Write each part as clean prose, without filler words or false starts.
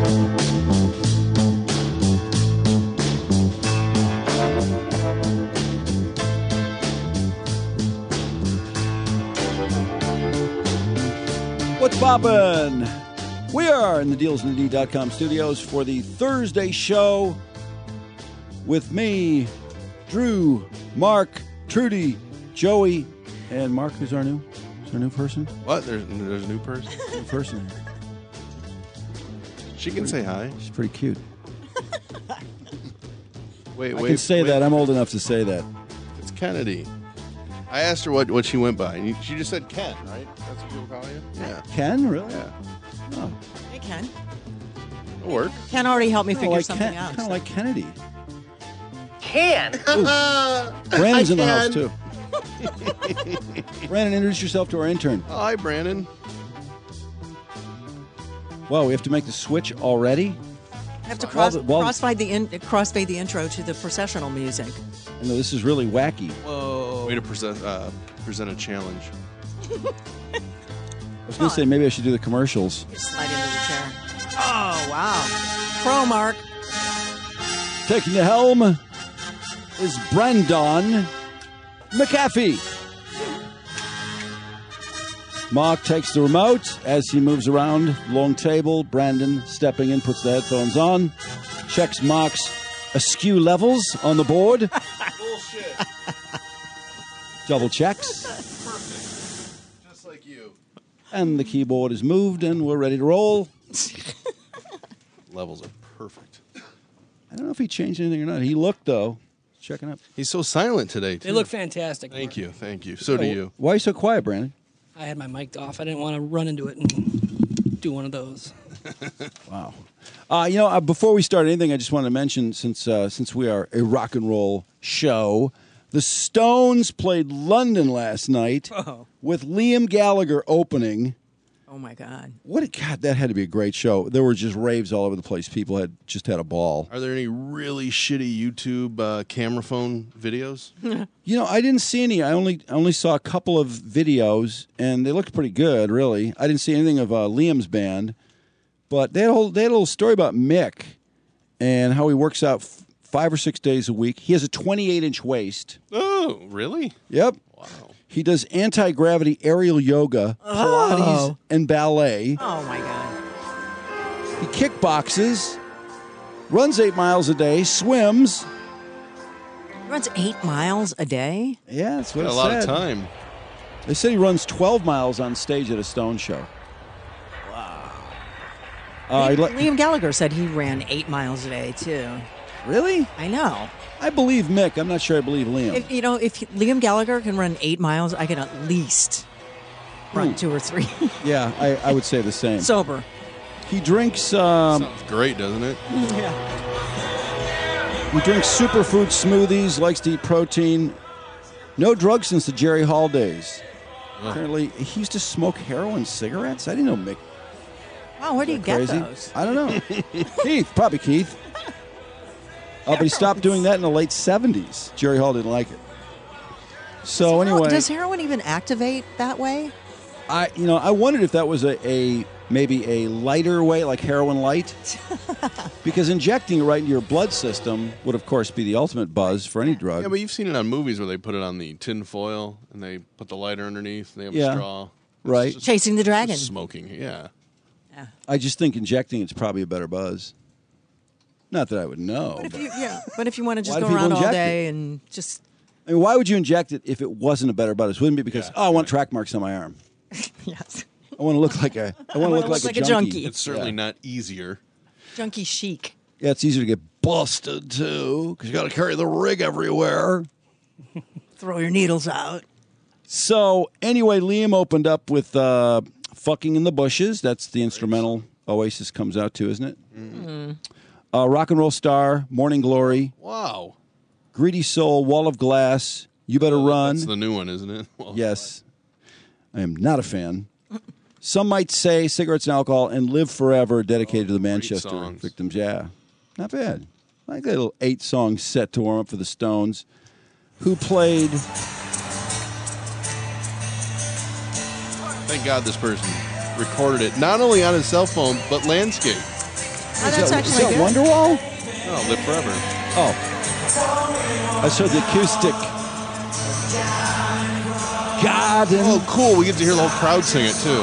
What's poppin'? We are in the DealsInTheD.com studios for the Thursday show with me, Drew, Mark, Trudy, Joey, and Mark is our new person. What? There's a new person? New person. She can say hi. She's pretty cute. Wait. I can say that. I'm old enough to say that. It's Kennedy. I asked her what she went by, and she just said Ken, right? That's what people call you? Yeah. Ken, really? Yeah. Oh. Hey, Ken. It'll work. Ken already helped me figure like something out. Kind of like Kennedy. Ken. Brandon's in the house, too. Brandon, introduce yourself to our intern. Oh, hi, Brandon. Wow, we have to make the switch already? I have to crossfade the intro to the processional music. I know this is really wacky. Whoa. Way to present a challenge. I was going to say maybe I should do the commercials. You slide into the chair. Oh, wow. Pro, Mark. Taking the helm is Brandon McAfee. Mark takes the remote as he moves around. Long table. Brandon stepping in, puts the headphones on. Checks Mark's askew levels on the board. Bullshit. Double checks. Perfect. Just like you. And the keyboard is moved and we're ready to roll. Levels are perfect. I don't know if he changed anything or not. He looked, though. Checking up. He's so silent today, too. They look fantastic. Thank you. So do you. Why are you so quiet, Brandon? I had my mic off. I didn't want to run into it and do one of those. Wow. Before we start anything, I just wanted to mention, since we are a rock and roll show, the Stones played London last night with Liam Gallagher opening. Oh, my God. God, that had to be a great show. There were just raves all over the place. People had a ball. Are there any really shitty YouTube camera phone videos? I didn't see any. I only saw a couple of videos, and they looked pretty good, really. I didn't see anything of Liam's band, but they had a little story about Mick and how he works out 5 or 6 days a week. He has a 28-inch waist. Oh, really? Yep. Wow. He does anti-gravity aerial yoga, Pilates, and ballet. Oh, my God. He kickboxes, runs 8 miles a day, swims. He runs 8 miles a day? Yeah, that's what Got it a lot said. of time. They said he runs 12 miles on stage at a Stone show. Wow. Liam Gallagher said he ran 8 miles a day, too. Really? I know. I believe Mick. I'm not sure I believe Liam. If Liam Gallagher can run 8 miles, I can at least run 2 or 3. Yeah, I would say the same. Sober. He drinks. Sounds great, doesn't it? Yeah. He drinks superfood smoothies. Likes to eat protein. No drugs since the Jerry Hall days. Apparently, he used to smoke heroin cigarettes. I didn't know Mick. Wow, where do you get those? I don't know. Keith, probably Keith. But he stopped doing that in the late 70s. Jerry Hall didn't like it. So anyway, does heroin even activate that way? I wondered if that was maybe a lighter way, like heroin light, because injecting it right into your blood system would, of course, be the ultimate buzz for any drug. Yeah, but you've seen it on movies where they put it on the tin foil and they put the lighter underneath. And they have a straw. Right. Just Chasing the dragon. Smoking, yeah. I just think injecting it's probably a better buzz. Not that I would know. But if you want to just Why do go around people all inject day and just... I mean, why would you inject it if it wasn't a better buzz? Wouldn't it be because, I want track marks on my arm. Yes. I want to look like a junkie. It's certainly not easier. Junkie chic. Yeah, it's easier to get busted, too, because you got to carry the rig everywhere. Throw your needles out. So, anyway, Liam opened up with Fucking in the Bushes. That's the instrumental Oasis comes out to, isn't it? Mm-hmm. Rock and Roll Star, Morning Glory. Wow. Greedy Soul, Wall of Glass, You Better Run. That's the new one, isn't it? Well, yes. I am not a fan. Some might say Cigarettes and Alcohol and Live Forever, dedicated to the Manchester victims. Yeah. Not bad. I like that little 8-song set to warm up for the Stones, who played... Thank God this person recorded it, not only on his cell phone, but landscape. that's actually is that good. Wonderwall? Oh, Live Forever. Oh. I just heard the acoustic. Garden. Oh, cool. We get to hear the whole crowd sing it, too.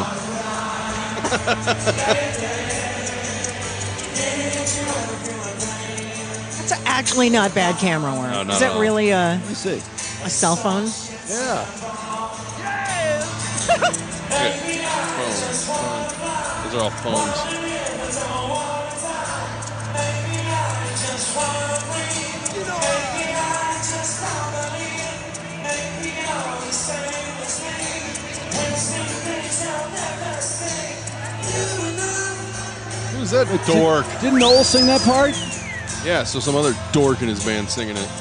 That's actually not bad camera work. No, not Is at that all. really a Let me see. cell phone? Yeah. Phones. Those are all phones. Who's that dork? Didn't Noel sing that part? Yeah, so some other dork in his band singing it.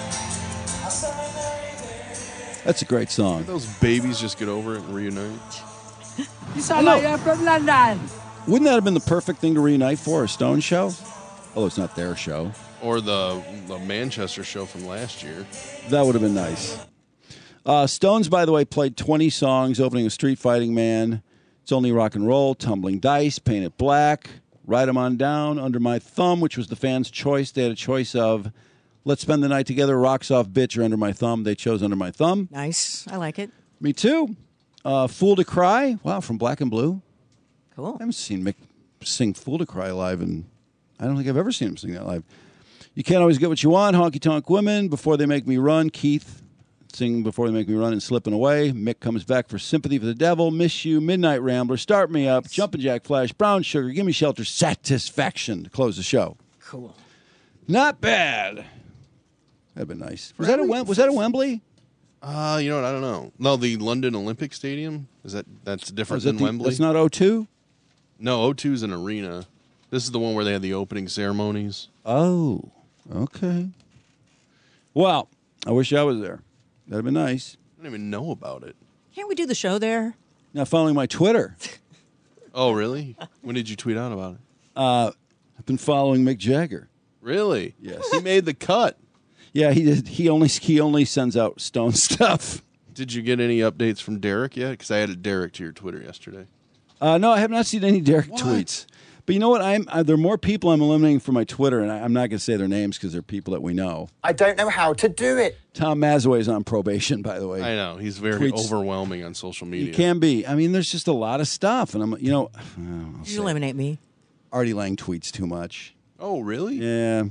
That's a great song. Those babies just get over it and reunite. You sound like you're from London. Wouldn't that have been the perfect thing to reunite for, a Stone show? Oh, it's not their show. Or the Manchester show from last year. That would have been nice. Stones, by the way, played 20 songs, opening with Street Fighting Man, It's Only Rock and Roll, Tumbling Dice, Paint It Black, Ride 'Em On Down, Under My Thumb, which was the fans' choice. They had a choice of Let's Spend the Night Together, Rocks Off Bitch, or Under My Thumb. They chose Under My Thumb. Nice. I like it. Me too. Fool to Cry, wow, from Black and Blue. Cool. I haven't seen Mick sing Fool to Cry live, and I don't think I've ever seen him sing that live. You Can't Always Get What You Want, Honky Tonk Women, Before They Make Me Run, Keith sing Before They Make Me Run and Slipping Away. Mick comes back for Sympathy for the Devil, Miss You, Midnight Rambler, Start Me Up, Jumpin' Jack Flash, Brown Sugar, Gimme Shelter, Satisfaction to close the show. Cool. Not bad. That'd been nice. Was that at Wembley? You know what? I don't know. No, the London Olympic Stadium? That's different Is that than Wembley? That's not O2? No, O2 is an arena. This is the one where they had the opening ceremonies. Oh, okay. Well, I wish I was there. That'd been nice. I don't even know about it. Can't we do the show there? Now, following my Twitter, Oh, really? When did you tweet out about it? I've been following Mick Jagger. Really? Yes. He made the cut. Yeah, he did. He only sends out Stone stuff. Did you get any updates from Derek yet? Because I added Derek to your Twitter yesterday. No, I have not seen any Derek tweets. But you know what? There are more people I'm eliminating from my Twitter, and I'm not going to say their names because they're people that we know. I don't know how to do it. Tom Mazaway is on probation, by the way. I know. He's very Tweets. overwhelming on social media. He can be. I mean, there's just a lot of stuff, and I'll You say, eliminate me. Artie Lang tweets too much. Oh, really? Yeah.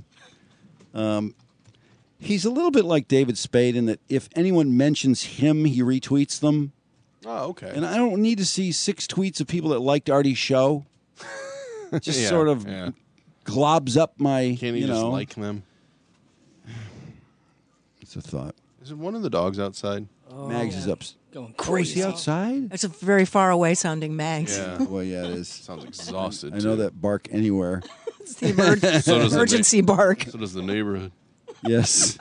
He's a little bit like David Spade in that if anyone mentions him, he retweets them. Oh, okay. And I don't need to see 6 tweets of people that liked Artie's show. Just Yeah, sort of yeah. globs up my, Can't he just like them? It's a thought. Is it one of the dogs outside? Mags is up. Going Oh, is crazy. he outside? It's a very far away sounding Mags. Yeah. Well, yeah, it is. Sounds exhausted. I know that bark anywhere. It's the So does the emergency bark. So does the neighborhood. Yes.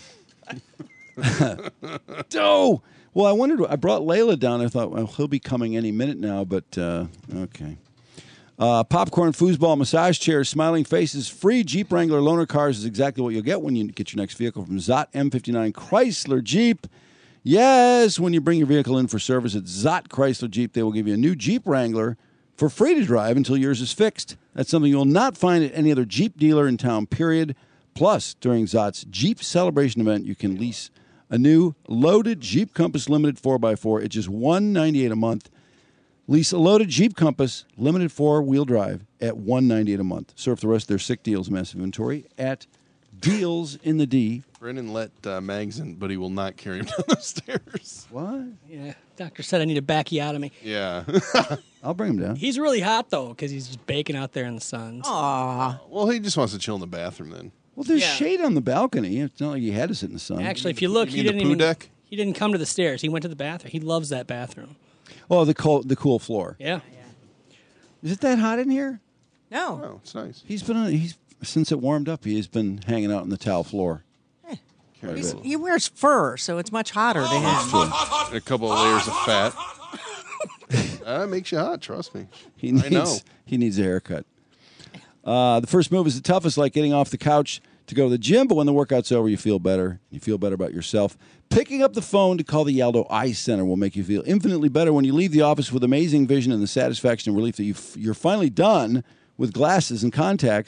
Oh, well, I wondered. I brought Layla down. I thought, well, he'll be coming any minute now, but okay. Popcorn, foosball, massage chairs, smiling faces, free Jeep Wrangler loaner cars is exactly what you'll get when you get your next vehicle from Zott M59 Chrysler Jeep. Yes, when you bring your vehicle in for service at Zott Chrysler Jeep, they will give you a new Jeep Wrangler for free to drive until yours is fixed. That's something you'll not find at any other Jeep dealer in town, period. Plus, during Zott's Jeep Celebration event, you can lease a new loaded Jeep Compass Limited 4x4 at just $198 a month. Lease a loaded Jeep Compass Limited 4-wheel drive at $198 a month. Surf the rest of their sick deals massive inventory at Deals in the D. Brendan let Mags in, but he will not carry him down the stairs. What? Yeah. Doctor said I need a backiotomy. Yeah. I'll bring him down. He's really hot, though, because he's just baking out there in the sun. Aw. Well, he just wants to chill in the bathroom then. Well, there's Yeah. shade on the balcony. It's not like he had to sit in the sun. Actually, if you look, You he mean the didn't poo even. deck? He didn't come to the stairs. He went to the bathroom. He loves that bathroom. Oh, the cool floor. Yeah. Is it that hot in here? No. Oh, it's nice. He's since it warmed up. He has been hanging out on the towel floor. Carry a little- He wears fur, so it's much hotter to him. and a couple of layers of fat. That makes you hot, trust me. He needs, I know. He needs a haircut. The first move is the toughest, like getting off the couch to go to the gym, but when the workout's over, you feel better. You feel better about yourself. Picking up the phone to call the Yaldo Eye Center will make you feel infinitely better when you leave the office with amazing vision and the satisfaction and relief that you're finally done with glasses and contacts.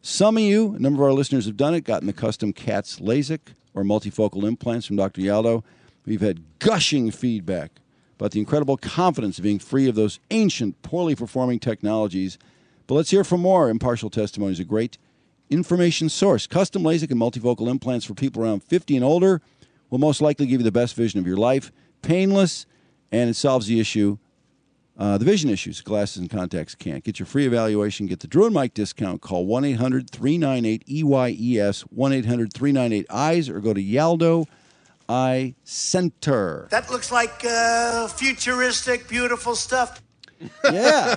Some of you, a number of our listeners have done it, gotten the custom CATS LASIK or multifocal implants from Dr. Yaldo. We've had gushing feedback about the incredible confidence of being free of those ancient, poorly performing technologies. But let's hear from more. Impartial Testimony is a great information source. Custom LASIK and multifocal implants for people around 50 and older will most likely give you the best vision of your life. Painless, and it solves the issue, the vision issues glasses and contacts can't. Get your free evaluation. Get the Drew and Mike discount. Call 1-800-398-EYES, 1-800-398-EYES, or go to Yaldo Eye Center. That looks like futuristic, beautiful stuff. Yeah.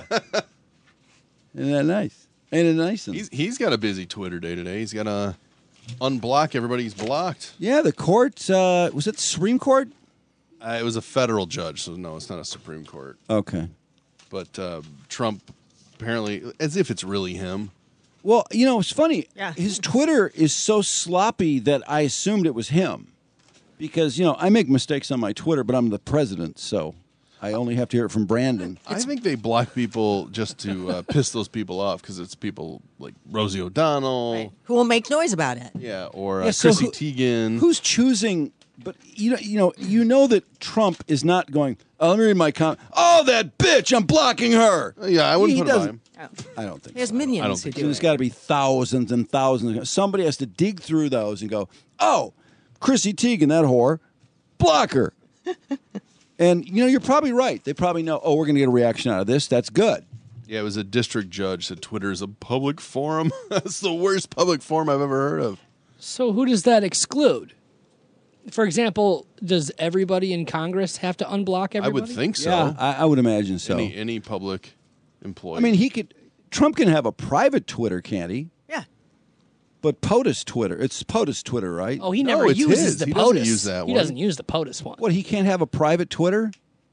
Isn't that nice? Ain't it nice? He's got a busy Twitter day today. He's got to unblock everybody he's blocked. Yeah, the court, was it the Supreme Court? It was a federal judge, so no, it's not a Supreme Court. Okay. But Trump, apparently, as if it's really him. Well, you know, it's funny. Yeah. His Twitter is so sloppy that I assumed it was him. Because, you know, I make mistakes on my Twitter, but I'm the president, so I only have to hear it from Brandon. I think they block people just to piss those people off because it's people like Rosie O'Donnell. Right. Who will make noise about it? Yeah, or Yeah, so Chrissy Teigen. Who's choosing? But you know that Trump is not going. Oh, let me read my comment. Oh, that bitch! I'm blocking her. Yeah, I wouldn't He put it by doesn't- him. I don't think He has so. minions I don't who think do There's it. got to be thousands and thousands. Somebody has to dig through those and go, oh, Chrissy Teigen, that whore, block her. And, you know, you're probably right. They probably know, oh, we're going to get a reaction out of this. That's good. Yeah, it was a district judge said Twitter is a public forum. That's the worst public forum I've ever heard of. So who does that exclude? For example, does everybody in Congress have to unblock everybody? I would think so. Yeah, I would imagine so. Any public employee. I mean, Trump can have a private Twitter, can't he? Yeah. But POTUS Twitter, it's POTUS Twitter, right? Oh, he No, never it's uses his. the He POTUS. doesn't use that He one. doesn't use the POTUS one. What, he can't have a private Twitter?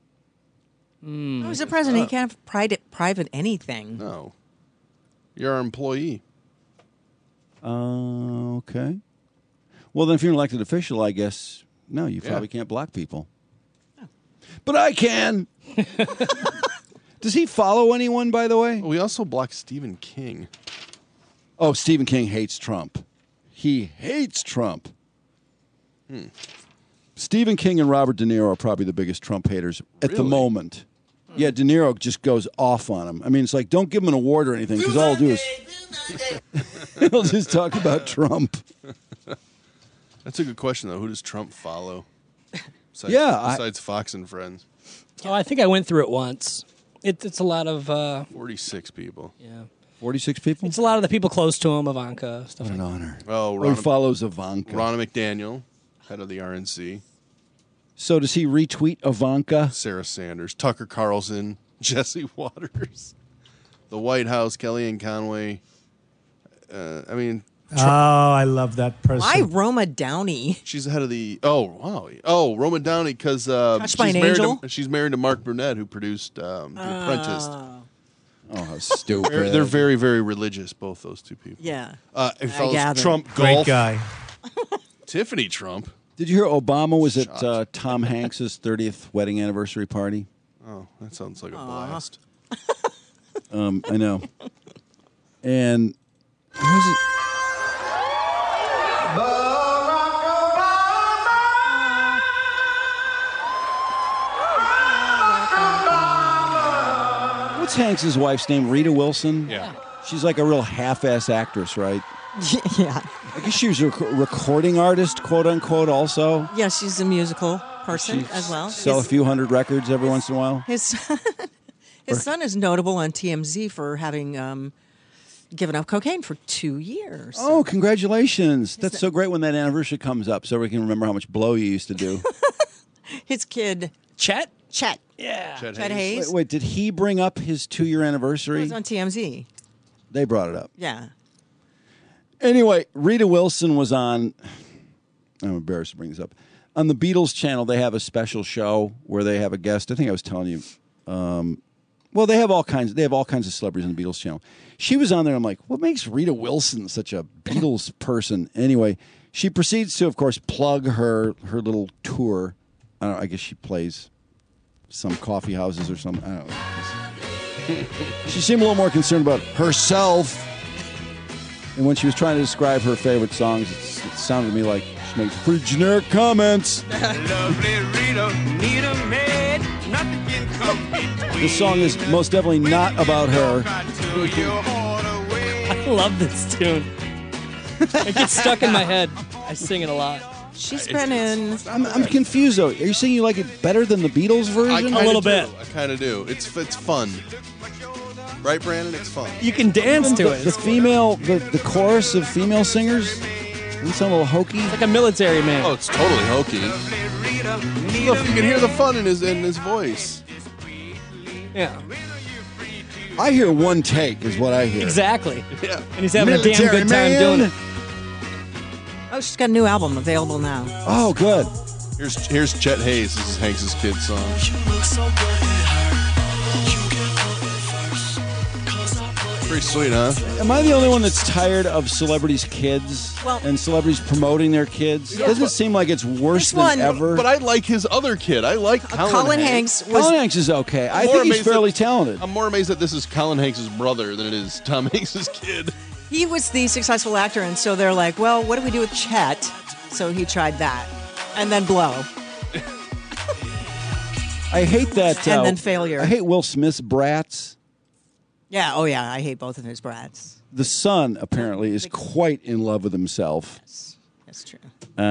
Who's the president? He can't have private anything. No. You're our employee. Okay. Well, then if you're an elected official, I guess, no, you probably can't block people. But I can. Does he follow anyone, by the way? We also blocked Stephen King. Oh, Stephen King hates Trump. He hates Trump. Stephen King and Robert De Niro are probably the biggest Trump haters at the Really? moment. Yeah, De Niro just goes off on him. I mean, it's like, don't give him an award or anything, because all he'll do is he'll just talk about Trump. That's a good question, though. Who does Trump follow? Besides, Yeah, besides Fox and Friends. Oh, I think I went through it once. It's a lot of 46 people. yeah. 46 people? It's a lot of the people close to him, Ivanka, stuff What like an that. honor. Oh, Oh, he follows Ivanka. Ronna McDaniel, head of the RNC. So does he retweet Ivanka? Sarah Sanders, Tucker Carlson, Jesse Waters, the White House, Kellyanne Conway. I mean, Oh, I love that person. Why Roma Downey? she's the head of the. Oh, wow. Oh, Roma Downey, because Touched by an married Angel? she's married to Mark Burnett, who produced The Apprentice. Oh, how stupid. They're very, very religious, both those two people. Yeah. It follows gather. Trump Great golf. guy. Tiffany Trump. Did you hear Obama was at Tom Hanks's 30th wedding anniversary party? Oh, that sounds like a blast. I know. And who was it? What's Hanks' wife's name? Rita Wilson? Yeah. She's like a real half-ass actress, right? Yeah. I guess she was a recording artist, quote unquote, also. Yeah, she's a musical person She as well. Sell a few hundred records every once in a while. His son is notable on TMZ for having given up cocaine for 2 years. Oh, congratulations. That's so great when that anniversary comes up so we can remember how much blow you used to do. His kid, Chet? Chet. Yeah. Chet Chet Hayes. Hayes. Wait, did he bring up his 2-year It anniversary? was on TMZ. They brought it up. Yeah. Anyway, Rita Wilson was on. I'm embarrassed to bring this up. On the Beatles channel, they have a special show where they have a guest. I think I was telling you. Well, they have all kinds. They have all kinds of celebrities on the Beatles channel. She was on there. I'm like, what makes Rita Wilson such a Beatles person? Anyway, she proceeds to, of course, plug her little tour. I don't know, I guess she plays some coffee houses or something. I don't know. She seemed a little more concerned about herself. And when she was trying to describe her favorite songs, it sounded to me like she makes pretty generic comments. Lovely Rita, need a maid, nothing can come between. This song is most definitely not about her. I love this tune. It gets stuck in my head. I sing it a lot. She's been in. I'm confused though. Are you saying you like it better than the Beatles version? A little bit. I kind of do. It's fun. Right, Brandon? It's fun. You can dance to it. The chorus of female singers, doesn't it sound a little hokey? It's like a military man. Oh, it's totally hokey. Look, you can hear the fun in his voice. Yeah, I hear one take is what I hear. exactly. Yeah. And he's having a damn Military good time man. doing it. Oh, she's got a new album available now. Oh, good. Here's Chet Hayes. This is Hanks' kid song. Pretty sweet, huh? Am I the only one that's tired of celebrities' kids Well- and celebrities promoting their kids? Doesn't it seem like it's worse This than one- ever? But I like his other kid. I like Colin Hanks was. Colin Hanks is okay. I more think he's amazed fairly that- talented. I'm more amazed that this is Colin Hanks' brother than it is Tom Hanks' kid. He was the successful actor, and so they're like, well, what do we do with Chet? So he tried that. And then Blow. I hate that. And then failure. I hate Will Smith's brats. Yeah, oh yeah, I hate both of his brats. The son apparently is quite in love with himself. That's true.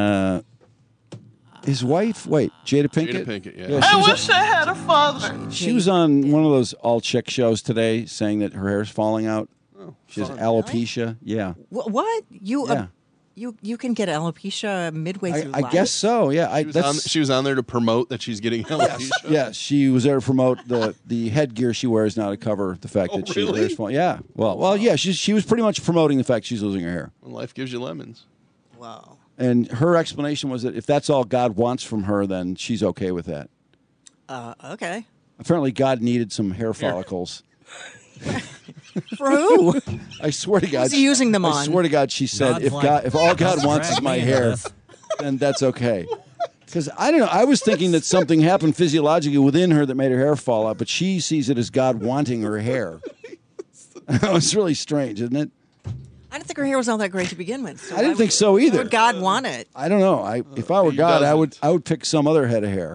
His wife, wait, Jada Pinkett. Jada Pinkett, yeah. she was Wish I had a father. She was on one of those all chick shows today, saying that her hair's falling out. She has alopecia. Yeah, What? yeah. You can get alopecia midway through I life? guess so. Yeah, She was on there to promote that she's getting alopecia. Yeah, she was there to promote the headgear she wears now to cover the fact that she really? hair's falling. Yeah, well, yeah. She was pretty much promoting the fact she's losing her hair. When life gives you lemons. Wow. And her explanation was that if that's all God wants from her, then she's okay with that. Okay. Apparently, God needed some hair follicles. For who? I swear to God, Who's he using them I on? swear to God, she said, if all God wants is my hair, then that's okay. Because I don't know, I was thinking that something happened physiologically within her that made her hair fall out, but she sees it as God wanting her hair. It's really strange, isn't it? I didn't think her hair was all that great to begin with. So I didn't think so either. Why would God want it? I don't know. If I were He God, doesn't. I would pick some other head of hair.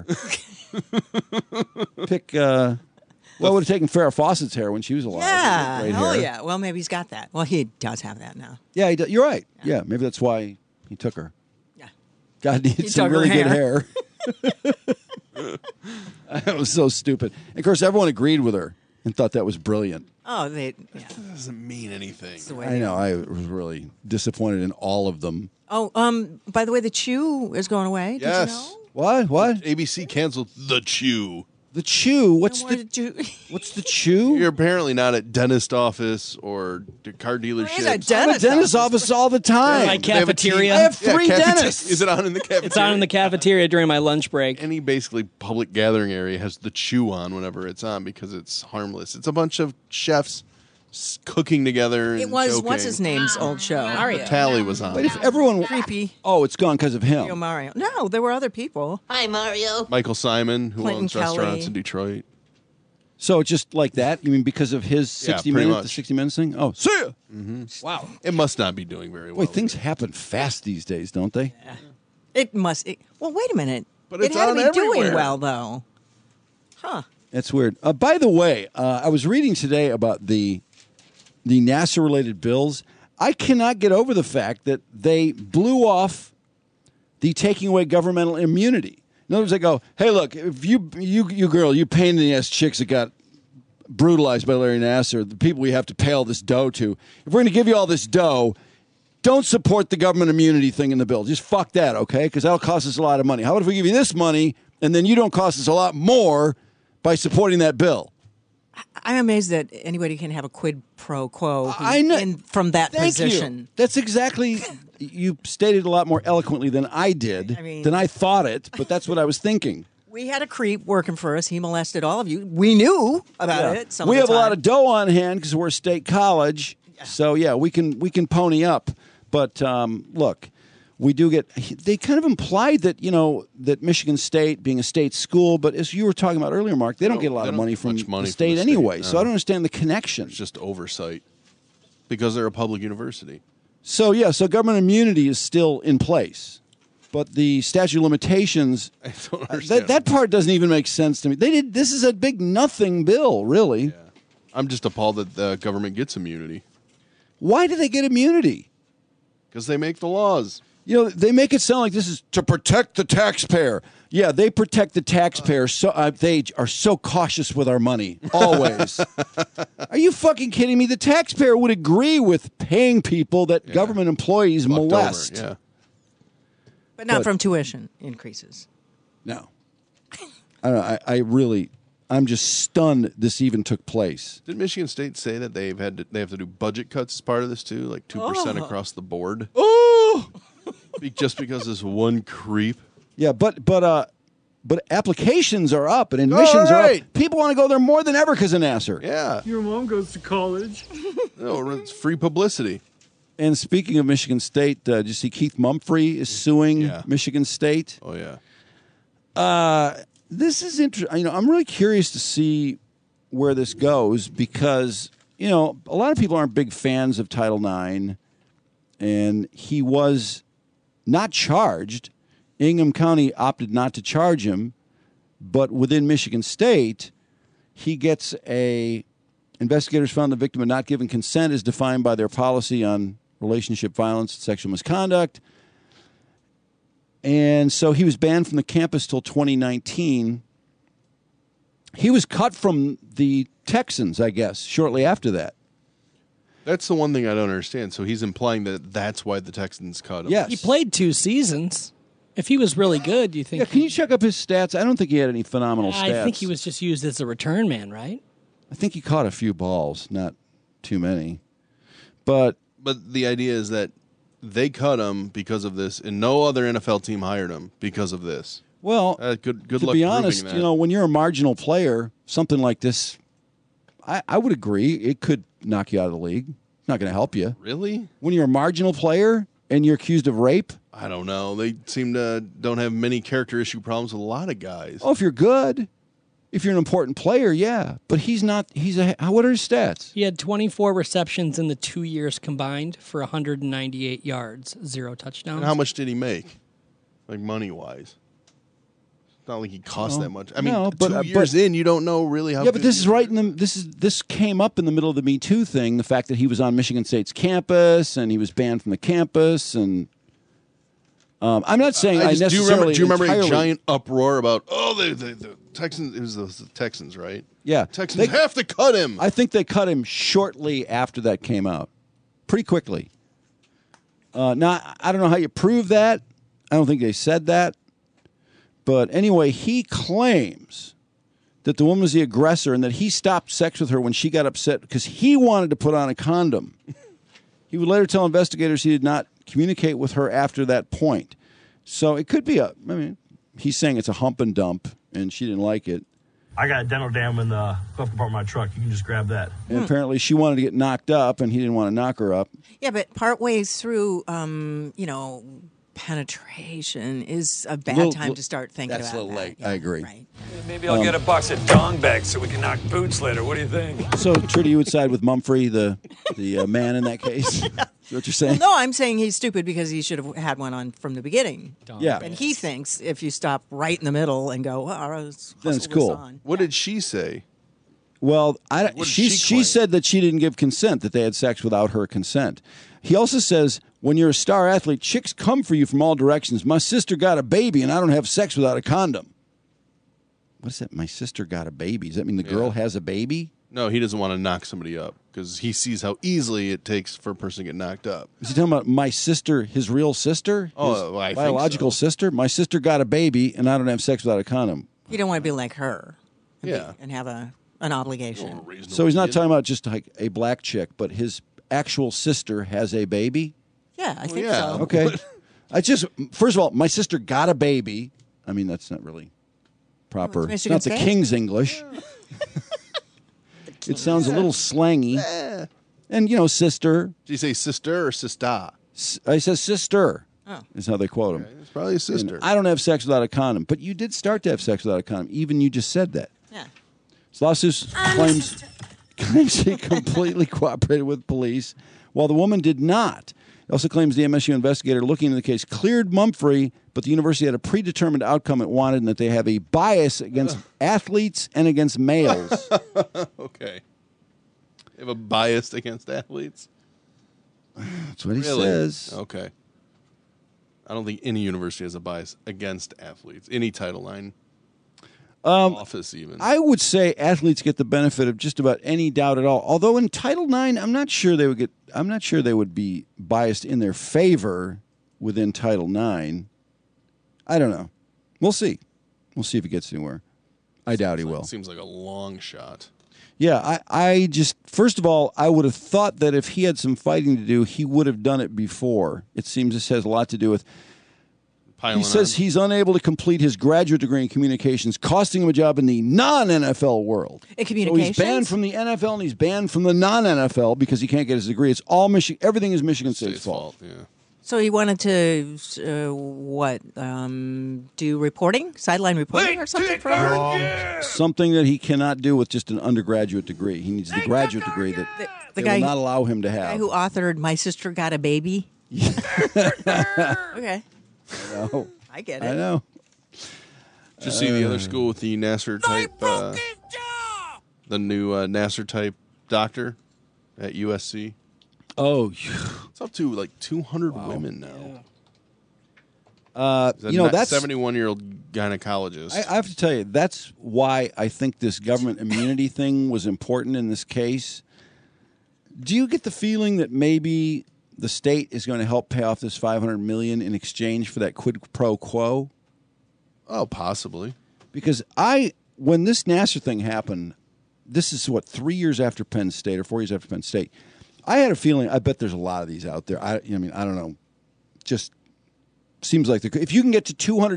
Pick. Well, it would have taken Farrah Fawcett's hair when she was alive. Yeah. Great Oh hair. yeah. Well, maybe he's got that. Well, he does have that now. Yeah, you're right. Yeah, maybe that's why he took her. Yeah. God needed He some took her really good hair. hair. That was so stupid. And of course, everyone agreed with her and thought that was brilliant. Oh, yeah. That doesn't mean anything. That's the way I they know. are. I was really disappointed in all of them. Oh, by the way, the Chew is going away. Yes. Did you know? What? ABC canceled The Chew. The Chew? What's Why the did you? What's the Chew? You're apparently not at dentist office or car dealership. He's a I'm at dentist. dentist office all the time. My They have a cafeteria. I have three cafeteria. dentists. Is it on in the cafeteria? It's on in the cafeteria during my lunch break. Any basically public gathering area has The Chew on whenever it's on because it's harmless. It's a bunch of chefs cooking together. And It was joking. what's his name's old show. Mario. Tally was on. But if everyone, Creepy. oh, it's gone because of him. Mario. No, there were other people. Hi, Mario. Michael Simon, who Clinton owns Kelly. restaurants in Detroit. So it's just like that? You mean because of his 60 pretty minutes, the much. 60 Minutes thing? Oh, see ya. Wow. It must not be doing very well. Boy, things happen fast these days, don't they? It must. Well, wait a minute. But it it's had to on be doing everywhere. well, though. Huh. That's weird. By the way, I was reading today about the NASA-related bills. I cannot get over the fact that they blew off the taking away governmental immunity. In other words, they go, hey, look, if you girl, you pain in the ass chicks that got brutalized by Larry Nassar, the people we have to pay all this dough to, if we're going to give you all this dough, don't support the government immunity thing in the bill. Just fuck that, okay? Because that'll cost us a lot of money. How about if we give you this money and then you don't cost us a lot more by supporting that bill? I'm amazed that anybody can have a quid pro quo I know. from that Thank position. you. That's exactly, you stated a lot more eloquently than I did, I mean- than I thought it, but that's what I was thinking. We had a creep working for us. He molested all of you. We knew about it. Some We of have the a lot time. of dough on hand because we're a state college. So, yeah, we can pony up. But, look, we do get, they kind of implied that, that Michigan State being a state school, but as you were talking about earlier, Mark, they don't get a lot they of don't money get from much money the from state the state, anyway. no. So I don't understand the connection. It's just oversight because they're a public university. So government immunity is still in place, but the statute of limitations. I don't understand. That part doesn't even make sense to me. This is a big nothing bill, really. Yeah. I'm just appalled that the government gets immunity Why do they get immunity? because they make the laws. You know, they make it sound like this is to protect the taxpayer. Yeah, they protect the taxpayer. So they are so cautious with our money, always. Are you fucking kidding me? The taxpayer would agree with paying people that government employees Fucked molest. over, But not But- from tuition increases. No. I don't know. I'm just stunned this even took place. Did Michigan State say that they have to do budget cuts as part of this too, like 2% across the board? Oh! Just because this one creep. Yeah, but applications are up and admissions are right. up. People want to go there more than ever because of Nassar. Yeah. Your mom goes to college. No, it's free publicity. And speaking of Michigan State, did you see Keith Mumphrey is suing Michigan State? Oh, yeah. This is interesting. You know, I'm really curious to see where this goes because, you know, a lot of people aren't big fans of Title IX, and he was not charged. Ingham County opted not to charge him, but within Michigan State, he gets investigators found the victim had not given consent as defined by their policy on relationship violence and sexual misconduct. And so he was banned from the campus till 2019. He was cut from the Texans, I guess, shortly after that. That's the one thing I don't understand. So he's implying that that's why the Texans cut him. Yes. He played 2 seasons. If he was really good, do you think? Yeah, can you check up his stats? I don't think he had any phenomenal stats. I think he was just used as a return man, right? I think he caught a few balls, not too many. But the idea is that they cut him because of this, and no other NFL team hired him because of this. well, Good to luck be proving honest, that. you know, when you're a marginal player, something like this, I would agree it could knock you out of the league. It's not going to help you. Really? When you're a marginal player and you're accused of rape, I don't know. They seem to don't have many character issue problems with a lot of guys. oh, if you're good, if you're an important player, yeah. But he's not. What are his stats? He had 24 receptions in the 2 years combined for 198 yards, 0 touchdowns. And how much did he make? Like money-wise? It's not like he cost that much. I mean, no, but- 2 years in, you don't know really how Yeah, but good this he is right in the this came up in the middle of the Me Too thing. The fact that he was on Michigan State's campus and he was banned from the campus, and I'm not saying I, do necessarily. you remember a entirely- giant uproar about the Texans? It was the Texans, right? Yeah, Texans have to cut him. I think they cut him shortly after that came out, pretty quickly. Now I don't know how you prove that. I don't think they said that, but anyway, he claims that the woman was the aggressor and that he stopped sex with her when she got upset because he wanted to put on a condom. He would later tell investigators he did not communicate with her after that point. So it could be he's saying it's a hump and dump, and she didn't like it. I got a dental dam in the glove compartment of my truck. You can just grab that. And apparently she wanted to get knocked up, and he didn't want to knock her up. Yeah, but part ways through, penetration is a bad time to start thinking that's about a little that. late. Yeah, I agree. Right. Maybe I'll get a box of dong bags so we can knock boots later. What do you think? So, Trudy, you would side with Mumphrey, the man in that case? Is that what you're saying? No, I'm saying he's stupid because he should have had one on from the beginning. Yeah. And he thinks if you stop right in the middle and go, well, let's Then it's hustle this cool. on. What did she say? Well, What did she she claim? said that she didn't give consent, that they had sex without her consent. He also says, when you're a star athlete, chicks come for you from all directions. My sister got a baby, and I don't have sex without a condom. What is that? My sister got a baby. Does that mean the girl has a baby? No, he doesn't want to knock somebody up because he sees how easily it takes for a person to get knocked up. Is he talking about my sister, his real sister? Oh, His well, I think biological so. sister? My sister got a baby, and I don't have sex without a condom. You don't want to be like her. And Yeah. and have an obligation. So he's not talking about just like a black chick, but his actual sister has a baby? Yeah, I think yeah. so. Okay. First of all, my sister got a baby. I mean, that's not really proper. Well, it's It's not Michigan the State. King's English. It sounds a little slangy. And, sister. Did you say sister or sister? I said sister. Oh. Is how they quote him. It's probably a sister. And I don't have sex without a condom. But you did start to have sex without a condom. Even you just said that. Yeah. This lawsuit claims he completely cooperated with police, while the woman did not. It also claims the MSU investigator looking into the case cleared Mumphrey, but the university had a predetermined outcome it wanted and that they have a bias against athletes and against males. Okay. They have a bias against athletes? That's what he says. Okay. I don't think any university has a bias against athletes. Any Title IX office even. I would say athletes get the benefit of just about any doubt at all. Although in Title IX, I'm not sure they would be biased in their favor within Title IX. I don't know. We'll see. We'll see if he gets anywhere. I doubt he will. Seems like a long shot. Yeah, I just, first of all, I would have thought that if he had some fighting to do, he would have done it before. It seems this has a lot to do with, he says he's unable to complete his graduate degree in communications, costing him a job in the non-NFL world. In communications? So he's banned from the NFL and he's banned from the non-NFL because he can't get his degree. It's all Michigan. Everything is Michigan State's fault. Yeah. So he wanted to, do reporting? Sideline reporting or something? Something that he cannot do with just an undergraduate degree. He needs the graduate degree that the they guy will not allow him to The guy have. who authored My Sister Got a Baby? Okay. No. I get it. I know. Did you see the other school with the Nasser type, the new Nasser type doctor at USC? Oh, it's up to like 200 women now. That's 71-year-old gynecologist. I have to tell you, that's why I think this government immunity thing was important in this case. Do you get the feeling that maybe the state is going to help pay off this $500 million in exchange for that quid pro quo? Oh, possibly. Because when this Nasser thing happened, this is 3 years after Penn State or 4 years after Penn State. I had a feeling. I bet there's a lot of these out there. I don't know. Just seems like if you can get to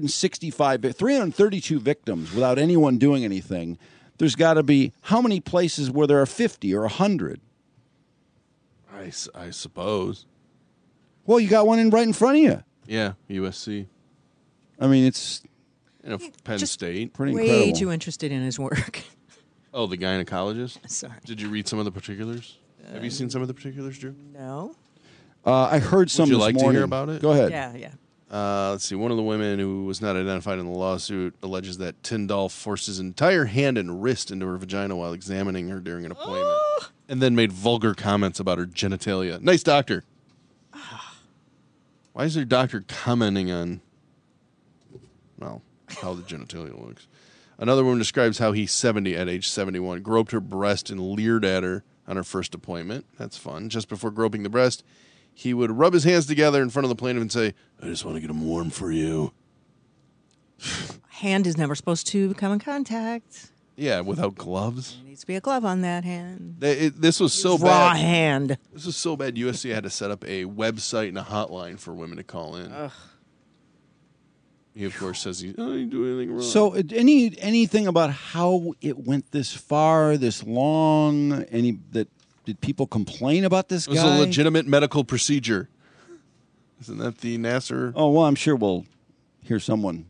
332 victims without anyone doing anything, there's got to be how many places where there are 50 or 100? I suppose. Well, you got one right in front of you. Yeah, USC. I mean, it's Penn State. Pretty way incredible. too interested in his work. Oh, the gynecologist? Sorry. Did you read some of the particulars? Have you seen some of the particulars, Drew? No. I heard some Would you this like morning. to hear about it? Go ahead. Yeah. Let's see. One of the women who was not identified in the lawsuit alleges that Tyndall forced his entire hand and wrist into her vagina while examining her during an appointment, and then made vulgar comments about her genitalia. Nice doctor. Why is their doctor commenting on, how the genitalia looks? Another woman describes how he, at age 71, groped her breast and leered at her on her first appointment. That's fun. Just before groping the breast, he would rub his hands together in front of the plaintiff and say, "I just want to get them warm for you." Hand is never supposed to come in contact. Yeah, without gloves. There needs to be a glove on that hand. This was so Raw bad. hand. This was so bad. USC had to set up a website and a hotline for women to call in. Ugh. He, of course, says he didn't do anything wrong. So, anything about how it went this far, this long? Did people complain about this guy? It was a legitimate medical procedure. Isn't that the Nasser? Oh, well, I'm sure we'll hear someone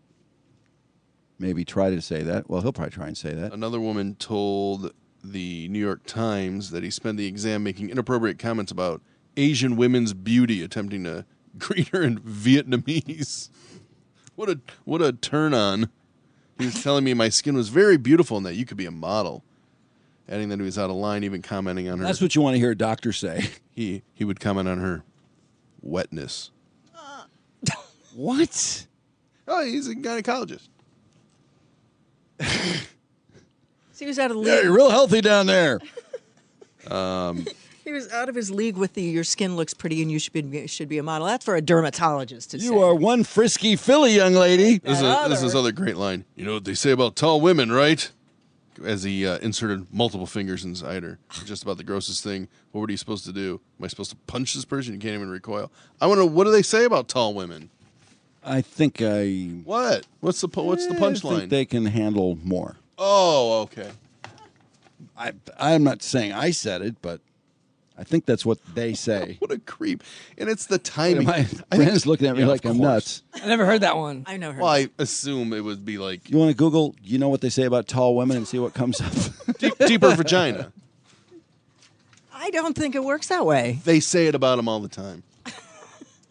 maybe try to say that. Well, he'll probably try and say that. Another woman told the New York Times that he spent the exam making inappropriate comments about Asian women's beauty, attempting to greet her in Vietnamese. What a turn on. He was telling me my skin was very beautiful and that you could be a model. Adding that he was out of line, even commenting on her. That's what you want to hear a doctor say. He would comment on her wetness. What? Oh, he's a gynecologist. So he was out of the Yeah, league. you're real healthy down there. He was out of his league with the your skin looks pretty and you should be a model. That's for a dermatologist to say. You are one frisky filly, young lady. This is another great line. You know what they say about tall women, right? As he inserted multiple fingers inside her. Just about the grossest thing. What were you supposed to do? Am I supposed to punch this person? You can't even recoil. I want to know, what do they say about tall women? I think What? What's the I punchline? think they can handle more. Oh, okay. I'm not saying I said it, but I think that's what they say. What a creep. And it's the timing. My friend's looking at me like I'm nuts. I never heard that one. I never heard Well, I assume it would be like You want to Google, you know what they say about tall women and see what comes up? deeper vagina. I don't think it works that way. They say it about them all the time.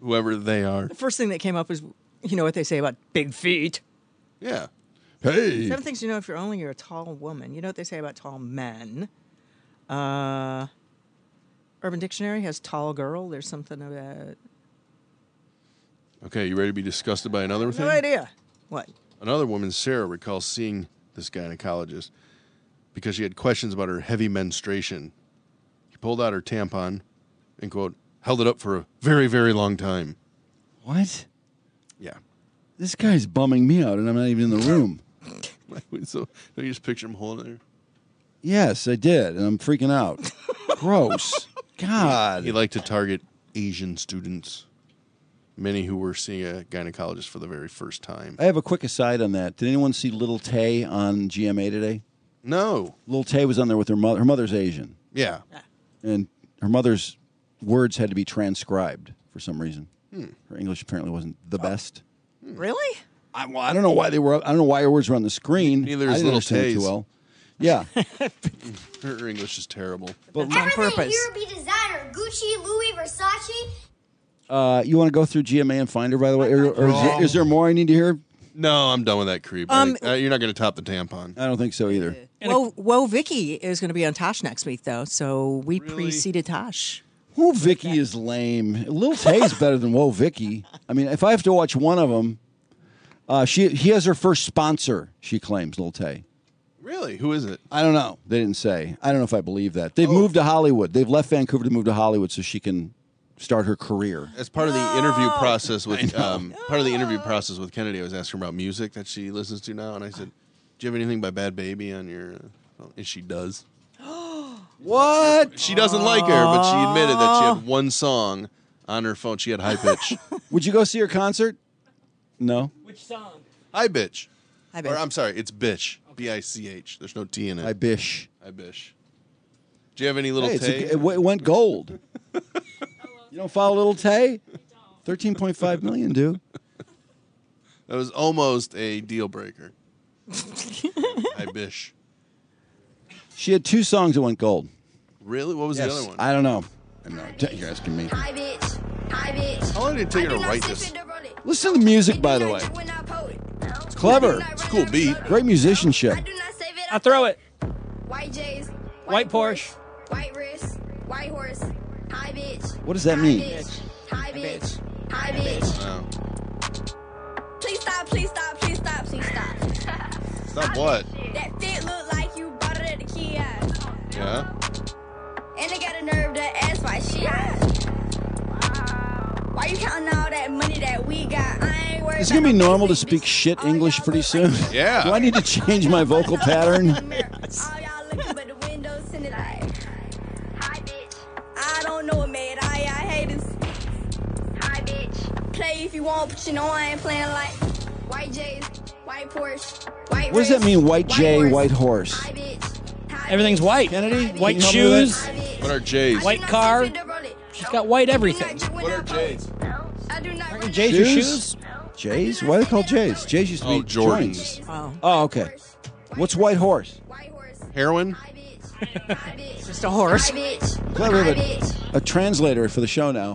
Whoever they are. The first thing that came up was, you know what they say about big feet. Yeah. Hey. 7 things you know if you're a tall woman. You know what they say about tall men. Urban Dictionary has tall girl. There's something about... Okay, you ready to be disgusted by another thing? No idea. What? Another woman, Sarah, recalls seeing this gynecologist because she had questions about her heavy menstruation. He pulled out her tampon and, quote, held it up for a very, very long time. What? Yeah. This guy's bumming me out, and I'm not even in the room. So don't you just picture him holding her? Yes, I did, and I'm freaking out. Gross. God. He liked to target Asian students, many who were seeing a gynecologist for the very first time. I have a quick aside on that. Did anyone see Little Tay on GMA today? No. Little Tay was on there with her mother. Her mother's Asian. Yeah. And her mother's words had to be transcribed for some reason. Her English apparently wasn't the best. Really? I don't know why they were. I don't know why her words were on the screen. Neither I is didn't Little understand it Tay's. too well. Yeah. Her English is terrible. But That's on Everything purpose. here be designer. Gucci, Louis, Versace. you want to go through GMA and find her, by the way? Or is there more I need to hear? No, I'm done with that creep. You're not going to top the tampon. I don't think so either. Whoa, Vicky is going to be on Tosh next week, though. So we preceded Tosh. Whoa, Vicky is lame. Lil Tay's better than Whoa, Vicky. I mean, if I have to watch one of them, he has her first sponsor, she claims, Lil Tay. Really? Who is it? I don't know. They didn't say. I don't know if I believe that. They've moved to Hollywood. They've left Vancouver to move to Hollywood so she can start her career. As part of the interview process with Kennedy, I was asking her about music that she listens to now, and I said, "Do you have anything by Bad Baby on your?" phone?" And she does. What? She doesn't like her, but she admitted that she had one song on her phone. She had High Pitch. Would you go see her concert? No. Which song? High Bitch. Hi, Or babe. I'm sorry, it's Bitch. B-I-C-H. There's no T in it. I bish. High Bish. Do you have any Little Hey, Tay? it went gold. You don't follow Little Tay? 13.5 million, dude. That was almost a deal breaker. High Bish. She had 2 songs that went gold. Really? What was the other one? I don't know. You're asking me. Hi, bitch. Hi, bitch. How long did it take her to I do not write sip this? it to roll it. Listen to the music, by the way. When I pour it. It's clever. It's a cool beat. Great musicianship. I do not save it. I'll throw it. White J's. White Porsche. White wrist. White horse. Hi, bitch. What does that mean? Hi, bitch. Hi, bitch. Wow. Please stop, please stop, please stop, please stop. Stop what? That fit look like you bought it at the kiosk. Yeah? And they got a nerve to ask why she hot. Why you counting all that money that we got? I ain't worried. Is it going to be normal to speak shit English pretty soon? Yeah. Do I need to change my vocal pattern? All y'all looking but the windows send it like. Hi, bitch. I don't know it, man. I hate this. Hi, bitch. Play if you want, but you know I ain't playing like white J's, white Porsche, white. What does that mean, white J, horse. white horse? Hi, bitch. Hi, Everything's bitch. white. Kennedy? White Can you help me with shoes. that? Hi, bitch. What are J's? White car. She's got white everything. What are J's? I do not Aren't J's your shoes? J's? Why are they called J's? J's used to Oh, be Jordans. joints. Oh, Oh, okay. What's white horse? White horse. Heroin? Hi, bitch. Hi, bitch. just a horse. Hi, bitch. Glad we have Hi, bitch. a translator for the show now.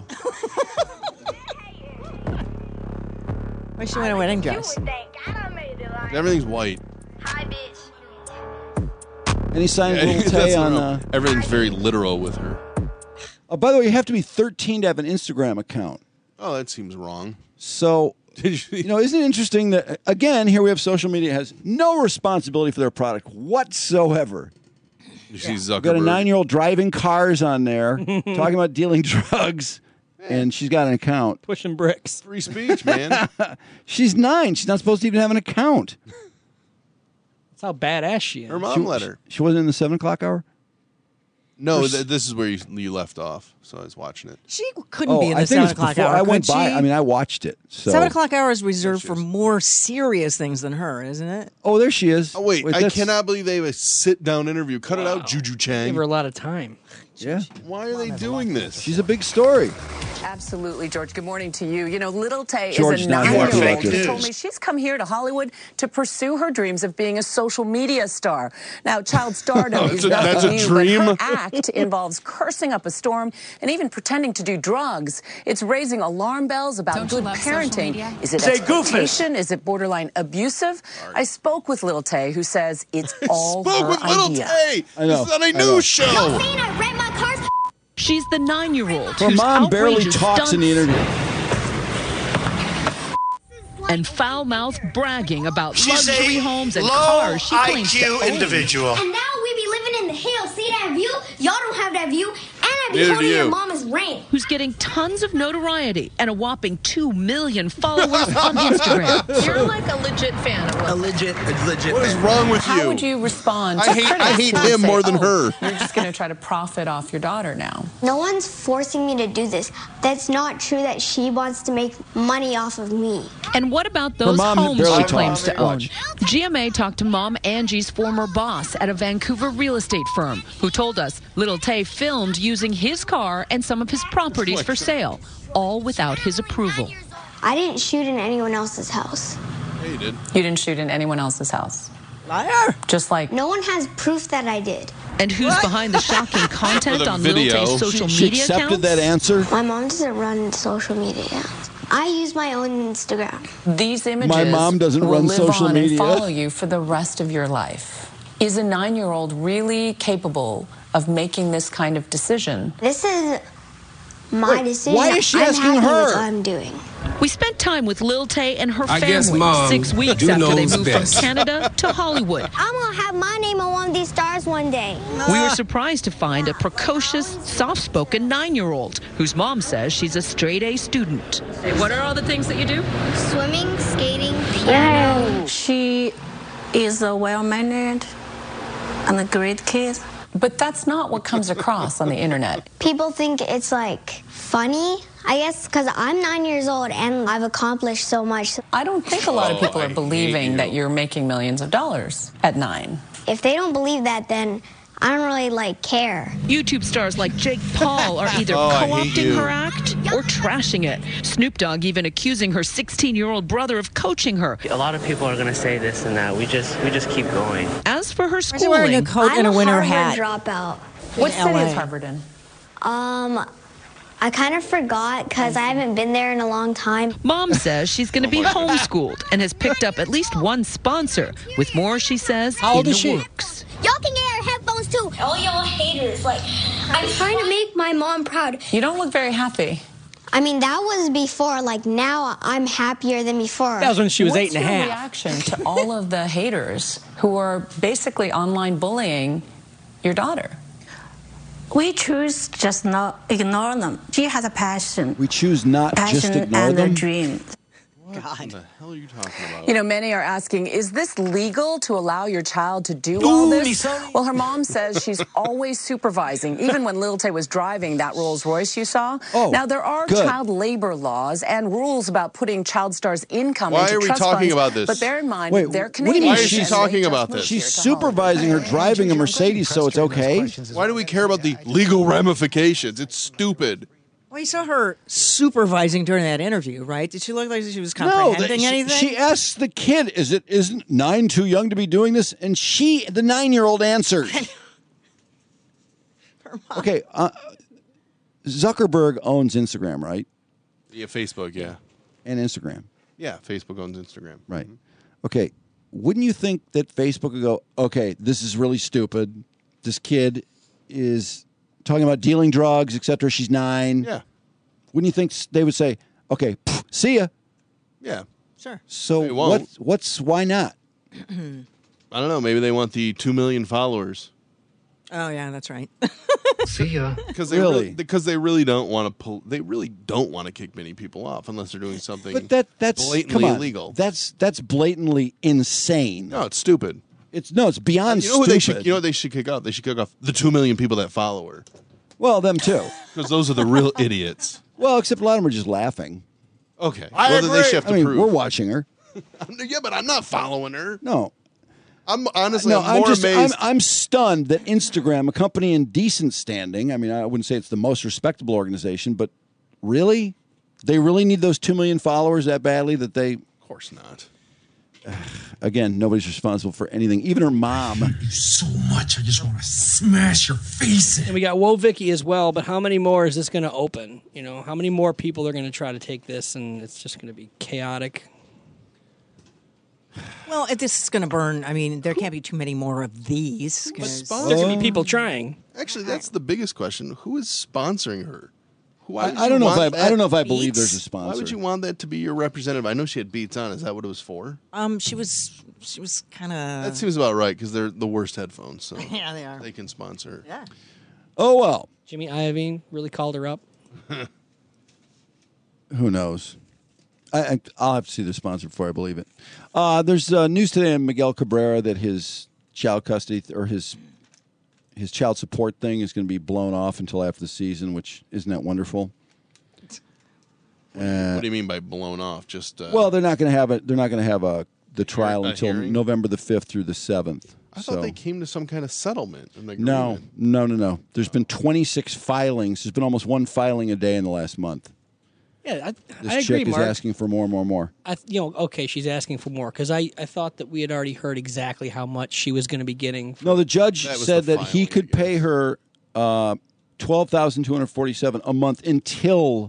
Why she wear a wedding dress? Everything's white. Hi, bitch. Any sign of Little That's Tay what on... I'm- Everything's very literal with her. Oh, by the way, you have to be 13 to have an Instagram account. Oh, that seems wrong. So, Did you? isn't it interesting that, again, here we have social media has no responsibility for their product whatsoever. You see We've got a Zuckerberg. 9-year-old driving cars on there, talking about dealing drugs, and she's got an account. Pushing bricks. Free speech, man. She's 9. She's not supposed to even have an account. That's how badass she is. Her mom let her. She wasn't in the 7 o'clock hour? No, this is where you left off. So I was watching it. She couldn't be in the 7 o'clock hour. I went could by. she? I mean, I watched it. So. 7 o'clock hour is reserved for more serious things than her, isn't it? Oh, there she is. Oh wait, I that's- cannot believe they have a sit-down interview. Cut it out, Juju Chang. Give her a lot of time. Yeah. Why are they doing this? She's a big story. Absolutely, George. Good morning to you. You know, Little Tay George is a not 9-year-old happy. who told me she's come here to Hollywood to pursue her dreams of being a social media star. Now, child stardom is nothing new, but her act involves cursing up a storm and even pretending to do drugs. It's raising alarm bells about good parenting. Is it exploitation? Is it borderline abusive? I spoke with Little Tay, who says it's all her idea. I know. This is on a news show. She's the 9-year-old Her whose mom barely outrageous talks in the stunts interview. and foul-mouthed bragging about She's luxury a homes and low cars she claims to IQ own. individual. And now we be living in the hills. See that view? Y'all don't have that view. And I be Neither holding do your you. mama's ring. Who's getting tons of notoriety and a whopping 2 million followers on Instagram. You're like a legit fan of Legit. What is wrong with How you? would you respond to I hate critics who him say, more than her. You're just going to try to profit off your daughter now. No one's forcing me to do this. That's not true that she wants to make money off of me. And what about those mom homes barely she talks. claims to own? Watch. GMA talked to Mom Angie's former boss at a Vancouver real estate firm who told us Little Tay filmed using his car and some of his properties for sale, all without his approval. I didn't shoot in anyone else's house. Yeah, you did. You didn't shoot in anyone else's house. Liar. Just like No one has proof that I did. And who's behind the shocking content With a on Little video. Tay's social She media accepted accounts? that answer. My mom doesn't run social media accounts. I use my own Instagram. these images My mom doesn't will run live social on media. and follow you for the rest of your life. Is a 9-year-old really capable of making this kind of decision? This is my decision. why is she I'm asking happy her? with what I'm doing. We spent time with Lil Tay and her I guess family Mom 6 weeks do after they knows moved best. from Canada to Hollywood. I'm gonna have my name on one of these stars one day. We were surprised to find a precocious, soft-spoken 9-year-old whose mom says she's a straight-A student. What are all the things that you do? Swimming, skating, piano. She is a well-mannered and a great kid. But that's not what comes across on the internet. People think it's like funny, I guess, because I'm 9 years old and I've accomplished so much. I don't think a lot of people I are hate believing you. that you're making millions of dollars at 9. If they don't believe that, then I don't really care. YouTube stars like Jake Paul are either I hate co-opting you. her act or trashing it. Snoop Dogg even accusing her 16-year-old brother of coaching her. A lot of people are going to say this and that. We just keep going. As for her Why is she wearing a schooling, coat and a winter hat? Dropout. What city LA. is Harvard in? I kind of forgot because I haven't been there in a long time. Mom says she's going to be homeschooled and has picked up at least one sponsor, with more, she says, How old in is the she? works. Y'all can get our headphones too. All y'all haters. I'm trying to make my mom proud. You don't look very happy. I mean, that was before. Now I'm happier than before. That was when she was What's 8 and a your half. reaction to all of the haters who are basically online bullying your daughter? We choose just not ignore them. She has a passion. We choose not just Passion ignore and them. a dream. What the hell are you talking about? You know, many are asking, is this legal to allow your child to do all this? Well, her mom says she's always supervising, even when Lil Tay was driving that Rolls Royce you saw. Oh, now, there are good. child labor laws and rules about putting child stars' income Why into are we trust talking funds, about this? But bear in mind, Wait, they're what do you Canadian. mean Why is she and talking they just about moved this? here She's to Hollywood. supervising her driving a Mercedes, so it's okay. Why do we care about the legal ramifications? It's stupid. Well, you saw her supervising during that interview, right? Did she look like she was No, comprehending anything? she asks the kid, isn't 9 too young to be doing this? And the 9-year-old answers. Okay, Zuckerberg owns Instagram, right? Yeah, Facebook, yeah. And Instagram. Yeah, Facebook owns Instagram. Right. Okay, wouldn't you think that Facebook would go, okay, this is really stupid. This kid is talking about dealing drugs, etc. She's 9. Yeah. Wouldn't you think they would say, okay, see ya? Yeah. Sure. So They won't. why not? I don't know. Maybe they want the 2 million followers. Oh yeah, that's right. See ya. Because they really don't want to they really don't want to kick many people off unless they're doing something But that's blatantly come on. illegal. That's blatantly insane. No, it's stupid. It's beyond You know who stupid. they should kick off? They should kick off the 2 million people that follow her. Well, them too. Because those are the real idiots. Well, except a lot of them are just laughing. Okay. I Well, then they agree. should have to I mean, prove. we're watching her. Yeah, but I'm not following her. No. I'm honestly No, I'm more amazed. I'm stunned that Instagram, a company in decent standing, I mean, I wouldn't say it's the most respectable organization, but really? They really need those 2 million followers that badly that they... Of course not. Again, nobody's responsible for anything. Even her mom. So much, I just want to smash your face in. And we got Woah Vicky as well, but how many more is this going to open? You know, how many more people are going to try to take this, and it's just going to be chaotic? Well, if this is going to burn, I mean, there can't be too many more of these. There's going to be people trying. Actually, that's the biggest question. Who is sponsoring her? I don't know if I believe there's a sponsor. Why would you want that to be your representative? I know she had Beats on. Is that what it was for? She was kind of. That seems about right because they're the worst headphones. So yeah, they are. They can sponsor. Yeah. Oh well. Jimmy Iovine really called her up. Who knows? I'll have to see the sponsor before I believe it. There's news today on Miguel Cabrera that his child custody or his child support thing is going to be blown off until after the season, which isn't that wonderful? What do you mean by blown off? Just well, they're not going to have it. They're not going to have the trial a until hearing? November the 5th through the 7th. I thought they came to some kind of settlement. No. There's been 26 filings. There's been almost one filing a day in the last month. Yeah, This I agree, chick Mark. is asking for more and more and more. Okay, she's asking for more because I thought that we had already heard exactly how much she was going to be getting. No, the judge said that he could pay her $12,247 a month until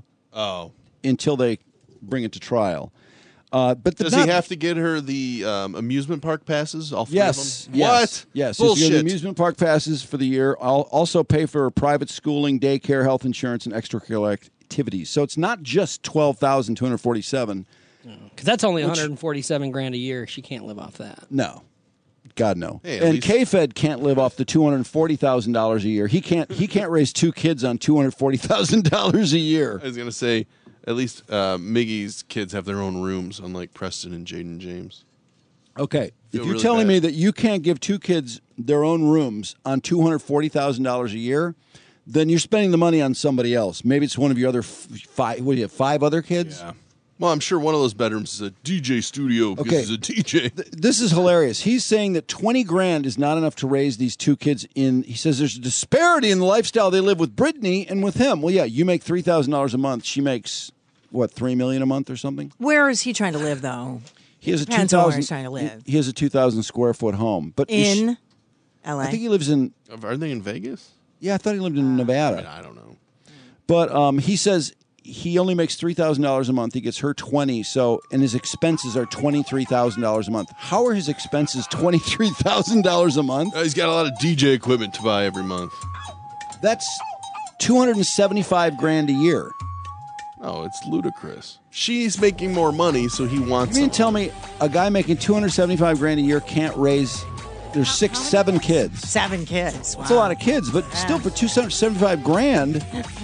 they bring it to trial. But does he have to get her the amusement park passes? All three of them? Yes. What? Yes. Bullshit. So the amusement park passes for the year. I'll also pay for private schooling, daycare, health insurance, and extracurricular activities. So it's not just $12,247. Because that's only $147,000 a year. She can't live off that. No. God, no. Hey, at and least- K-Fed can't live off the $240,000 a year. He can't raise two kids on $240,000 a year. I was going to say, at least Miggy's kids have their own rooms, unlike Preston and Jaden James. Okay. If Feel you're really telling bad. me that you can't give two kids their own rooms on $240,000 a year, then you're spending the money on somebody else. Maybe it's one of your other five. What do you have? 5 other kids? Yeah. Well, I'm sure one of those bedrooms is a DJ studio because he's a DJ. This is hilarious. He's saying that $20,000 is not enough to raise these two kids in. He says there's a disparity in the lifestyle they live with Brittany and with him. Well, yeah, you make $3,000 a month. She makes what, $3 million a month or something? Where is he trying to live, though? He has Depends on where he's trying to live. He has a 2,000 square foot home, but In L.A. I think he lives in. Are they in Vegas? Yeah, I thought he lived in Nevada. I don't know. But he says he only makes $3,000 a month. He gets her $20,000. So, and his expenses are $23,000 a month. How are his expenses $23,000 a month? He's got a lot of DJ equipment to buy every month. That's $275,000 a year. Oh, it's ludicrous. She's making more money, so he wants. You mean tell me a guy making $275,000 a year can't raise? There's 6, 7 kids. 7 kids. Wow. It's a lot of kids, but still for $275,000.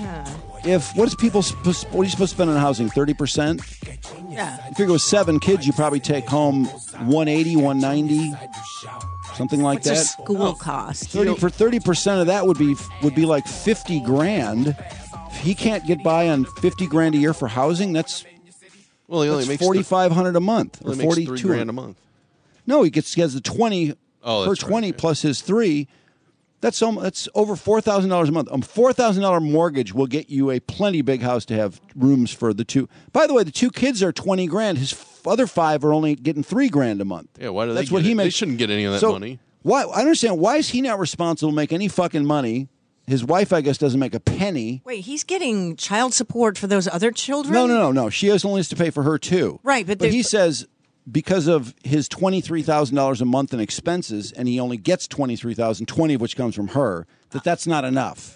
If what are you supposed to spend on housing? 30%. Yeah. I figure with 7 kids, you probably take home $180, $190, something like What's that. a school cost? For 30% of that would be like $50,000. If he can't get by on $50,000 a year for housing, that's he only makes $4,500 a month or only makes $42,000 $3,000 a month. No, he has the 20 Oh, per that's 20 right. plus his 3. That's over $4,000 a month. A $4,000 mortgage will get you a plenty big house to have rooms for the 2. By the way, the 2 kids are $20,000. His other 5 are only getting $3,000 a month. Yeah, why do That's they? what Get he it? makes. They shouldn't get any of that So money. Why? I understand. Why is he not responsible to make any fucking money? His wife, I guess, doesn't make a penny. Wait, he's getting child support for those other children? No. She only has to pay for her too. Right, but he says because of his $23,000 a month in expenses, and he only gets $23,000, 20 of which comes from her, that's not enough.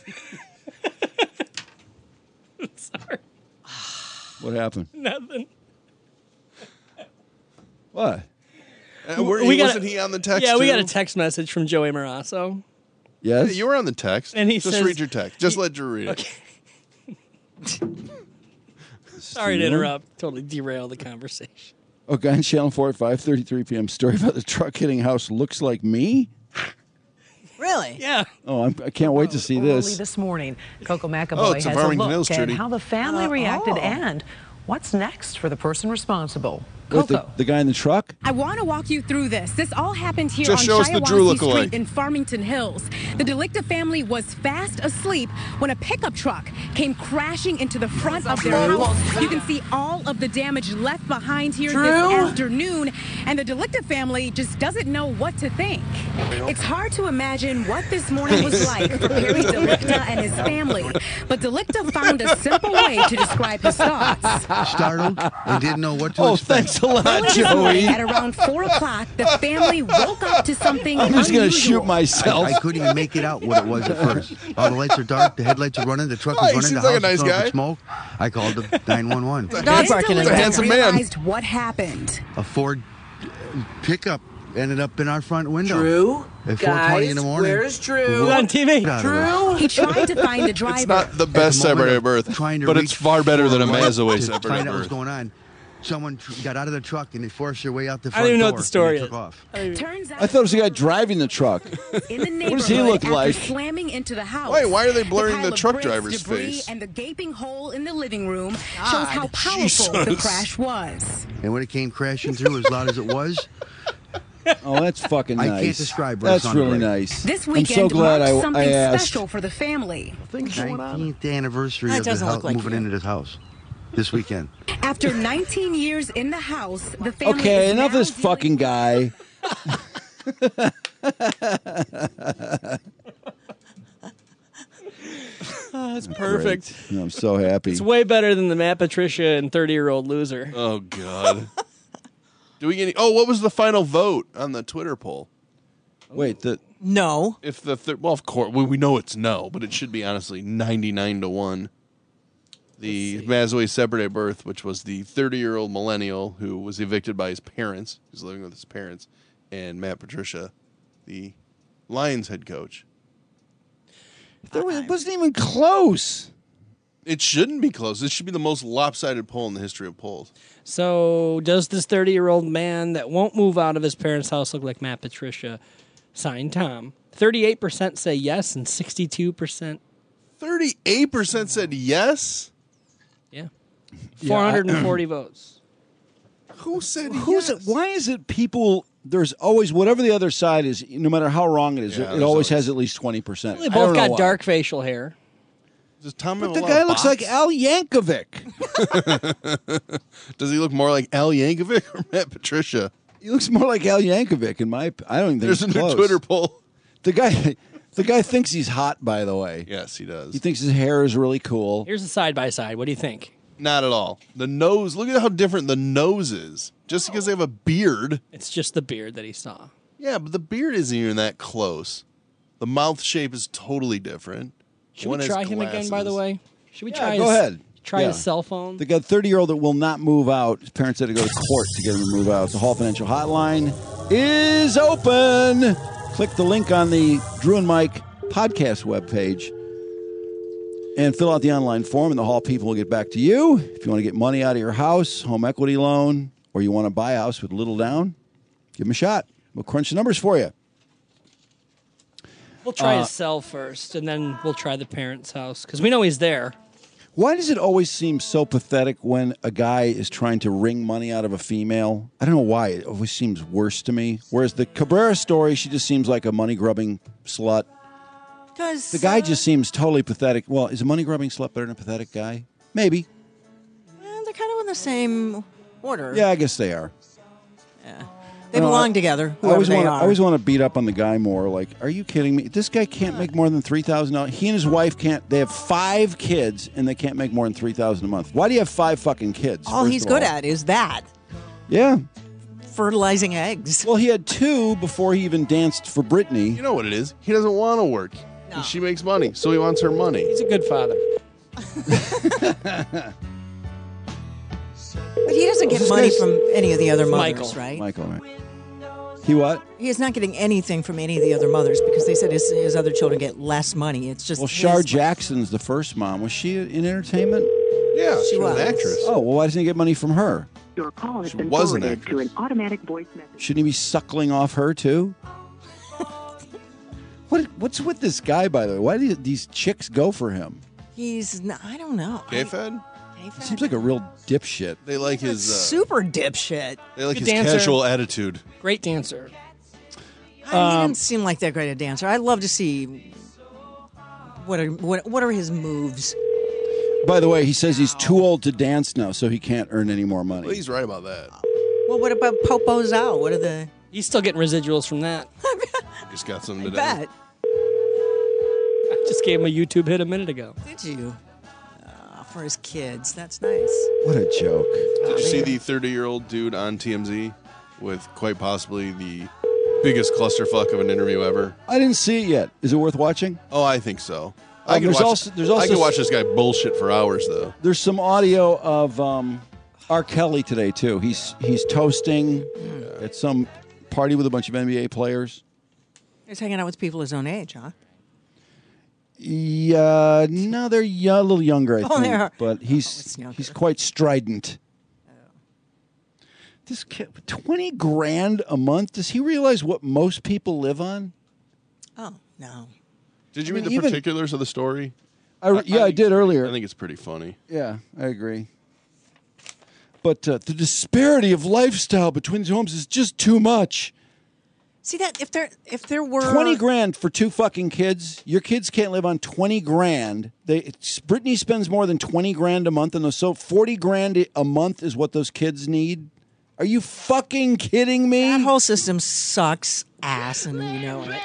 Sorry. What happened? Nothing. What? Wasn't he on the text? Yeah, we too? got a text message from Joey Marasso. Yes? Yeah, you were on the text. And he just says- read your text. Just let Drew read it. Sorry to interrupt. Totally derail the conversation. Oh, guy on Channel 4 at 5:33 p.m. Story about the truck hitting house looks like me? Really? Yeah. Oh, I can't wait to see Early this. this morning, Coco Oh, McAvoy it's a has a Farmington look Hills, at Trudy. how the family reacted oh. and what's next for the person responsible. What, Coco. the guy in the truck? I want to walk you through this. This all happened here Just on show us the Drew Shiawassee lookalike. Street in Farmington Hills. The Delicta family was fast asleep when a pickup truck came crashing into the front of their house. You can see all of the damage left behind here this afternoon, and the Delicta family just doesn't know what to think. It's hard to imagine what this morning was like for Harry Delicta and his family, but Delicta found a simple way to describe his thoughts. Startled and didn't know what to Oh, expect. thanks a lot, Early this Joey. morning at around 4 o'clock, the family woke up to something I'm just going to unusual. shoot myself. I couldn't even make it out what it was at first. All the lights are dark, the headlights are running, the truck Oh, is he running, the seems like a house nice is filled guy. with smoke. I called the 911. Dog Then barking in the Delicta handsome man. realized what happened. A Ford pickup ended up in our front window. Drew? At 4:20 in the morning. Where's Drew? He's on TV. Drew? He tried to find the driver. It's not the best At the moment Saturday of birth, trying to but reach it's far better than a 411 Mazaway to Saturday find out what's birth. going on. Someone got out of the truck and they forced their way out the I front don't even know door. what the story and they is. took off. Turns out I thought it was the guy driving the truck. in the neighborhood What does he look after like? slamming into the house. Wait, why are they blurring pile the of truck bricks, driver's debris, face? And the gaping hole in the living room shows how powerful the Jesus. crash was. And when it came crashing through as loud as it was, Oh, that's fucking nice. I can't describe what it That's sounded really like. nice. This I'm weekend so glad marks I something asked. special for the family. 19th anniversary That of the doesn't house, look like moving you. into this house this weekend. After 19 years in the house, the family Okay, is enough of now this fucking guy. That's perfect. Great. I'm so happy. It's way better than the Matt Patricia and 30-year-old loser. Oh God. Do we get any? Oh, what was the final vote on the Twitter poll? Wait, No. If the well, of course we know it's no, but it should be honestly 99-1. The Mazaway Saturday birth, which was the 30-year-old millennial who was evicted by his parents, who's living with his parents, and Matt Patricia, the Lions head coach. it wasn't even close. It shouldn't be close. This should be the most lopsided poll in the history of polls. So does this 30-year-old man that won't move out of his parents' house look like Matt Patricia? Sign Tom. 38% say yes and 62%. 38% said yes. Yeah. 440 votes. Who said Who's yes? it? Why is it people? There's always whatever the other side is. No matter how wrong it is, Yeah, it there's always always- has at least 20%. They both got dark facial hair. Does Tom But have the a lot guy of looks box? like Al Yankovic. Does he look more like Al Yankovic or Matt Patricia? He looks more like Al Yankovic in my. I don't even think There's a it's new close. Twitter poll. The guy thinks he's hot. By the way, Yes, he does. he thinks his hair is really cool. Here's a side-by-side. What do you think? Not at all. The nose. Look at how different the nose is. Just because they have a beard. It's just the beard that he saw. Yeah, but the beard isn't even that close. The mouth shape is totally different. Should One we has try him again, by the glasses. way? Should we Yeah, try go his, ahead. Try Yeah. his cell phone? The guy 30-year-old that will not move out. His parents had to go to court to get him to move out. The Hall Financial Hotline is open. Click the link on the Drew and Mike podcast webpage and fill out the online form, and the Hall people will get back to you. If you want to get money out of your house, home equity loan, or you want to buy a house with little down, give them a shot. We'll crunch the numbers for you. We'll try his cell first, and then we'll try the parents' house, because we know he's there. Why does it always seem so pathetic when a guy is trying to wring money out of a female? I don't know why. It always seems worse to me. Whereas the Cabrera story, she just seems like a money-grubbing slut. Because The guy just seems totally pathetic. Well, is a money-grubbing slut better than a pathetic guy? Maybe. they're kind of in the same order. Yeah, I guess they are. Yeah. They belong together. I always Whoever they want. are. I always want to beat up on the guy more. Like, are you kidding me? This guy can't make more than $3,000. He and his wife can't. They have 5 kids, and they can't make more than $3,000 a month. Why do you have 5 fucking kids? All first he's of good all? at is that Yeah. fertilizing eggs. Well, he had 2 before he even danced for Britney. You know what it is? He doesn't want to work. And she makes money, so he wants her money. He's a good father. But he doesn't get This money guy's- from any of the other mothers, Michael. right? Michael, right? He what? He is not getting anything from any of the other mothers because they said his other children get less money. It's just Well, his Shar money. Jackson's the first mom. Was she in entertainment? Yeah, She was. an actress. Oh, well, why doesn't he get money from her? Your call has She been was an forwarded to an actress. automatic voice message. Shouldn't he be suckling off her too? What's with this guy, by the way? Why do these chicks go for him? He's not, I don't know. K-Fed? Seems like a real dipshit. They like his super dipshit. They like Good his dancer. casual attitude. Great dancer. He didn't seem like that great a dancer. I'd love to see what are his moves. By the way, he says he's too old to dance now, so he can't earn any more money. Well, he's right about that. Well, what about Popo's out? What are the? He's still getting residuals from that. Just got some today. Bet. I just gave him a YouTube hit a minute ago. Did you? For his kids. That's nice. What a joke. Did you see the 30-year-old dude on TMZ with quite possibly the biggest clusterfuck of an interview ever? I didn't see it yet. Is it worth watching? Oh, I think so. I could there's watch, also I could watch this guy bullshit for hours, though. There's some audio of R. Kelly today, too. He's toasting at some party with a bunch of NBA players. He's hanging out with people his own age, huh? Yeah, no, they're a little younger, I think. They are. But he's quite strident. This kid, $20,000 a month. Does he realize what most people live on? Oh no. Did you read the particulars of the story? I did earlier. I think it's pretty funny. Yeah, I agree. But the disparity of lifestyle between the homes is just too much. See that if there were $20,000 for two fucking kids, your kids can't live on $20,000. Brittany spends more than $20,000 a month, and so $40,000 a month is what those kids need. Are you fucking kidding me? That whole system sucks ass, and you know it.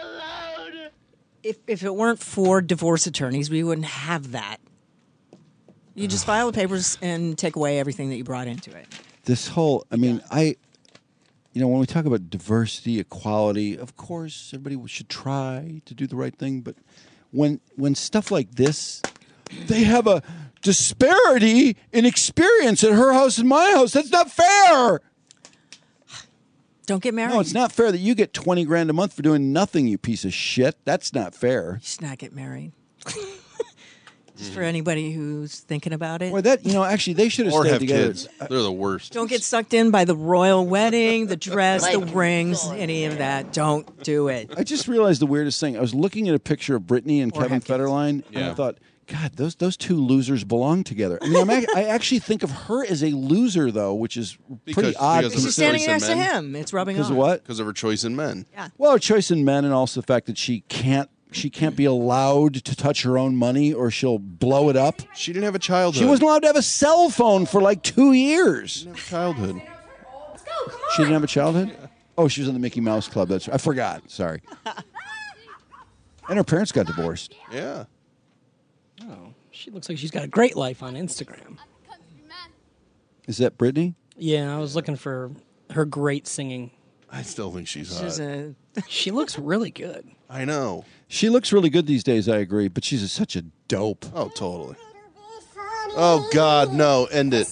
If it weren't for divorce attorneys, we wouldn't have that. You just file the papers and take away everything that you brought into it. This whole, when we talk about diversity, equality, of course, everybody should try to do the right thing. But when stuff like this, they have a disparity in experience at her house and my house. That's not fair. Don't get married. No, it's not fair that you get $20,000 a month for doing nothing, you piece of shit. That's not fair. Just not get married. Just for anybody who's thinking about it. Well, actually, they should have Or stayed have together. kids. They're the worst. Don't get sucked in by the royal wedding, the dress, the rings, any of that. Don't do it. I just realized the weirdest thing. I was looking at a picture of Brittany and Or Kevin have kids. Federline, and I Yeah. thought, God, those two losers belong together. I actually think of her as a loser, though, which is pretty odd. because of her She's standing choice in next to men. him. It's rubbing Because off. of what? Because of her choice in men. Yeah. Well, her choice in men, and also the fact that she can't be allowed to touch her own money, or she'll blow it up. She didn't have a childhood. She wasn't allowed to have a cell phone for like 2 years. She didn't have a childhood. She didn't have a childhood? Oh, she was in the Mickey Mouse Club. I forgot. Sorry. And her parents got divorced. Yeah. Oh, she looks like she's got a great life on Instagram. Is that Brittany? Yeah, I was looking for her great singing. I still think she's hot. She looks really good. I know. She looks really good these days, I agree, but she's such a dope. Oh, totally. Oh, God, no. End it.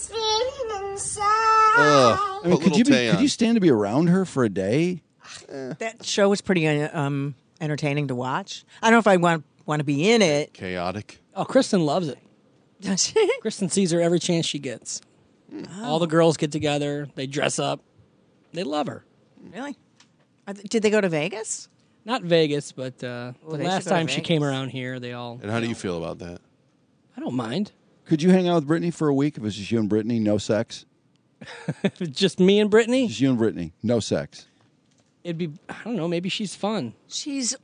Ugh. Could you stand to be around her for a day? That show was pretty entertaining to watch. I don't know if I want to be in it. Chaotic. Oh, Kristen loves it. Does she? Kristen sees her every chance she gets. All the girls get together. They dress up. They love her. Really? Did they go to Vegas? Not Vegas, but the they should last go to time she came Vegas. around here, they all... And how do you feel about that? I don't mind. Could you hang out with Brittany for a week if it was just you and Brittany, no sex? Just me and Brittany? Just you and Brittany, no sex. It'd be, I don't know, maybe she's fun. She's...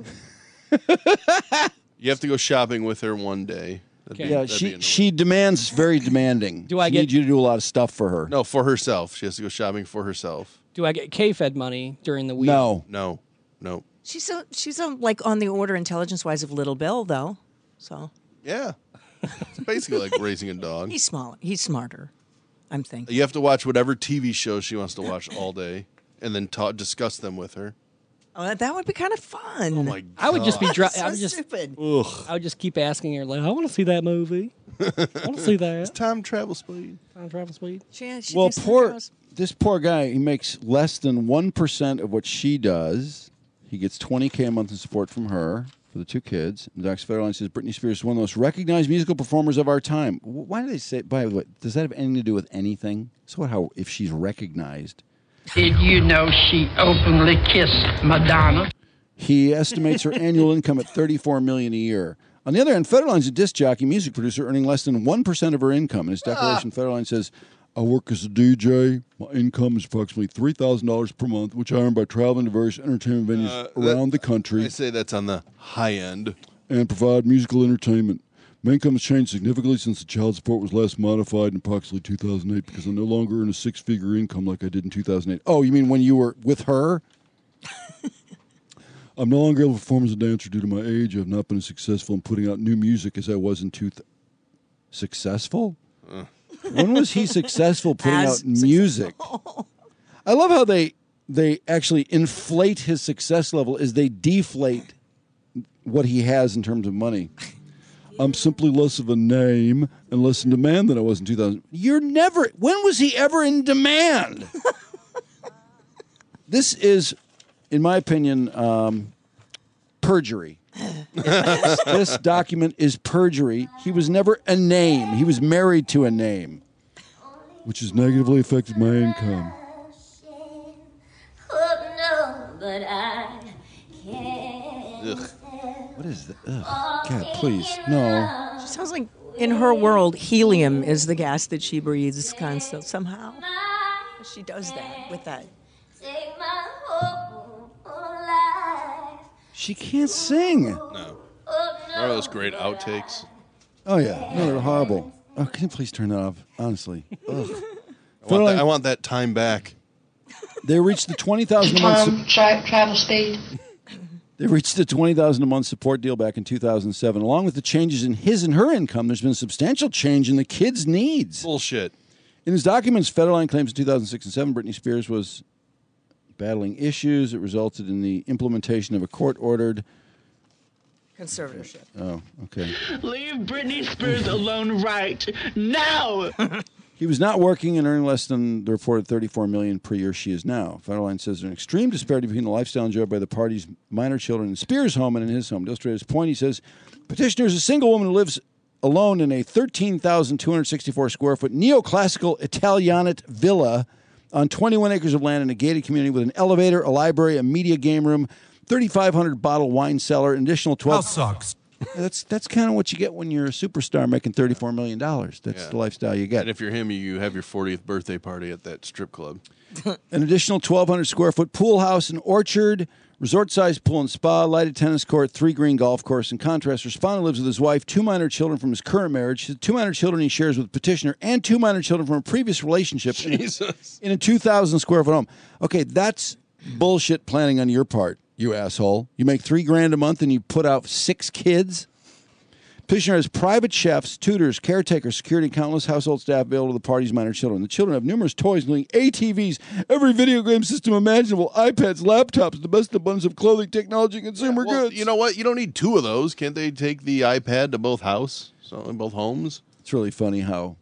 You have to go shopping with her one day. Yeah, she demands very demanding. Do I she get- needs you to do a lot of stuff for her. No, for herself. She has to go shopping for herself. Do I get K-Fed money during the week? No. No. She's like on the order intelligence-wise of Little Bill, though. So Yeah. It's basically like raising a dog. he's small. He's smarter. I'm thinking. You have to watch whatever TV shows she wants to watch all day and then discuss them with her. Oh, that would be kind of fun. Oh, my God. I would just be... So I would just, stupid. Ugh. I would just keep asking her, like, I want to see that movie. I want to see that. It's time travel speed. Time travel speed. She Well, thinks that this poor guy, he makes less than 1% of what she does. He gets $20K a month in support from her for the two kids. And Dr. Federline says Britney Spears is one of the most recognized musical performers of our time. Why do they say, by the way, does that have anything to do with anything? So how if she's recognized? Did you know she openly kissed Madonna? He estimates her annual income at $34 million a year. On the other hand, Federline's a disc jockey, music producer, earning less than 1% of her income. In his declaration, Federline says, I work as a DJ. My income is approximately $3,000 per month, which I earn by traveling to various entertainment venues around the country. I say that's on the high end. And provide musical entertainment. My income has changed significantly since the child support was last modified in approximately 2008 because I no longer earn a six-figure income like I did in 2008. Oh, you mean when you were with her? I'm no longer able to perform as a dancer due to my age. I have not been as successful in putting out new music as I was in Successful? When was he successful putting out music? I love how they actually inflate his success level as they deflate what he has in terms of money. I'm simply less of a name and less in demand than I was in 2000. When was he ever in demand? This is, in my opinion, perjury. This document is perjury. He was never a name. He was married to a name, which has negatively affected my income. But I can't. What is that? Ugh. God, please. No. She sounds like, in her world, helium is the gas that she breathes constantly. Somehow. She does that with that. She can't sing. No. Remember those great outtakes? Oh, yeah. No, they're horrible. Oh, can you please turn that off? Honestly. Ugh. I want that time back. They reached the $20,000 a month. Travel speed. They reached the $20,000 a month support deal back in 2007. Along with the changes in his and her income, there's been a substantial change in the kids' needs. Bullshit. In his documents, Federline claims in 2006 and 2007, Britney Spears was battling issues. It resulted in the implementation of a court-ordered conservatorship. Oh, okay. Leave Britney Spears alone right now. He was not working and earning less than the reported $34 million per year she is now. Federline says there's an extreme disparity between the lifestyle enjoyed by the party's minor children in Spears' home and in his home. To illustrate his point, he says, petitioner is a single woman who lives alone in a 13,264 square foot neoclassical Italianate villa on 21 acres of land in a gated community with an elevator, a library, a media game room, 3,500 bottle wine cellar, an additional 12. House sucks. That's kind of what you get when you're a superstar making $34 million. That's the lifestyle you get. And if you're him, you have your 40th birthday party at that strip club. An additional 1,200 square foot pool house, an orchard, resort-sized pool and spa, lighted tennis court, 3-green golf course. In contrast, respondent lives with his wife, 2 minor children from his current marriage, 2 minor children he shares with petitioner, and 2 minor children from a previous relationship. Jesus. In a 2,000 square foot home. Okay, that's bullshit planning on your part, you asshole. You make $3,000 a month and you put out 6 kids. Petitioner has private chefs, tutors, caretakers, security, and countless household staff available to the party's minor children. The children have numerous toys, including ATVs, every video game system imaginable, iPads, laptops, the best abundance of clothing, technology, and consumer goods. You know what? You don't need 2 of those. Can't they take the iPad to both both homes? It's really funny how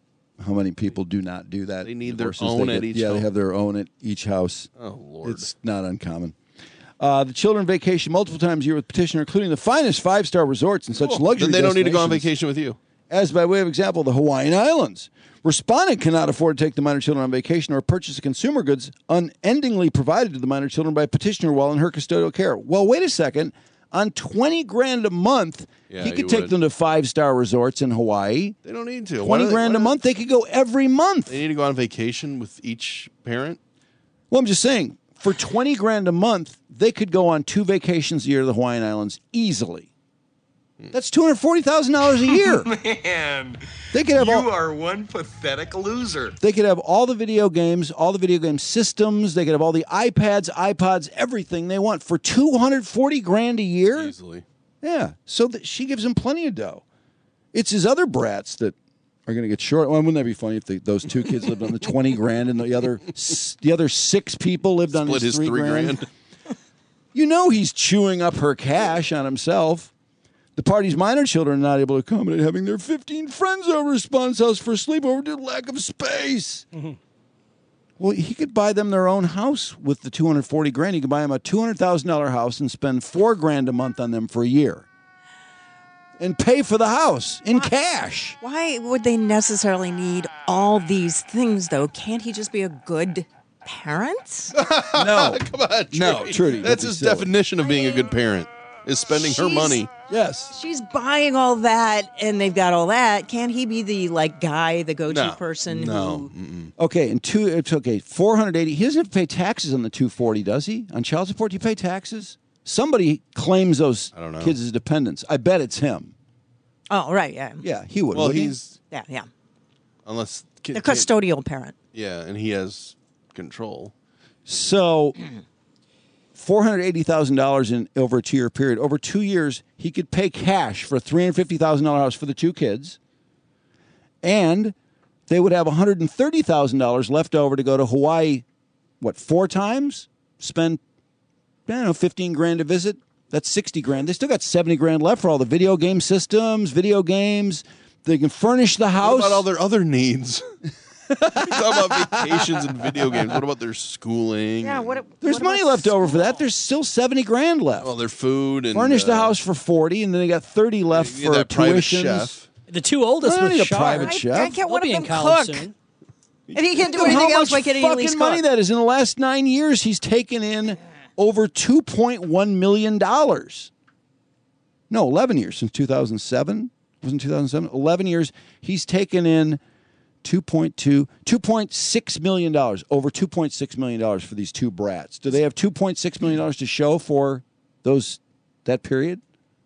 many people do not do that. They need their own at each home. They have their own at each house. Oh, Lord. It's not uncommon. The children vacation multiple times a year with petitioner, including the finest 5-star resorts and such luxury Then they don't need to go on destinations vacation with you. as by way of example, the Hawaiian Islands. Respondent cannot afford to take the minor children on vacation or purchase the consumer goods unendingly provided to the minor children by petitioner while in her custodial care. Well, wait a second. On $20,000 a month, he could take them to 5-star resorts in Hawaii. They don't need to. $20,000 a month, they could go every month. They need to go on vacation with each parent? Well, I'm just saying, for $20,000 a month, they could go on 2 vacations a year to the Hawaiian Islands easily. That's $240,000 a year. Man, they could have you are one pathetic loser. They could have all the video games, all the video game systems. They could have all the iPads, iPods, everything they want for $240,000 a year. Easily. Yeah. So she gives him plenty of dough. It's his other brats that are going to get short. Well, wouldn't that be funny if those 2 kids lived on the $20,000 and the other 6 people lived on his $3,000? You know he's chewing up her cash on himself. The party's minor children are not able to accommodate having their 15 friends over to Respondent's house for a sleepover due to lack of space. Mm-hmm. Well, he could buy them their own house with the $240,000. He could buy them a $200,000 house and spend $4,000 a month on them for a year. And pay for the house in cash. Why would they necessarily need all these things, though? Can't he just be a good parent? No. Come on, Trudy. No, Trudy. That's his definition of being a good parent. is spending her money. Yes. She's buying all that, and they've got all that. Can't he be the guy, the go-to person? No. Who... Okay, and it's okay. 480. He doesn't have to pay taxes on the 240, does he? On child support, do you pay taxes? Somebody claims those kids as dependents. I bet it's him. Oh, right, yeah. Yeah, he would. Well, he's yeah. Unless the custodial parent. Yeah, and he has control. So, $480,000 in over a 2-year period. Over 2 years, he could pay cash for a $350,000 house for the 2 kids, and they would have $130,000 left over to go to Hawaii. 4 times? Spend, $15,000 a visit. That's $60,000. They still got $70,000 left for all the video game systems, video games. They can furnish the house. What about all their other needs? Talk about vacations and video games. What about their schooling? Yeah, there's money left over for that. There's still $70,000 left. Well, their food and furnish the house for $40,000, and then they got $30,000 left for private tuitions. chef. The 2 oldest I don't with need a Shar. private chef. I can't They'll be in them college cook. soon. And he can't do anything else like getting at least fucking money that is. In the last 9 years, he's taken in over $2.1 million. No, 11 years since 2007. Wasn't 2007? 11 years. He's taken in $2.6 million. Over $2.6 million for these 2 brats. Do they have $2.6 million to show for that period?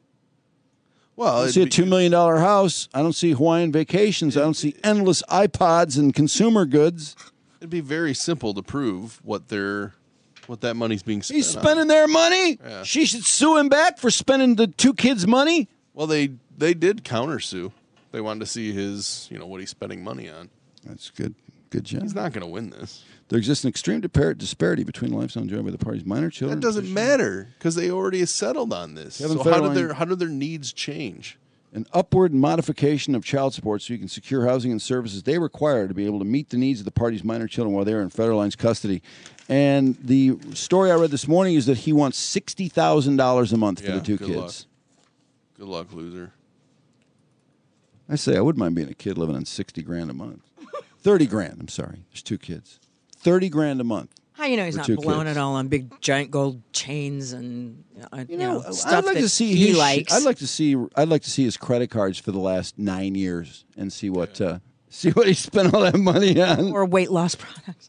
Well, I see a $2 million house. I don't see Hawaiian vacations. I don't see endless iPods and consumer goods. It'd be very simple to prove what that money's being spent. He's spending their money. Yeah. She should sue him back for spending the 2 kids' money. Well, they did countersue. They wanted to see his, what he's spending money on. That's good. Good job. He's not going to win this. There exists an extreme disparity between the lifestyle enjoyed by the party's minor children. That doesn't matter because they already settled on this. Kevin So Federline- how did their needs change? An upward modification of child support so you can secure housing and services they require to be able to meet the needs of the party's minor children while they're in Federline's custody. And the story I read this morning is that he wants $60,000 a month for the 2 good kids. luck. Good luck, loser. I say I wouldn't mind being a kid living on $60,000 a month. $30,000. I'm sorry. There's 2 kids. $30,000 a month. How he's for not 2 blowing kids. it all on big giant gold chains and stuff I'd like that to see he his, likes. I'd like to see his credit cards for the last 9 years and see what he spent all that money on. Or weight loss products.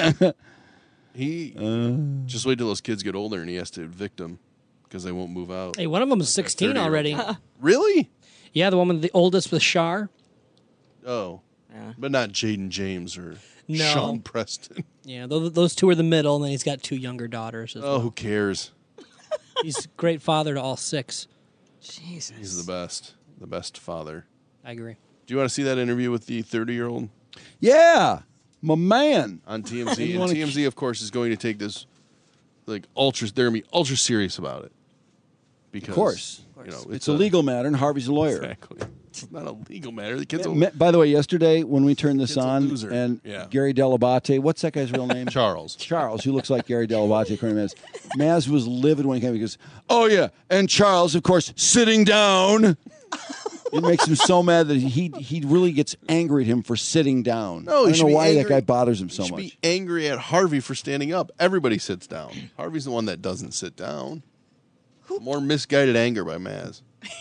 He just wait till those kids get older and he has to evict them because they won't move out. Hey, one of them is 16 already. Really? Yeah, the one with the oldest with Shar. Oh. But not Jaden James or No. Sean Preston. Yeah, those 2 are the middle, and then he's got 2 younger daughters as well. Who cares? He's a great father to all 6. Jesus. He's the best father. I agree. Do you want to see that interview with the 30-year-old? Yeah, my man. On TMZ. And TMZ, of course, is going to take this they're going to be ultra serious about it. Because, Of course. It's a a legal matter, and Harvey's a lawyer. Exactly. It's not a legal matter. The kid's By the way, yesterday when we turned this on, loser. and Yeah. Gary Delabate, what's that guy's real name? Charles, who looks like Gary Delabate, according to Maz. Maz was livid when he came because, oh yeah, and Charles, of course, sitting down. It makes him so mad that he really gets angry at him for sitting down. No, I he don't should know be why angry. that guy bothers him so You should much. be angry at Harvey for standing up. Everybody sits down. Harvey's the one that doesn't sit down. More misguided anger by Maz.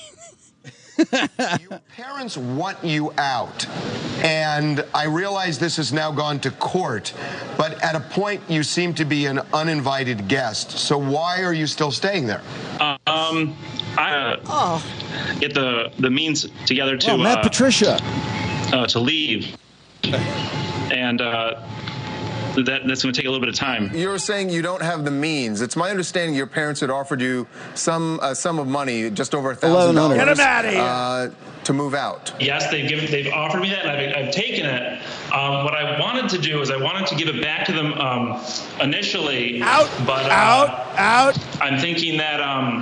Your parents want you out, and I realize this has now gone to court, but at a point you seem to be an uninvited guest. So why are you still staying there? I get the means together to Matt Patricia to leave, and that's going to take a little bit of time. You're saying you don't have the means. It's my understanding your parents had offered you some sum of money, just over $1,000. Get him outta here. To move out. Yes, they've offered me that, and I've taken it. What I wanted to do is I wanted to give it back to them initially. But I'm thinking that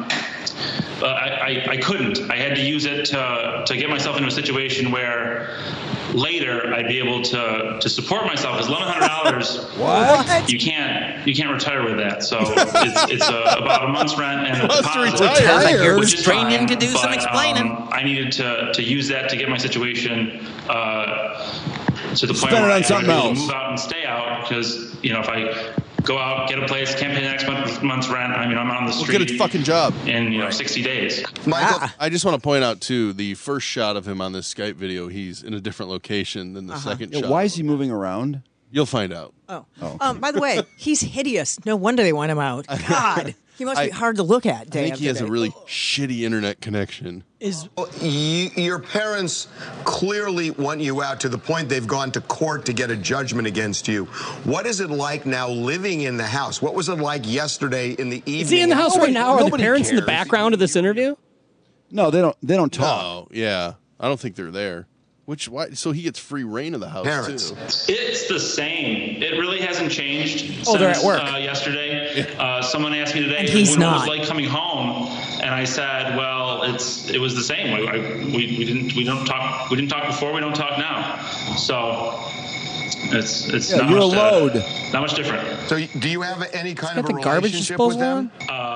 I couldn't. I had to use it to get myself into a situation where later I'd be able to support myself. Because $1,100, what? You can't retire with that. So it's about a month's rent and a deposit. You're which is training fine, to do some but, explaining. I needed to use that to get my situation to the point Spend it where on I something would be able to else. move out and stay out. Because if go out, get a place, can't pay next month's rent. I mean, I'm on the street. Get a fucking job in 60 days. Michael, I just want to point out too, the first shot of him on this Skype video, he's in a different location than the second shot. Why is he moving around? You'll find out. Oh. By the way, he's hideous. No wonder they want him out. God, he must be hard to look at. I think he has a really shitty internet connection. Your parents clearly want you out to the point they've gone to court to get a judgment against you. What is it like now living in the house? What was it like yesterday in the evening? Is he in the house right now? Are the parents in the background of this interview? No, they don't talk. No, yeah. I don't think they're there. So he gets free reign of the house, too. It's the same. It really hasn't changed they're at since work. Yesterday. Someone asked me today And he's what it was not. like coming home, and I said, well, it was the same. We didn't talk before, we don't talk now. So it's not you're much, a load. Not much different. So do you have any kind of a got the garbage relationship with them?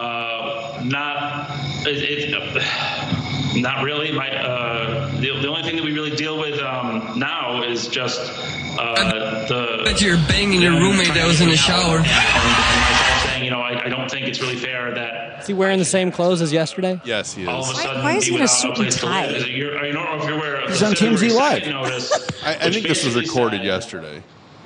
Not really. The only thing that we really deal with now is just the. But you're banging your roommate that was in the shower. Saying, I don't think it's really fair that. Is he wearing the same clothes as yesterday? Yes, he is. All of a sudden, Why is he in a without suit and place to tie? live. I don't know if you're aware of He's on TMZ Live. Notice, I think this was which recorded basically yesterday.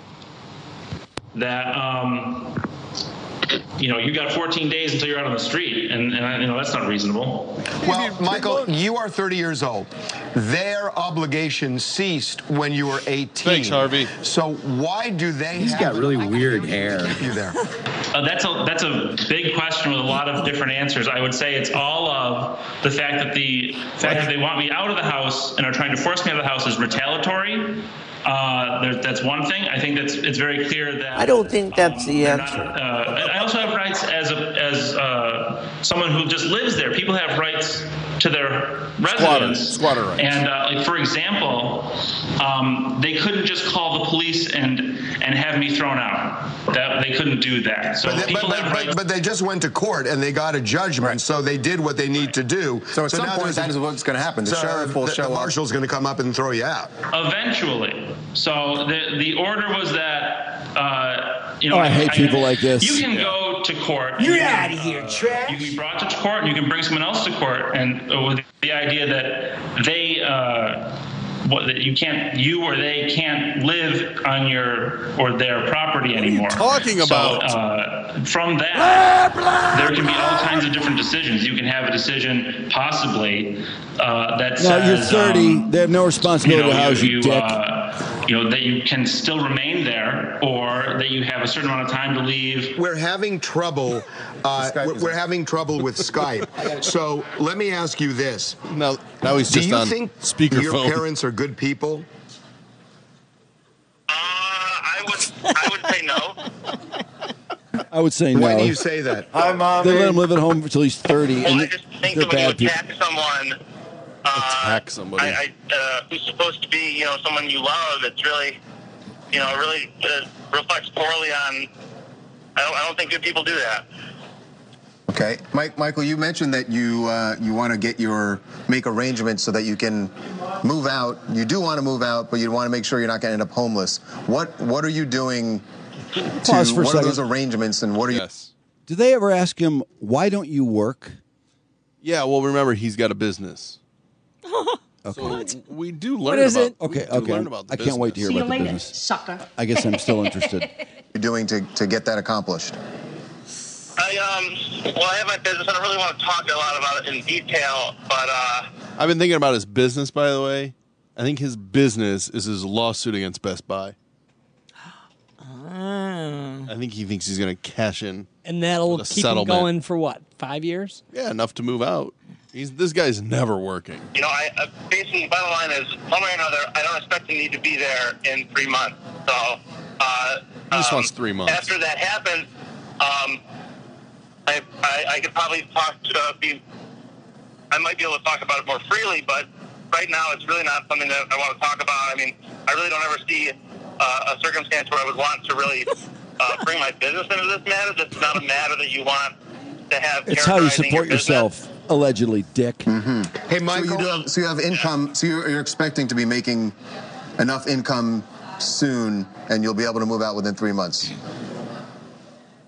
that you got 14 days until you're out on the street, and that's not reasonable. Well, Michael, you are 30 years old. Their obligation ceased when you were 18. Thanks, Harvey. So why do they He's got really weird hair. keep you there? That's a big question with a lot of different answers. I would say it's all of the fact that they want me out of the house and are trying to force me out of the house is retaliatory. That's one thing. I think it's very clear that I don't think that's the answer. I also have rights as someone who just lives there. People have rights to their residence. Squatter rights. And for example, they couldn't just call the police and have me thrown out. That they couldn't do that. So But they just went to court and they got a judgment, so they did what they need to do. So at some point, that is what's going to happen. The sheriff will show up. The marshal's going to come up and throw you out. Eventually. So the order was that I hate people like this. You can go to court. You're out of here, trash. You can be brought to court, and you can bring someone else to court, and with the idea that they you or they can't live on your or their property anymore. What are you talking about? So, from that, there can be all kinds of different decisions. You can have a decision possibly that says, you're 30. They have no responsibility to house you, dick. That you can still remain there, or that you have a certain amount of time to leave. We're having trouble. We're having trouble with Skype. So let me ask you this: Now he's just on speakerphone. Do you think your parents are good people? I would say no. I would say no. Why do you say that? Hi, Mom. They let him live at home until he's 30, Well, and I just think they're that when you bad people. attack someone, Attack somebody. who's supposed to be, someone you love, it's really, really reflects poorly on. I don't think good people do that. Okay, Michael, you mentioned that you want to make arrangements so that you can move out. You do want to move out, but you want to make sure you're not going to end up homeless. What are you doing? Pause for a what are second. those arrangements, and what are you? Yes. Did they ever ask him, why don't you work? Yeah, well, remember, he's got a business. Okay. So we do learn What is about it? Okay. learn about the I can't wait to hear about the business. sucker. I guess I'm still interested. You're doing to get that accomplished? I have my business. I don't really want to talk a lot about it in detail, but I've been thinking about his business, by the way. I think his business is his lawsuit against Best Buy. I think he thinks he's going to cash in. And that'll with a keep him settlement. going for what, 5 years? Yeah, enough to move out. This guy's never working. basically, bottom line is, one way or another, I don't expect to need to be there in 3 months. So, He just wants 3 months. After that happens, I could probably talk to I might be able to talk about it more freely, but right now it's really not something that I want to talk about. I mean, I really don't ever see a circumstance where I would want to really bring my business into this matter. This is not a matter that you want to have. It's how you characterizing support your business. yourself, allegedly, dick. Mm-hmm. Hey, Michael. So you have income. So you're expecting to be making enough income soon, and you'll be able to move out within 3 months.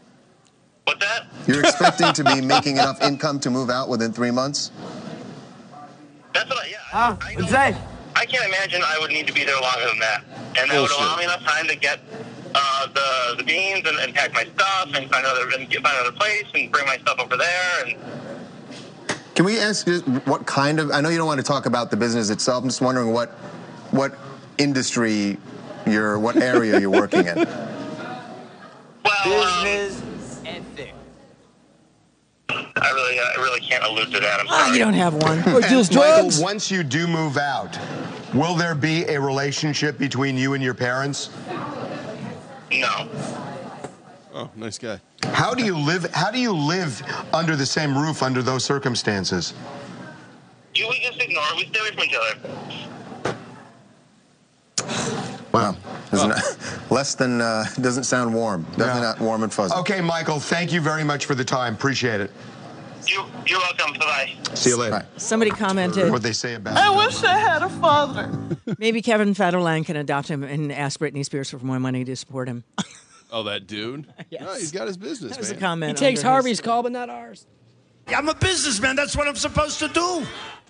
You're expecting to be making enough income to move out within 3 months? That's what I can't imagine I would need to be there longer than that. And that would allow me enough time to get the beans and pack my stuff and find another place and bring my stuff over there. And Can we ask you what kind of, I know you don't want to talk about the business itself. I'm just wondering what industry what area you're working in. Well, business and thick. I really can't allude to that. I'm sorry. You don't have one. Michael, once you do move out, will there be a relationship between you and your parents? No. Oh, nice guy. How do you live under the same roof under those circumstances? We just ignore it. We stay away from each other. Wow. Less than, doesn't sound warm. Definitely not warm and fuzzy. Okay, Michael, thank you very much for the time. Appreciate it. You're welcome. Bye-bye. See you later. Somebody commented. What they say about I wish I had a father. Maybe Kevin Federline can adopt him and ask Britney Spears for more money to support him. Oh, that dude? Yes. No, he's got his business, That was man. a comment. He takes under Harvey's call, but not ours. I'm a businessman. That's what I'm supposed to do.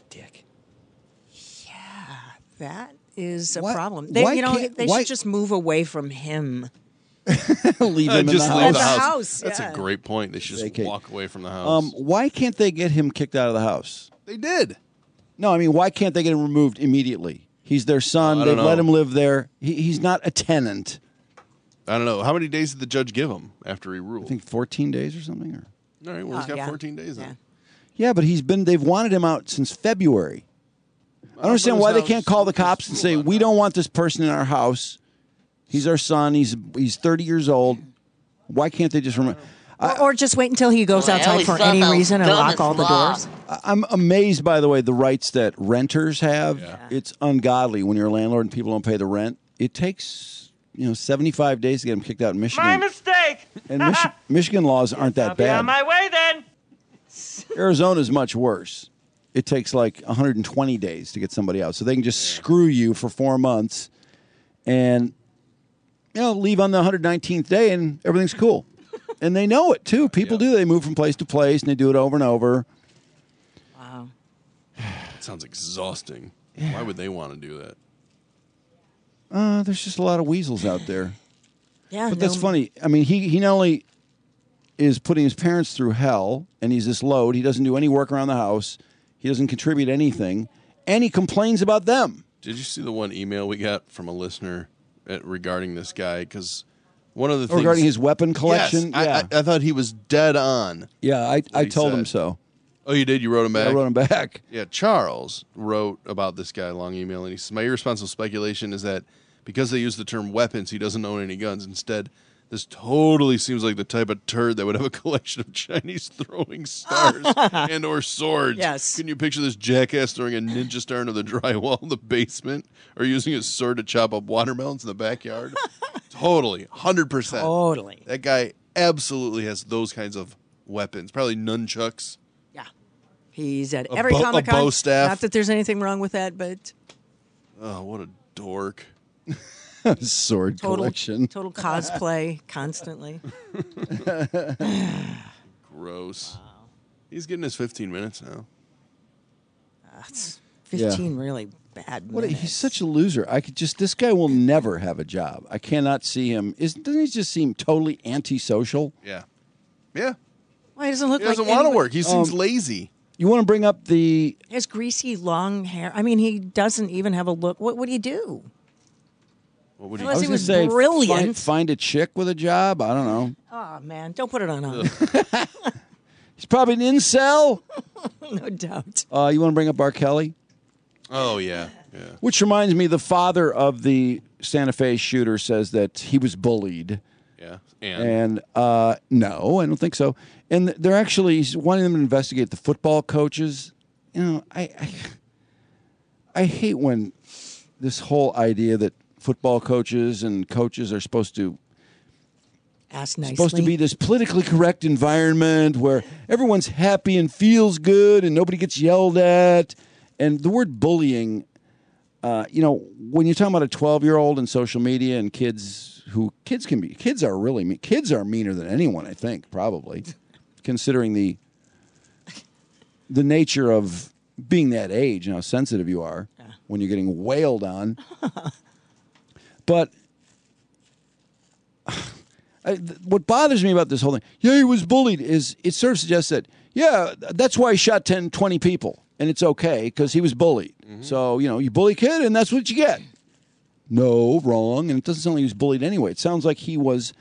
That is a Why- problem. why They can't- they why- should just move away from him. Leave him in Just the leave house. the house. house, That's yeah. a great point. They should just Vacate. walk away from the house. Why can't they get him kicked out of the house? They did. No, I mean, why can't they get him removed immediately? He's their son. I They've don't let know. him live there. He's not a tenant. I don't know. How many days did the judge give him after he ruled? I think 14 days or something. Or All right, well, he's got 14 days then. yeah, but they've wanted him out since February. I don't understand why they can't call the cops and say, we don't want this person in our house. He's our son. He's 30 years old. Why can't they just remove? Or just wait until he goes outside for any reason and lock all the doors. I'm amazed, by the way, the rights that renters have. Yeah. It's ungodly when you're a landlord and people don't pay the rent. It takes 75 days to get them kicked out in Michigan. My mistake. And Michigan laws aren't that I'll be on bad. my way then. Arizona's much worse. It takes like 120 days to get somebody out. So they can just screw you for 4 months and leave on the 119th day and everything's cool. And they know it too. People do. They move from place to place and they do it over and over. Wow. That sounds exhausting. Why would they want to do that? There's just a lot of weasels out there. Yeah, But that's funny. I mean, he not only is putting his parents through hell and he's this load, he doesn't do any work around the house. He doesn't contribute anything. And he complains about them. Did you see the one email we got from a listener regarding this guy? Because one of the things... Regarding his weapon collection? Yes, I thought he was dead on. Yeah, I he told him said. so. Oh, you did? You wrote him back? I wrote him back. Yeah, Charles wrote about this guy, long email, and he says, my irresponsible speculation is that because they use the term weapons, he doesn't own any guns. Instead, this totally seems like the type of turd that would have a collection of Chinese throwing stars and or swords. Yes. Can you picture this jackass throwing a ninja star into the drywall in the basement or using his sword to chop up watermelons in the backyard? Totally. 100%. Totally. That guy absolutely has those kinds of weapons. Probably nunchucks. Yeah. He's at A every bow- a Comic-Con. bow staff. Not that there's anything wrong with that, but Oh, what a dork. Sword collection. total cosplay constantly. Gross. He's getting his 15 minutes now. That's 15 really bad minutes. He's such a loser. This guy will never have a job. I cannot see him. Doesn't he just seem totally antisocial? Yeah. Yeah. Well, he doesn't look He like doesn't want to anybody- work. He seems lazy. You want to bring up the... He has greasy, long hair. I mean, he doesn't even have a look. What would he do? What would Unless he I was gonna say, brilliant. Find a chick with a job? I don't know. Oh, man. Don't put it on him. He's probably an incel. No doubt. You want to bring up R. Kelly? Oh, yeah. Yeah. Which reminds me, the father of the Santa Fe shooter says that he was bullied. Yeah. And no, I don't think so. And they're actually he's wanting them to investigate the football coaches. I hate when this whole idea that football coaches and coaches are supposed to be this politically correct environment where everyone's happy and feels good and nobody gets yelled at. And the word bullying, when you're talking about a 12-year-old and social media and kids are really mean. Kids are meaner than anyone, I think, probably. considering the nature of being that age and how sensitive you are when you're getting wailed on. But what bothers me about this whole thing, he was bullied, is it sort of suggests that, that's why he shot 10, 20 people, and it's okay because he was bullied. Mm-hmm. So, you bully a kid, and that's what you get. No, wrong. And it doesn't sound like he was bullied anyway. It sounds like he was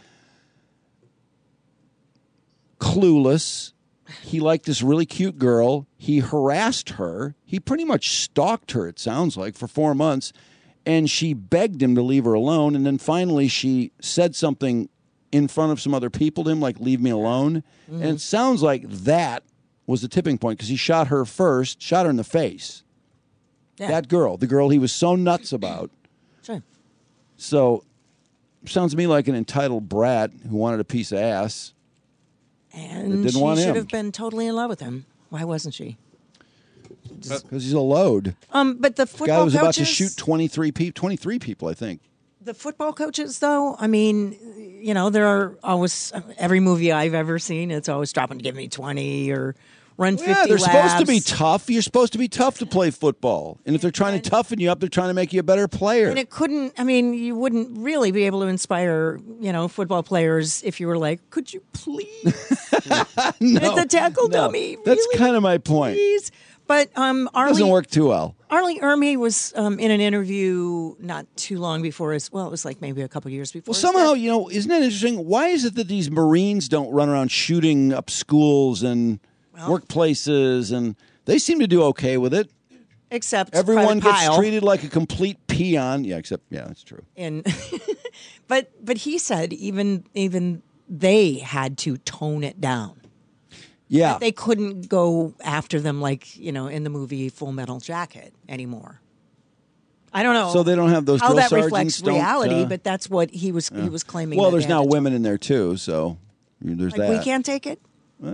clueless. He liked this really cute girl. He harassed her. He pretty much stalked her, it sounds like, for 4 months. And she begged him to leave her alone. And then finally she said something in front of some other people to him, like, leave me alone. Mm-hmm. And it sounds like that was the tipping point because he shot her first, shot her in the face. Yeah. That girl, the girl he was so nuts about. Sure. So, sounds to me like an entitled brat who wanted a piece of ass. And she should have been totally in love with him. Why wasn't she? Because he's a load. But the football guy was coaches, about to shoot 23 people, I think. The football coaches, though, I mean, there are always, every movie I've ever seen, it's always dropping to give me 20 or run 50 they're laps. supposed to be tough. You're supposed to be tough to play football. And if they're trying to toughen you up, they're trying to make you a better player. And you wouldn't really be able to inspire, football players if you were like, could you please hit the tackle dummy? That's kind of my point. Please. But it doesn't work too well. Arlie Ermy was in an interview not too long before it was like maybe a couple years before. Well, somehow, isn't that interesting? Why is it that these Marines don't run around shooting up schools and workplaces, and they seem to do okay with it? Except everyone Private gets Pyle. treated like a complete peon. Yeah, that's true. And but he said even they had to tone it down. Yeah. They couldn't go after them like, in the movie Full Metal Jacket anymore. I don't know. So they don't have those how drill that reflects sergeants reality, but that's what he was claiming. Well, there's now women in there too, so there's that. We can't take it.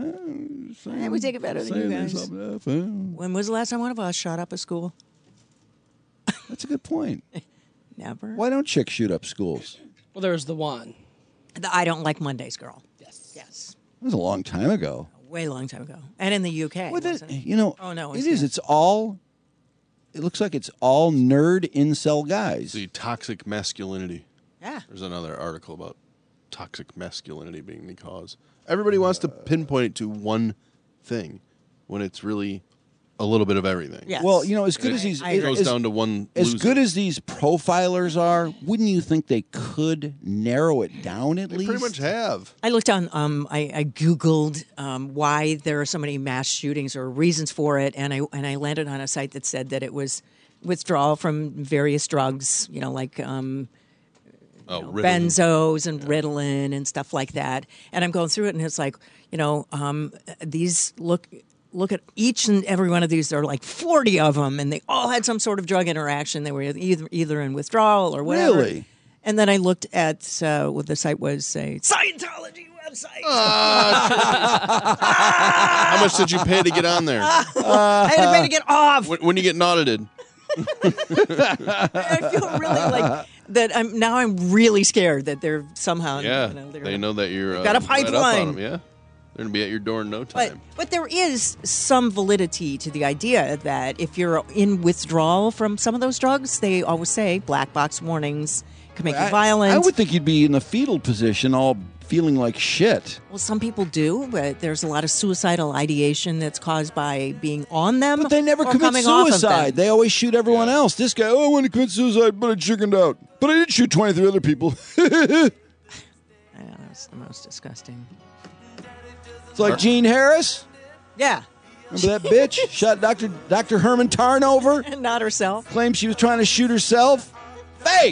We take it better than you guys. When was the last time one of us shot up a school? That's a good point. Never. Why don't chicks shoot up schools? Well, there's the one. The I Don't Like Mondays girl. Yes. That was a long time ago. Way long time ago. And in the UK. Wasn't it? Oh, no. It is. It looks like it's all nerd incel guys. The toxic masculinity. Yeah. There's another article about toxic masculinity being the cause. Everybody wants to pinpoint it to one thing when it's really a little bit of everything. Yes. Well, as good as these... It goes down to one As loser. good as these profilers are, wouldn't you think they could narrow it down at least? They pretty much have. I looked on, I Googled why there are so many mass shootings or reasons for it, and I landed on a site that said that it was withdrawal from various drugs, like benzos and Ritalin and stuff like that. And I'm going through it, and it's like, these look at each and every one of these. There are like 40 of them, and they all had some sort of drug interaction. They were either in withdrawal or whatever. Really? And then I looked at what the site was, a Scientology website. How much did you pay to get on there? I had to pay to get off. When you get audited. I feel really like that. I'm really scared that they're somehow. They know that you're got a right up on pipeline. them, yeah. They're going to be at your door in no time. But there is some validity to the idea that if you're in withdrawal from some of those drugs, they always say black box warnings can make you violent. I would think you'd be in the fetal position, all feeling like shit. Well, some people do, but there's a lot of suicidal ideation that's caused by being on them. But they never or commit coming off of suicide. them. They always shoot everyone else. This guy, I want to commit suicide, but I chickened out. But I did shoot 23 other people. That's the most disgusting. It's like Gene Harris. Yeah. Remember that bitch? Shot Dr. Herman Tarn over? And not herself. Claimed she was trying to shoot herself. Fake.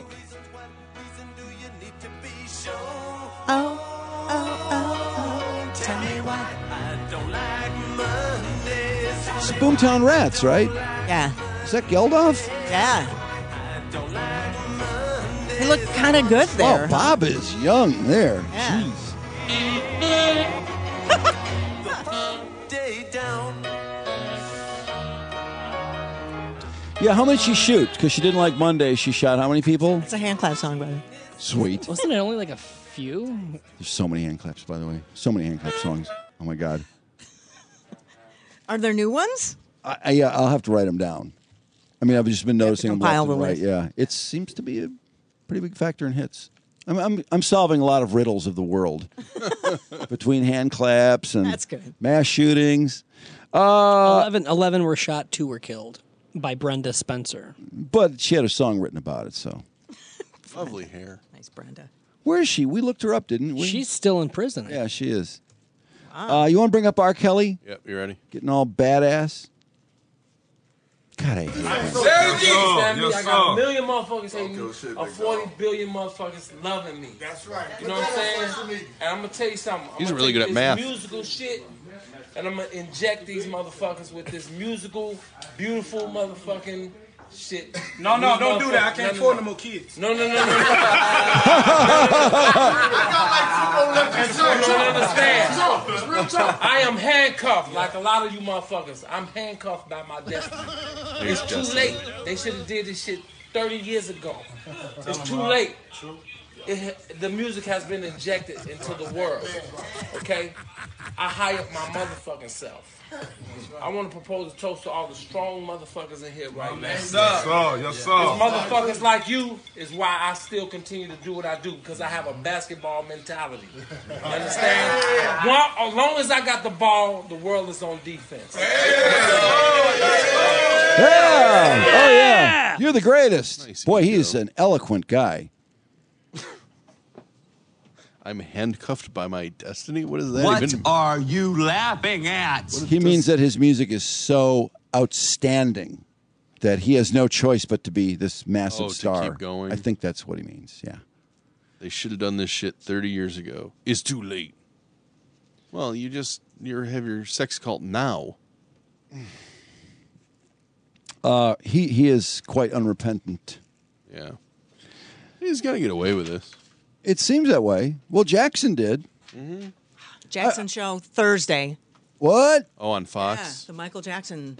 Oh, tell me why. It's Boomtown Rats, right? Yeah. Is that Geldof? Yeah. He looked kind of good there. Oh, Bob is young there. Yeah. Jeez. Yeah, how many did she shoot? Because she didn't like Monday. She shot how many people? It's a hand clap song, brother. Sweet. Wasn't it only like a few? There's so many hand claps, by the way. So many hand clap songs. Oh my God. Are there new ones? Yeah, I'll have to write them down. I mean, I've just been noticing them left compile and the right. list. Yeah, it seems to be a pretty big factor in hits. I'm solving a lot of riddles of the world between hand claps and That's good. mass shootings. 11 were shot, 2 were killed by Brenda Spencer. But she had a song written about it, so. Lovely hair. Nice, Brenda. Where is she? We looked her up, didn't we? She's still in prison. Yeah, she is. Wow. You want to bring up R. Kelly? Yep, you ready? Getting all badass. God, I hate that. I got a million motherfuckers hating me. 40 billion motherfuckers loving me. That's right. You know what I'm saying? And I'm gonna tell you something. He's really good at math. Musical shit, and I'm gonna inject these motherfuckers with this musical, beautiful motherfucking shit. No, don't do that. I can't afford no more kids. No. Understand. I am handcuffed like a lot of you motherfuckers. I'm handcuffed by my destiny. It's too late. They should have did this shit 30 years ago. It's too late. The music has been injected into the world. Okay? I hired my motherfucking self. I want to propose a toast to all the strong motherfuckers in here right now. Yes, sir. Yes, sir. It's motherfuckers like you is why I still continue to do what I do, because I have a basketball mentality. Understand? As long as I got the ball, the world is on defense. Yeah! Oh, yeah. You're the greatest. Nice, Boy, he Joe. is an eloquent guy. I'm handcuffed by my destiny? What is that What even? are you laughing at? He means that his music is so outstanding that he has no choice but to be this massive to star. keep going? I think that's what he means, yeah. They should have done this shit 30 years ago. It's too late. Well, you have your sex cult now. He is quite unrepentant. Yeah. He's got to get away with this. It seems that way. Well, Jackson did. Mm-hmm. Jackson show Thursday. What? Oh, on Yeah, Fox? the Michael Jackson.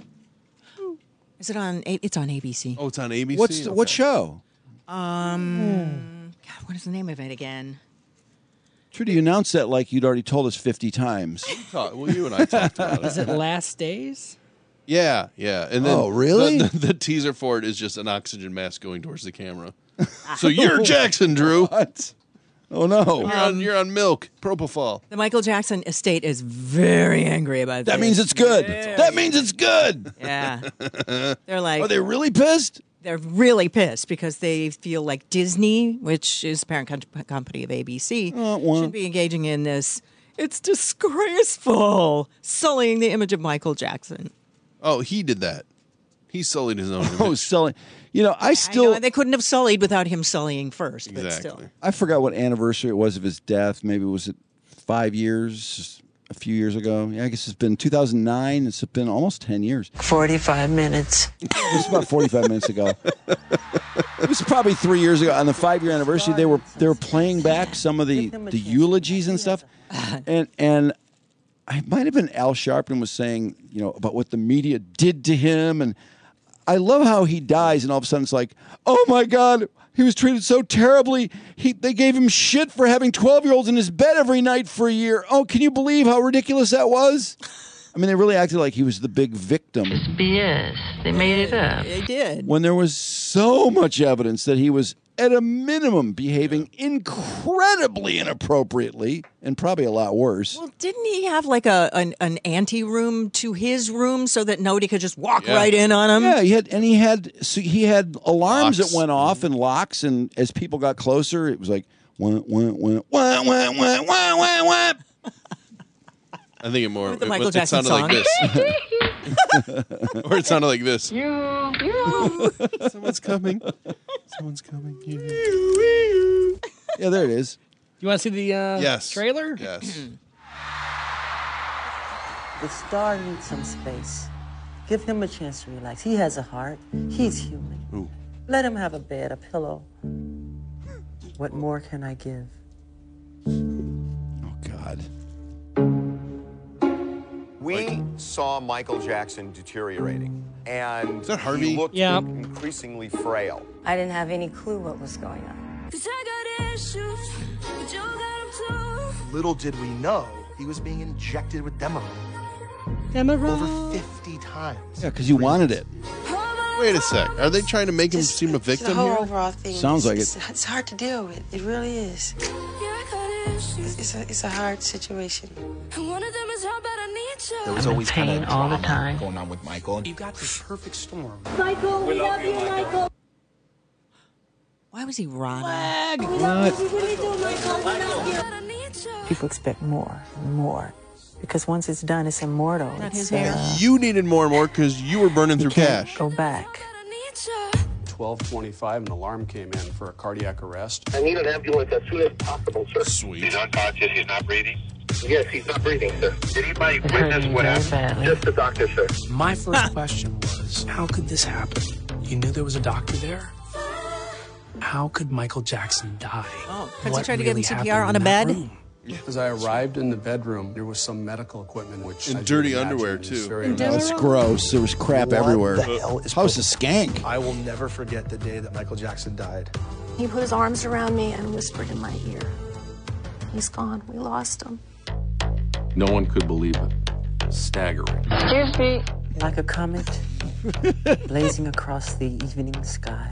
Is it on? It's on ABC. Oh, it's on ABC? What show? God, what is the name of it again? Trudy, you announced that like you'd already told us 50 times. Well, you and I talked about it. Is it Last Days? Yeah. And then Oh, really? The teaser for it is just an oxygen mask going towards the camera. So you're Jackson, Drew. What? Oh, no. You're on milk, propofol. The Michael Jackson estate is very angry about this. That means it's good. That means it's good. Yeah. They're like... Are they really pissed? They're really pissed because they feel like Disney, which is the parent company of ABC, should be engaging in this. It's disgraceful, sullying the image of Michael Jackson. Oh, he did that. He sullied his own image. Oh, sully. You know, I know, they couldn't have sullied without him sullying first, but still. I forgot what anniversary it was of his death. Maybe was it 5 years, a few years ago? Yeah, I guess it's been 2009. It's been almost 10 years. 45 minutes. Just about 45 minutes ago. It was probably 3 years ago. On the 5-year anniversary, they were playing back some of the eulogies and stuff. And I might have been Al Sharpton was saying, you know, about what the media did to him. And I love how he dies, and all of a sudden it's like, oh my God, he was treated so terribly. They gave him shit for having 12-year-olds in his bed every night for a year. Oh, can you believe how ridiculous that was? I mean, they really acted like he was the big victim. It's BS. They made it up. They did. When there was so much evidence that he was, at a minimum, behaving incredibly inappropriately, and probably a lot worse. Well, didn't he have like an ante-room to his room so that nobody could just walk right in on him? Yeah, he had alarms that went off and locks, and as people got closer, it was like, wah, wah, wah, wah, wah, wah, wah, wah, wah. I think the Michael Jackson sounded song. like this. Or it sounded like this. Someone's coming. Someone's coming. Yeah, there it is. You want to see the trailer? Yes. The star needs some space. Give him a chance to relax. He has a heart. He's human. Ooh. Let him have a bed, a pillow. What more can I give? Oh, God. We saw Michael Jackson deteriorating, and Is that Harvey? he looked Yeah. increasingly frail. I didn't have any clue what was going on. Little did we know he was being injected with Demerol. Over 50 times. Yeah, because you wanted it. Wait a sec. Are they trying to make him seem a victim The whole here? overall thing. Sounds like it. It's hard to deal with. It really is. It's a hard situation. There was always kind pain of all the drama time. going on with Michael. You got this perfect storm. Michael, we love you, Michael. Why was he Ron? People expect more and more. Because once it's done, it's immortal. Not It's, his hair. You needed more and more because you were burning through can't cash. go back. 12:25, an alarm came in for a cardiac arrest. I need an ambulance as soon as possible, sir. Sweet. He's unconscious. He's not breathing. Yes, he's not breathing, sir. Did anybody witness what very happened? badly. Just the doctor, sir. My first question was, how could this happen? You knew there was a doctor there? How could Michael Jackson die? Oh, because he What tried to give him really CPR happened on a in that bed? room? As I arrived in the bedroom, there was some medical equipment, which And as dirty you would underwear, imagine, too. is very And That's unusual. gross. There was crap everywhere. What the hell is House is skank. I will never forget the day that Michael Jackson died. He put his arms around me and whispered in my ear, "He's gone. We lost him." No one could believe it. Staggering. Excuse me. Like a comet blazing across the evening sky.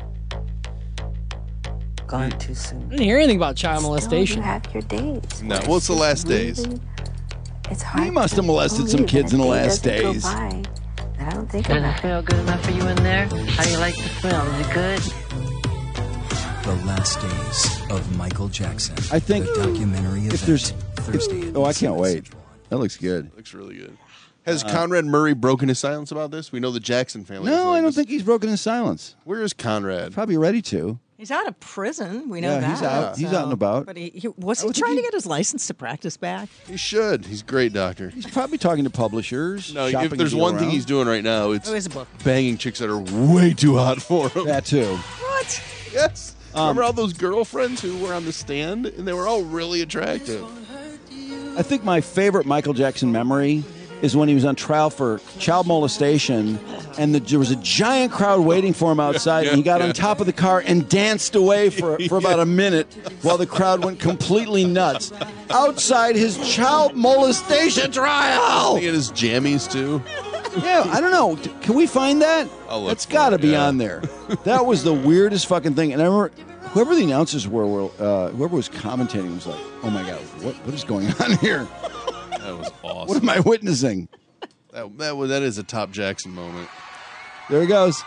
Gone too soon. I didn't hear anything about child Still, molestation. you have your days. No, well, it's the last days. It's hard. He must have to molested some believe kids that in the a day last doesn't go days. by that I don't think Does it about it. smell good enough for you in there? How do you like the smell? Is it good? The Last Days of Michael Jackson. I think the documentary if event, there's... Thursday. Oh, I can't wait. That looks good. Looks really good. Has Conrad Murray broken his silence about this? We know the Jackson family. No, I don't think he's broken his silence. Where is Conrad? Probably ready to. He's out of prison. We know Yeah, that. he's out. He's out and about. But was he trying to get his license to practice back? He should. He's a great doctor. He's probably talking to publishers. No, if shopping there's a deal one thing around. he's doing right now, it's Oh, it's a book. banging chicks that are way too hot for him. That too. What? Yes. Remember all those girlfriends who were on the stand, and they were all really attractive. I think my favorite Michael Jackson memory is when he was on trial for child molestation, and there was a giant crowd waiting for him outside, and he got on top of the car and danced away for about a minute while the crowd went completely nuts outside his child molestation trial. He had his jammies, too. Yeah, I don't know. Can we find that? I'll look That's for got to it, be yeah. on there. That was the weirdest fucking thing. And I remember whoever the announcers were whoever was commentating was like, oh my God, what is going on here? That was awesome. What am I witnessing? That is a top Jackson moment. There he goes.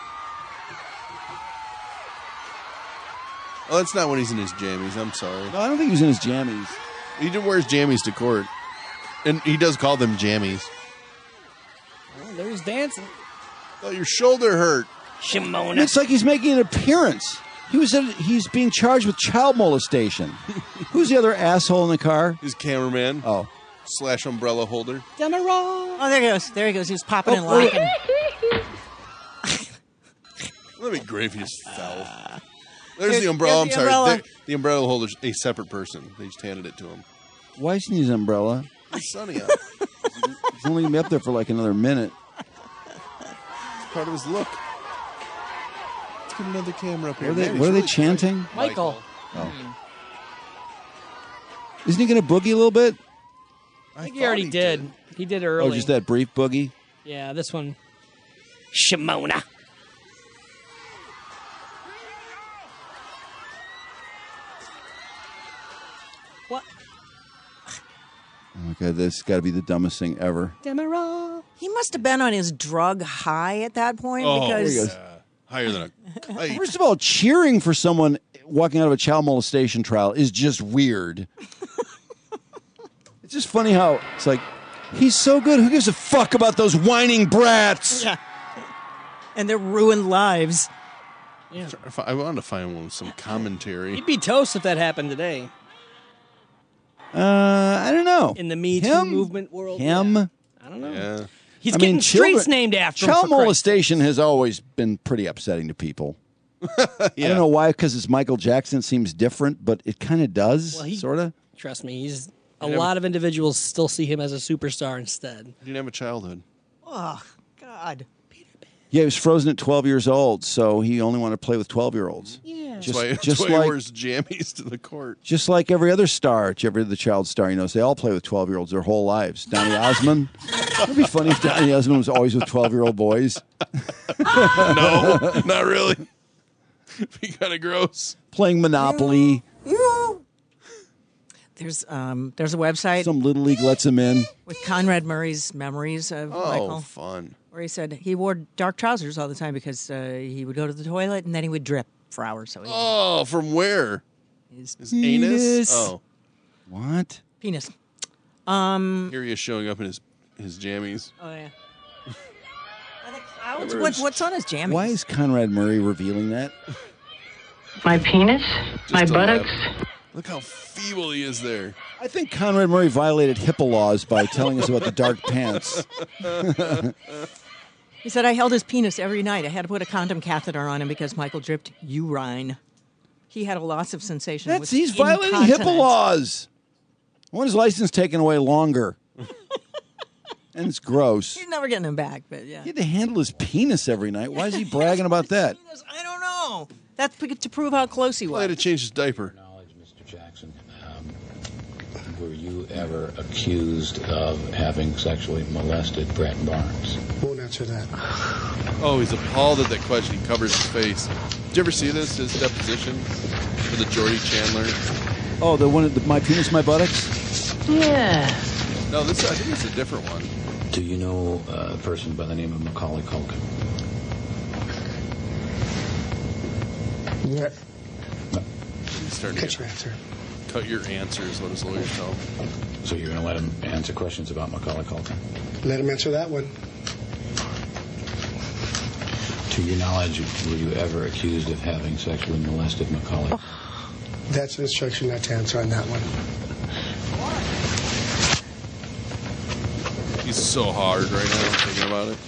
Oh, that's not when he's in his jammies. I'm sorry. No, I don't think he was in his jammies. He did wear his jammies to court. And he does call them jammies. Oh, there he's dancing. Oh, your shoulder hurt. Shimona. It's like he's making an appearance. He's being charged with child molestation. Who's the other asshole in the car? His cameraman. Oh. / umbrella holder. Demerol. Oh, there he goes. There he goes. He was popping and locking. That'd be great if he just fell. There's the umbrella. I'm the sorry. umbrella. The umbrella holder's a separate person. They just handed it to him. Why isn't he his umbrella? It's sunny out. He's only going to be up there for like another minute. It's part of his look. Let's get another camera up here. What are they, Man, what he's are they really chanting? Michael. Oh. Isn't he going to boogie a little bit? I think he already did. He did early. Oh, just that brief boogie? Yeah, this one. Shimona. What? Okay, this has got to be the dumbest thing ever. Demerol. He must have been on his drug high at that point Oh, because yeah. Higher than a kite. First of all, cheering for someone walking out of a child molestation trial is just weird. It's just funny how it's like, he's so good. Who gives a fuck about those whining brats? yeah, and their ruined lives. Yeah. I wanted to find one with some commentary. He'd be toast if that happened today. I don't know. In the Me Too Him? movement world. Him? Yeah. I don't know. Yeah. He's getting streets named after him. Child for Christ's molestation has always been pretty upsetting to people. I don't know why, because it's Michael Jackson. It seems different, but it kind of does, Well, sort of. Trust me, a lot of individuals still see him as a superstar instead. He didn't have a childhood. Oh God. Yeah, he was frozen at 12 years old, so he only wanted to play with 12-year-olds. Yeah. That's why he wears jammies to the court. Just like every other star, every other child star, they all play with 12-year-olds their whole lives. Donny Osmond. It'd be funny if Donny Osmond was always with 12-year-old boys. No, not really. It'd be kind of gross. Playing Monopoly. There's a website. Some Little League lets him in. With Conrad Murray's memories of Michael. Oh, fun. Where he said he wore dark trousers all the time because he would go to the toilet and then he would drip for hours. So from where? His anus? Oh. What? Penis. Here he is showing up in his jammies. Oh, yeah. What's on his jammies? Why is Conrad Murray revealing that? My penis? My buttocks? Look how feeble he is there. I think Conrad Murray violated HIPAA laws by telling us about the dark pants. He said, I held his penis every night. I had to put a condom catheter on him because Michael dripped urine. He had a loss of sensation. He's violating HIPAA laws. I want his license taken away longer. And it's gross. He's never getting him back, but yeah. He had to handle his penis every night. Why is he bragging about that? I don't know. That's to prove how close he was. He had to change his diaper. Mr. Jackson, were you ever accused of having sexually molested Brett Barnes? Won't answer that. Oh, he's appalled at that question. He covers his face. Did you ever see this, his deposition for the Jordy Chandler? Oh, the one of My Penis, My Buttocks? Yeah. No, I think it's a different one. Do you know a person by the name of Macaulay Culkin? Yeah. He's starting Cut to your answer. Cut your answers, what his lawyers tell him. So you're going to let him answer questions about Macaulay Culkin? Let him answer that one. To your knowledge, were you ever accused of having sexually molested Macaulay? That's an instruction not to answer on that one. He's so hard right now thinking about it.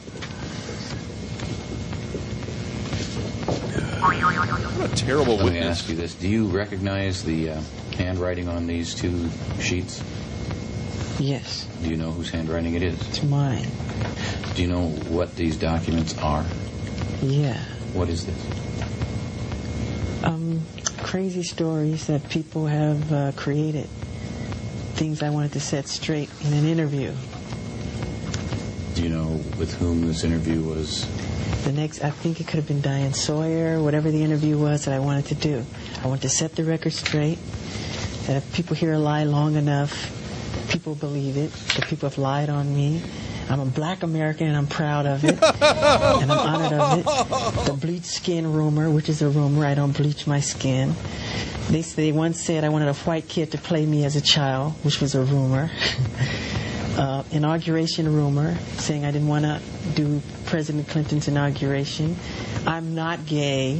What a terrible Let me witness. ask you this. Do you recognize the handwriting on these two sheets? Yes. Do you know whose handwriting it is? It's mine. Do you know what these documents are? Yeah. What is this? Crazy stories that people have created. Things I wanted to set straight in an interview. Do you know with whom this interview was? I think it could have been Diane Sawyer, whatever the interview was that I wanted to do. I wanted to set the record straight, that if people hear a lie long enough, people believe it, that people have lied on me. I'm a black American and I'm proud of it, and I'm honored of it. The bleach skin rumor, which is a rumor, I don't bleach my skin. They once said I wanted a white kid to play me as a child, which was a rumor. Inauguration rumor, saying I didn't want to do President Clinton's inauguration. I'm not gay.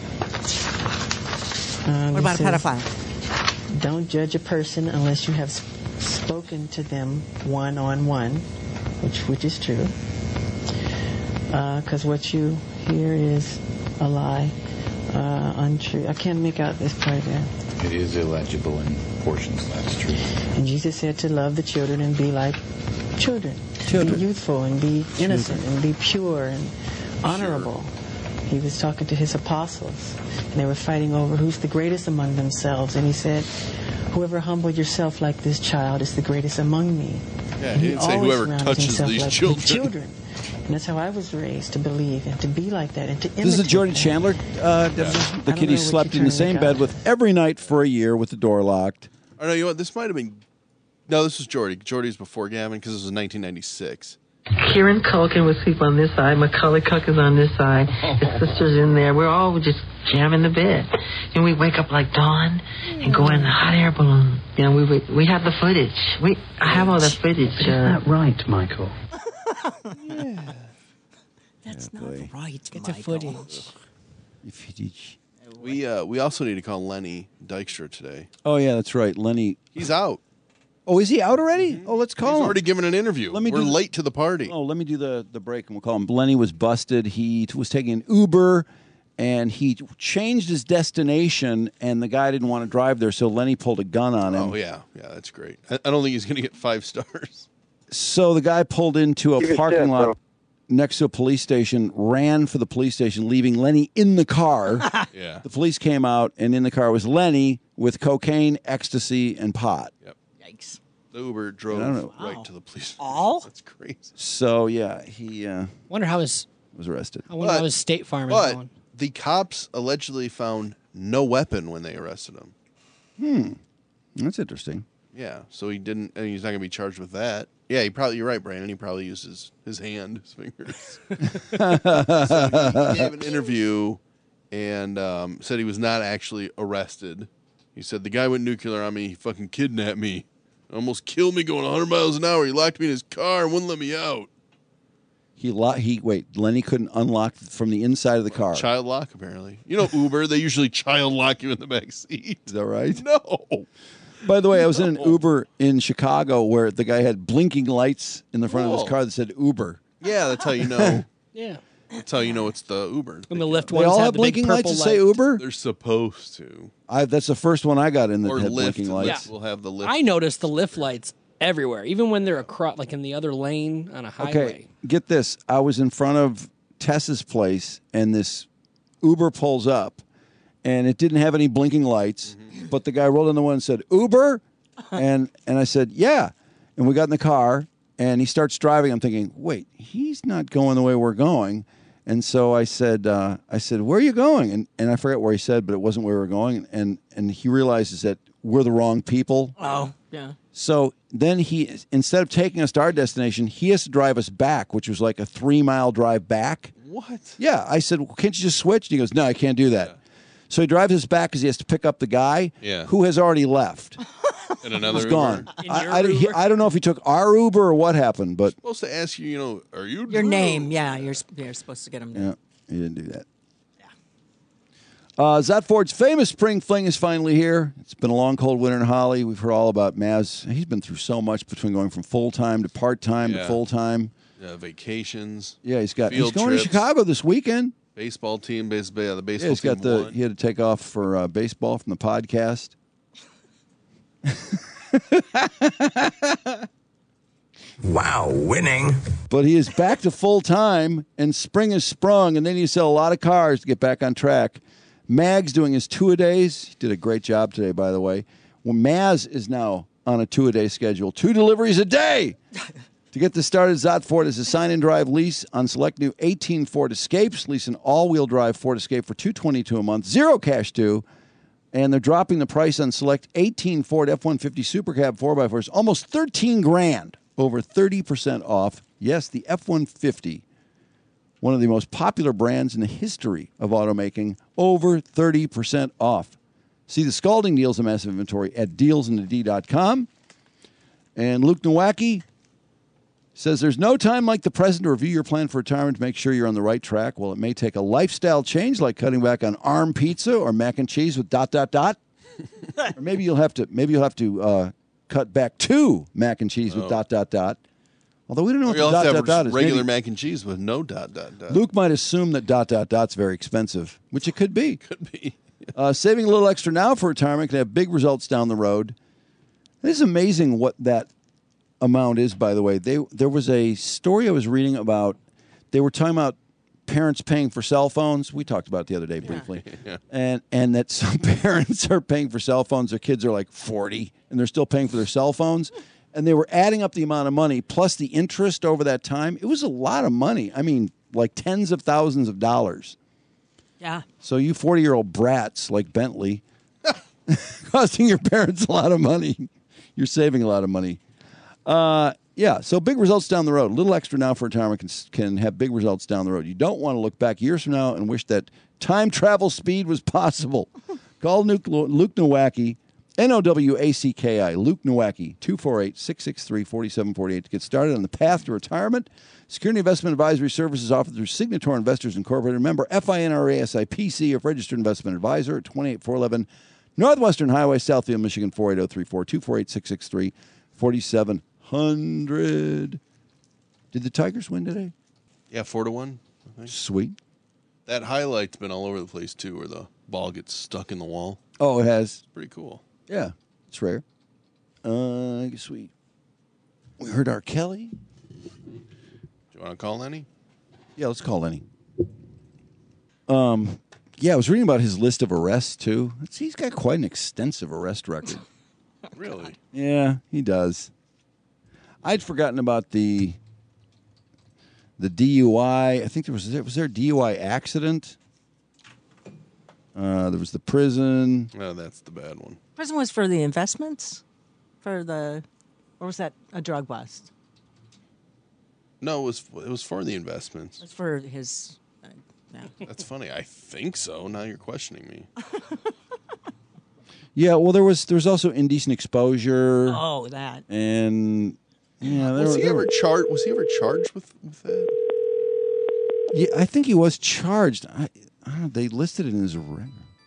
What about a pedophile? Don't judge a person unless you have spoken to them one-on-one, which is true. Because what you hear is a lie, untrue. I can't make out this part there. It is illegible in portions, that's true. And Jesus said to love the children and be like children. Be youthful and be innocent and be pure and honorable. He was talking to his apostles, and they were fighting over who's the greatest among themselves. And he said, whoever humbled yourself like this child is the greatest among me. Yeah, he didn't say whoever touches these children. And that's how I was raised, to believe and to be like that and to imitate. This is a Jordy Chandler deposition. The kid he slept in the same bed with every night for a year with the door locked. Oh, no, you know what? This might have been... No, this was Jordy. Jordy's before Gavin because this was 1996. Kieran Culkin would sleep on this side. Macaulay Culkin's on this side. His sister's in there. We're all just jamming the bed. And we wake up like dawn and go in the hot air balloon. You know, we have the footage. I have all the footage. Is that right, Michael? Yeah. That's not right, It's Michael. a footage. We also need to call Lenny Dykstra today. Oh, yeah, that's right. Lenny. He's out. Oh, is he out already? Oh, let's call him. He's already given an interview. We're late to the party. Oh, let me do the break and we'll call him. Lenny was busted. He was taking an Uber and he changed his destination and the guy didn't want to drive there, so Lenny pulled a gun on him. Oh, yeah. Yeah, that's great. I don't think he's going to get 5 stars. So the guy pulled into a parking lot. next to a police station, ran for the police station, leaving Lenny in the car. Yeah. The police came out, and in the car was Lenny with cocaine, ecstasy, and pot. Yep. Yikes. The Uber I don't drove know. right to the police. All? That's crazy. So, yeah, he Wonder how his was arrested. I wonder how his State Farm is But going. the cops allegedly found no weapon when they arrested him. That's interesting. Yeah, so he didn't, and he's not going to be charged with that. Yeah, you're right, Brandon. He probably used his hand, his fingers. So he gave an interview and said he was not actually arrested. He said, the guy went nuclear on me. He fucking kidnapped me. Almost killed me going 100 miles an hour. He locked me in his car and wouldn't let me out. Lenny couldn't unlock from the inside of the car. Child lock, apparently. You know, Uber, they usually child lock you in the back seat. Is that right? No. By the way, I was in an Uber in Chicago where the guy had blinking lights in the front of his car that said Uber. Yeah, that's how you know. Yeah. That's how you know it's the Uber. And the Lyft They ones all have have the big blinking lights purple that say light. Uber? They're supposed to. That's the first one I got in that Or had Lyft. blinking lights. Lyft will have the Lyft. I noticed the Lyft lights everywhere, even when they're across, like in the other lane on a highway. Okay, get this. I was in front of Tessa's place, and this Uber pulls up, and it didn't have any blinking lights, but the guy rolled in the window and said, Uber? and I said, yeah. And we got in the car, and he starts driving. I'm thinking, wait, he's not going the way we're going. And so I said, where are you going? And I forget where he said, but it wasn't where we were going. And he realizes that we're the wrong people. Oh, yeah. So then he, instead of taking us to our destination, he has to drive us back, which was like a 3-mile drive back. What? Yeah. I said, well, can't you just switch? And he goes, no, I can't do that. Yeah. So he drives us back because he has to pick up the guy who has already left. And another He's Uber? gone. I don't know if he took our Uber or what happened, but supposed to ask you, are you your name? Yeah, you're supposed to get him. Yeah, he didn't do that. Zot Ford's famous spring fling is finally here. It's been a long, cold winter in Holly. We've heard all about Maz. He's been through so much between going from full-time to part-time to full-time. Vacations. Yeah, he's going trips. to Chicago this weekend. Baseball team, the baseball he's team got he had to take off for baseball from the podcast. Wow, winning. But he is back to full-time, and spring has sprung, and they need to sell a lot of cars to get back on track. Mag's doing his 2-a-days. He did a great job today, by the way. Well, Maz is now on a 2-a-day schedule. 2 deliveries a day. To get this started, Zot Ford is a sign-and-drive lease on select new 18 Ford Escapes. Lease an all-wheel drive Ford Escape for $222 a month. Zero cash due. And they're dropping the price on select 18 Ford F-150 Super Cab 4x4s. Almost $13,000. Over 30% off. Yes, the F-150. One of the most popular brands in the history of automaking, over 30% off. See the scalding deals and massive inventory at dealsinthed.com. And Luke Nowacki says there's no time like the present to review your plan for retirement to make sure you're on the right track. Well, it may take a lifestyle change like cutting back on arm pizza or mac and cheese with ... Or maybe you'll have to cut back to mac and cheese with ... Although we don't know what the ... is. Regular Maybe mac and cheese with no ... Luke might assume that ... is very expensive, which it could be. Could be. Saving a little extra now for retirement can have big results down the road. It is amazing what that amount is, by the way. There was a story I was reading about. They were talking about parents paying for cell phones. We talked about it the other day briefly. Yeah. And that some parents are paying for cell phones. Their kids are like 40, and they're still paying for their cell phones. And they were adding up the amount of money plus the interest over that time. It was a lot of money. I mean, like tens of thousands of dollars. Yeah. So you 40-year-old brats like Bentley, costing your parents a lot of money. You're saving a lot of money. Yeah, so big results down the road. A little extra now for retirement can have big results down the road. You don't want to look back years from now and wish that time travel speed was possible. Call Luke Nowacki, Nowacki, Luke Nowacki, 248-663-4748 to get started on the path to retirement. Security Investment Advisory Services offered through Signator Investors Incorporated. Remember, FINRA SIPC, if registered investment advisor at 28411 Northwestern Highway, Southfield, Michigan, 48034, 248-663-4700. Did the Tigers win today? Yeah, 4-1. I think. Sweet. That highlight's been all over the place, too, where the ball gets stuck in the wall. Oh, it has? It's pretty cool. Yeah, it's rare. Sweet. We heard R. Kelly. Do you want to call any? Yeah, let's call Lenny. Yeah, I was reading about his list of arrests, too. He's got quite an extensive arrest record. Really? Yeah, he does. I'd forgotten about the DUI. I think was there a DUI accident? There was the prison. Oh, that's the bad one. Prison was for the investments? Or was that a drug bust? No, it was for the investments. It's for his... no. That's funny. I think so. Now you're questioning me. Yeah, well, there was also indecent exposure. Oh, that. And yeah, Was he ever charged with that? Yeah, I think he was charged. I don't know, they listed it in his record.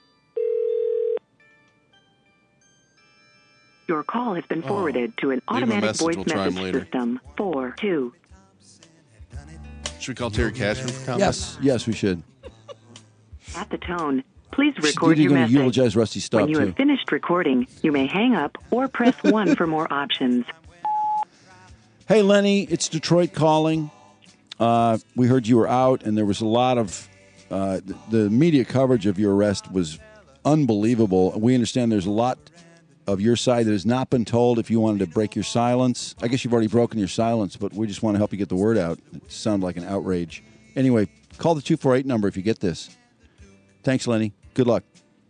Your call has been forwarded to an automatic message, voice we'll try him message later. system. 42. Should we call Terry Cashman for comments? Yes, we should. At the tone, please Steve, record you're your gonna message. eulogize Rusty Staub, When you too. have finished recording, you may hang up or press 1 for more options. Hey, Lenny, it's Detroit calling. We heard you were out, and there was a lot of the media coverage of your arrest was unbelievable. We understand there's a lot of your side that has not been told. If you wanted to break your silence, I guess you've already broken your silence, but we just want to help you get the word out. It sounded like an outrage. Anyway, call the 248 number if you get this. Thanks, Lenny. Good luck.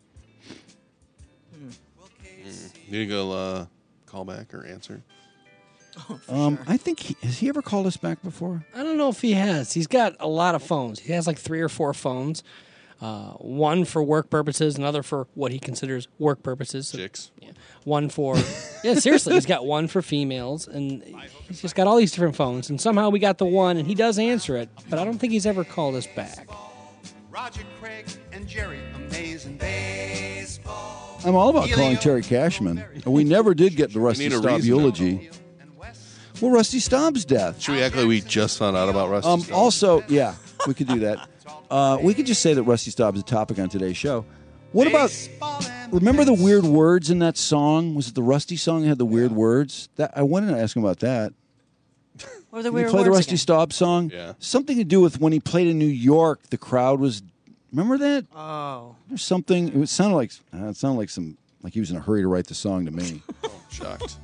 You go call back or answer? I think has he ever called us back before? I don't know if he has. He's got a lot of phones. He has like 3 or 4 phones. One for work purposes, another for what he considers work purposes. Chicks. Yeah. One for yeah, seriously, he's got one for females, and he's just got all these different phones. And somehow we got the one, and he does answer it, but I don't think he's ever called us back. Roger Craig and Jerry, amazing baseball. I'm all about calling Terry Cashman. We never did get the Rusty need a Staub reason. eulogy. Well, Rusty Staub's death. Should we act like we just found out about Rusty Staub? Also, yeah, we could do that. We could just say that Rusty Staub is a topic on today's show. What about? Remember the weird words in that song? Was it the Rusty song that had the weird words? That I wanted to ask him about that. What were the Did weird he play words the Rusty again? Staub song? Yeah. Something to do with when he played in New York. The crowd was. Remember that? Oh. There's something. It sounded like he was in a hurry to write the song to me. Oh, shocked.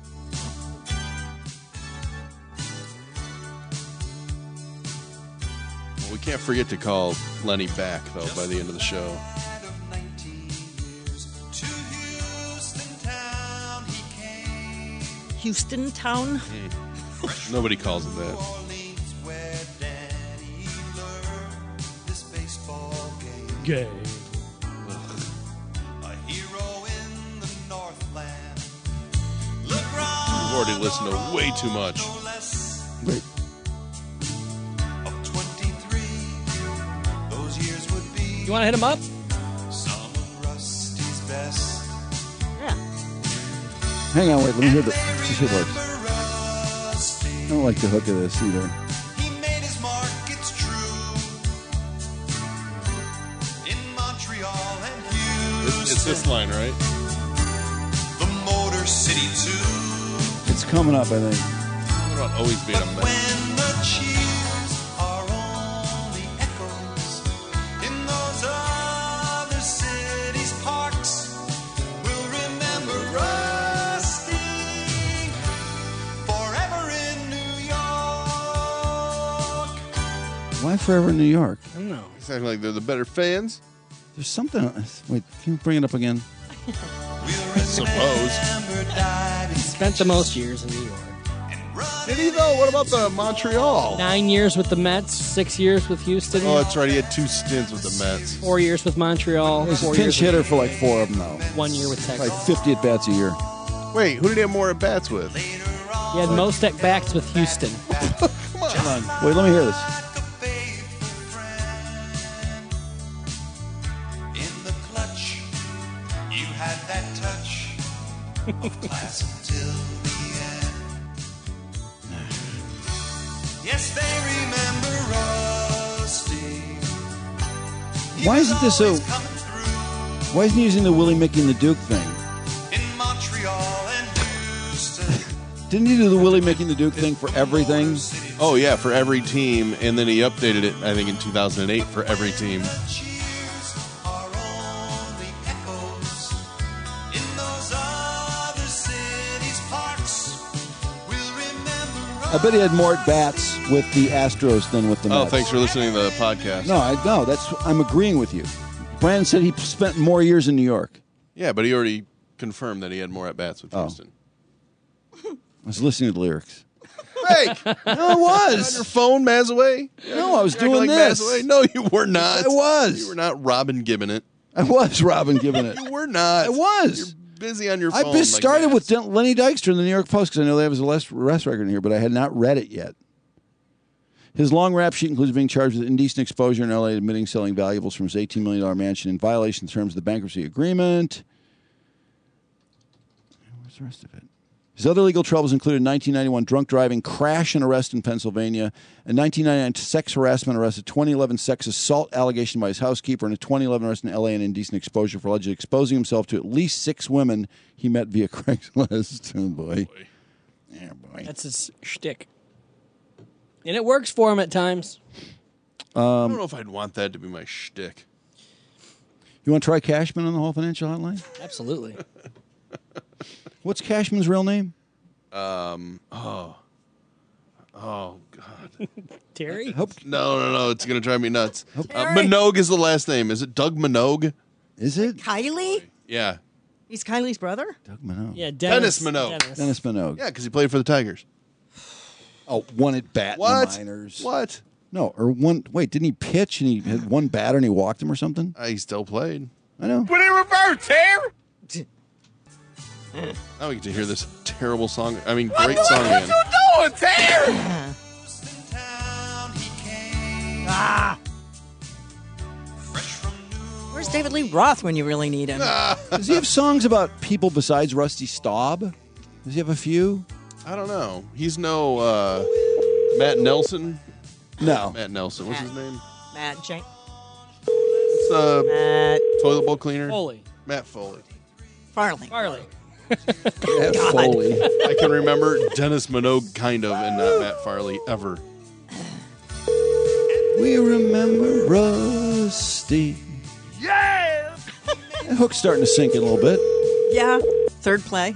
Well, we can't forget to call Lenny back, though, by the end of the show. Houston Town? Nobody calls it that. Gay. We've already listened to way too much. Wait. You want to hit him up? Yeah. Hang on, wait. Let me hear the. Just hear the I don't like the hook of this either. It's this line, right? The Motor City 2. It's coming up, I think. What about always being a mess? When the cheers are only echoes in those other cities' parks, we'll remember Rusty forever in New York. Why Forever in New York? I don't know. It's acting like they're the better fans. There's something. Wait, can you bring it up again? I suppose. He spent the most years in New York. Did he, though? What about the Montreal? 9 years with the Mets, 6 years with Houston. Oh, that's right. He had 2 stints with the Mets. 4 years with Montreal. He's a 4 pinch years hitter with, for like 4 of them, though. 1 year with Texas. Like 50 at bats a year. Wait, who did he have more at bats with? He had most at bats with Houston. Come on. Hold on. Wait, let me hear this. In the clutch, you had that touch of class until the end. Yes, they remember Rusty. Why isn't this so? Why isn't he using the Willie Mickey and the Duke thing? In Montreal and Houston. Didn't he do the Willie Mickey and the Duke thing for everything? Oh, yeah, for every team. And then he updated it, I think, in 2008 for every team. I bet he had more at bats with the Astros than with the Mets. Oh, thanks for listening to the podcast. No, I'm agreeing with you. Brandon said he spent more years in New York. Yeah, but he already confirmed that he had more at bats with Houston. I was listening to the lyrics. Fake! No, I was. On your phone, Mazaway? No, I was You're acting doing like this. Mazaway? No, you were not. I was. You were not Robin Gibbon it. I was Robin giving it. You were not. I was. You're busy on your phone. I just started with Lenny Dykstra in the New York Post because I know they have his arrest record in here, but I had not read it yet. His long rap sheet includes being charged with indecent exposure in L.A., admitting selling valuables from his $18 million mansion in violation of the terms of the bankruptcy agreement. Where's the rest of it? His other legal troubles included 1991 drunk driving, crash and arrest in Pennsylvania, a 1999 sex harassment arrest, a 2011 sex assault allegation by his housekeeper, and a 2011 arrest in L.A. and indecent exposure for allegedly exposing himself to at least 6 women he met via Craigslist. Oh, boy. Yeah, boy. That's his shtick. And it works for him at times. I don't know if I'd want that to be my shtick. You want to try Cashman on the whole financial hotline? Absolutely. What's Cashman's real name? Oh, God. Terry? No. It's going to drive me nuts. Minogue is the last name. Is it Doug Minogue? Is it? Kylie? Yeah. He's Kylie's brother? Doug Minogue. Yeah, Dennis Minogue. Dennis Minogue. Yeah, because he played for the Tigers. Oh, one at bat in the minors. What? No, or one. Wait, didn't he pitch and he had one batter and he walked him or something? He still played. I know. When it reverts here. Now we get to hear this terrible song. I mean, great song again. What you doing, Terry? Where's David Lee Roth when you really need him? Does he have songs about people besides Rusty Staub? Does he have a few? I don't know. He's no Matt Nelson. No. Matt Nelson. What's his name? Matt Jen- It's Matt toilet bowl cleaner. Foley. Matt Foley. Farley. Matt Foley. I can remember Dennis Minogue kind of and not Matt Farley ever. We remember Rusty. Yeah. That hook's starting to sink in a little bit. Yeah, third play.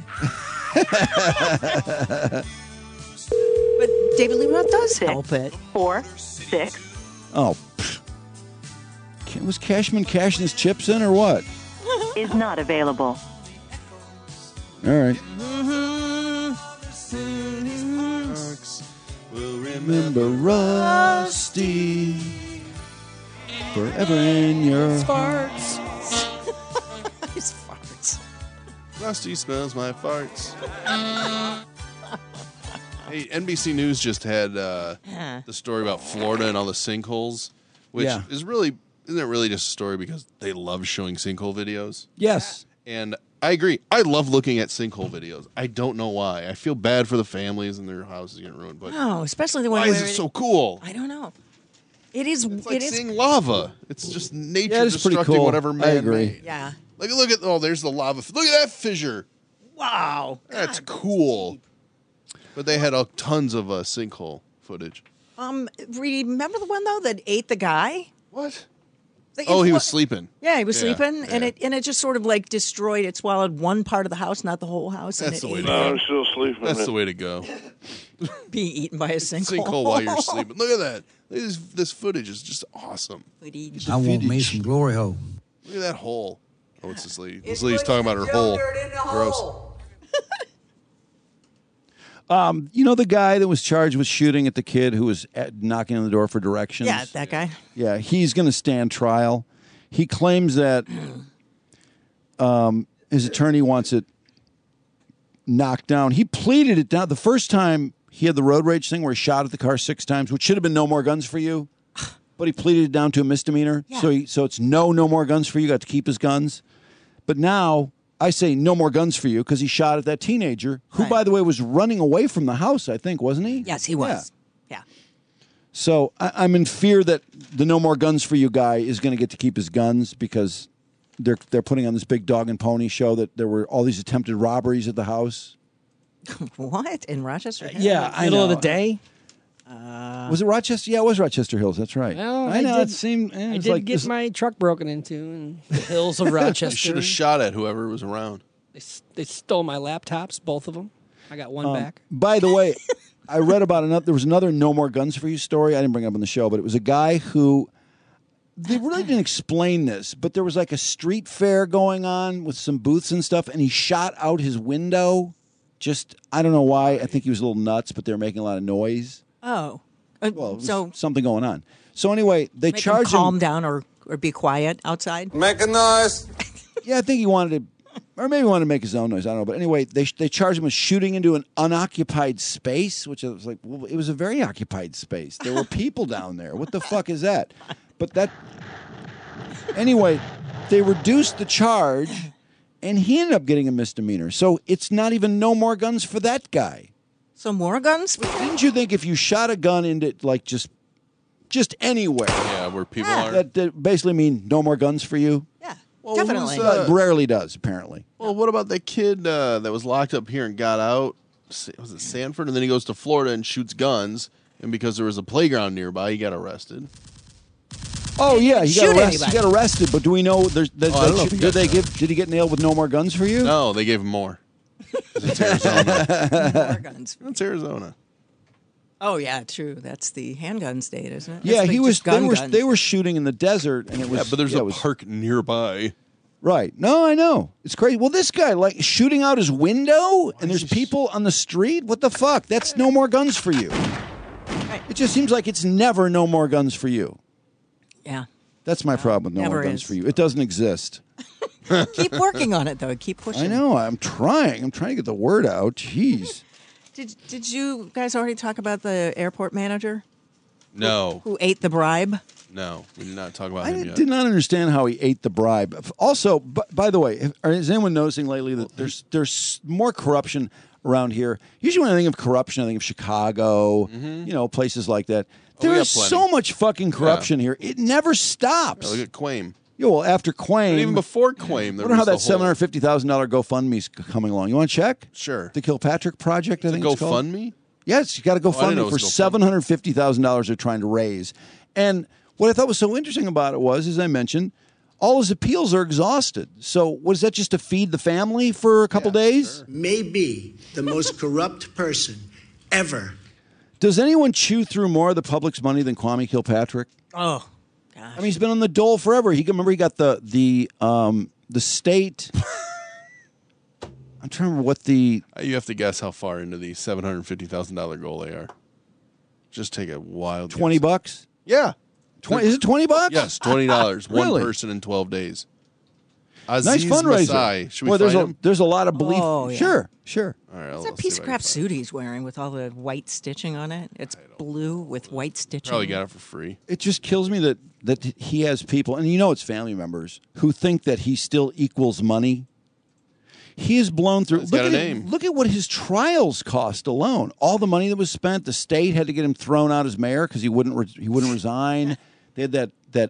But David Lee Roth does help it. 4, 6. Oh. Was Cashman cashing his chips in or what? Is not available. All right. We'll Remember Rusty. Forever in your farts. His farts. Rusty smells my farts. Hey, NBC News just had the story about Florida and all the sinkholes, which is really, isn't it really just a story because they love showing sinkhole videos? Yes. And I agree. I love looking at sinkhole videos. I don't know why. I feel bad for the families and their houses getting ruined. But No, especially the one why where is it so cool? I don't know. It is. It's like it is. seeing lava. It's just nature Yeah, it's pretty destructing cool. whatever I man agree. made. Yeah. Like, look at, there's the lava. Look at that fissure. Wow. That's cool. But they had tons of sinkhole footage. Remember the one though that ate the guy? What? He was sleeping. Yeah, he was Yeah, sleeping, and it just sort of like destroyed. It swallowed one part of the house, not the whole house. That's the and way it to ate go. it. I'm still sleeping. That's the way to go. Be eaten by a sinkhole. Sinkhole while you're sleeping. Look at that. This footage is just awesome. I want me some glory hole. Look at that hole. Oh, it's this lady. This lady's talking about her hole. Gross. You know the guy that was charged with shooting at the kid who was knocking on the door for directions? Yeah, that guy. Yeah, he's going to stand trial. He claims that his attorney wants it knocked down. He pleaded it down. The first time he had the road rage thing where he shot at the car 6 times, which should have been no more guns for you, but he pleaded it down to a misdemeanor. Yeah. So it's no more guns for you. Got to keep his guns. But now I say no more guns for you because he shot at that teenager who, by the way, was running away from the house, I think, wasn't he? Yes, he was. Yeah. So I'm in fear that the no more guns for you guy is going to get to keep his guns because they're putting on this big dog and pony show that there were all these attempted robberies at the house. What in Rochester? Yeah, I Middle of know. the day. Was it Rochester? Yeah, it was Rochester Hills. That's right. Well, I know. did, it seemed. I It's did like get this- my truck broken into in the hills of Rochester. You should have shot at whoever was around. They stole my laptops, both of them. I got one back. By the way, I read about another. There was another "No More Guns for You" story. I didn't bring it up on the show, but it was a guy who. They really didn't explain this, but there was like a street fair going on with some booths and stuff, and he shot out his window. Just, I don't know why. I think he was a little nuts, but they were making a lot of noise. Oh. Well, it was so something going on. So anyway, they make charged him calm him. down or be quiet outside. Make a noise. Yeah, I think he wanted to, or maybe he wanted to make his own noise. I don't know. But anyway, they charged him with shooting into an unoccupied space, which I was like, well, it was a very occupied space. There were people down there. What the fuck is that? But that. Anyway, they reduced the charge, and he ended up getting a misdemeanor. So it's not even no more guns for that guy. So more guns? Didn't you think if you shot a gun into like just anywhere? Yeah, where people are. That basically mean no more guns for you? Well, Definitely. Rarely does, apparently. Well, what about that kid that was locked up here and got out? Was it Sanford? And then he goes to Florida and shoots guns. And because there was a playground nearby, he got arrested. Oh yeah, he shoot got arrested. anybody. He got arrested, but do we know? I don't know if he got Did he get nailed with no more guns for you? No, they gave him more. 'Cause it's Arizona. More guns. It's Arizona. Oh yeah, true. That's the handgun state, isn't it? Yeah, That's he like was. just gun guns. They were shooting in the desert, and it was. Yeah, but there's it a was, park nearby. Right. No, I know. It's crazy. Well, this guy like shooting out his window, and there's people on the street. What the fuck? That's no more guns for you. It just seems like it's never no more guns for you. Yeah. That's my problem with no never more guns is. for you. It doesn't exist. Keep working on it though. Keep pushing. I know. I'm trying. I'm trying to get the word out. Jeez. Did you guys already talk about the airport manager No. who ate the bribe? No. We did not talk about I him yet. did not understand how he ate the bribe. Also, by the way, is anyone noticing lately that there's more corruption around here? Usually when I think of corruption, I think of Chicago, places like that. Oh, we There got is plenty. so much fucking corruption here. It never stops. Yeah, look at Quame. Yeah, well, after Quame. And even before Quame, I there wonder how was that the whole $750,000 GoFundMe's coming along. You want to check? Sure. The Kilpatrick Project, I think it's called. GoFundMe? Yes, you got to go Oh, I didn't fund know it it for was GoFundMe. $750,000 they're trying to raise. And what I thought was so interesting about it was, as I mentioned, all his appeals are exhausted. So what is that, just to feed the family for a couple days? May be the most corrupt person ever. Does anyone chew through more of the public's money than Kwame Kilpatrick? Oh, I mean, he's been on the dole forever. He got the state. I'm trying to remember what the. You have to guess how far into the $750,000 goal they are. Just take a wild guess. $20? Yeah. 20, is it $20? Yes, $20. Really? One person in 12 days. Nice Aziz fundraiser. Masai. Should we Well, find him? there's a lot of belief. Oh, yeah. Sure. All right, What's that piece of crap suit he's wearing with all the white stitching on it? It's blue with white stitching. Probably got it for free. It just kills me that he has people, and it's family members, who think that he still equals money. He has blown through. He's got a name. Look at what his trials cost alone. All the money that was spent. The state had to get him thrown out as mayor because he wouldn't resign. They had that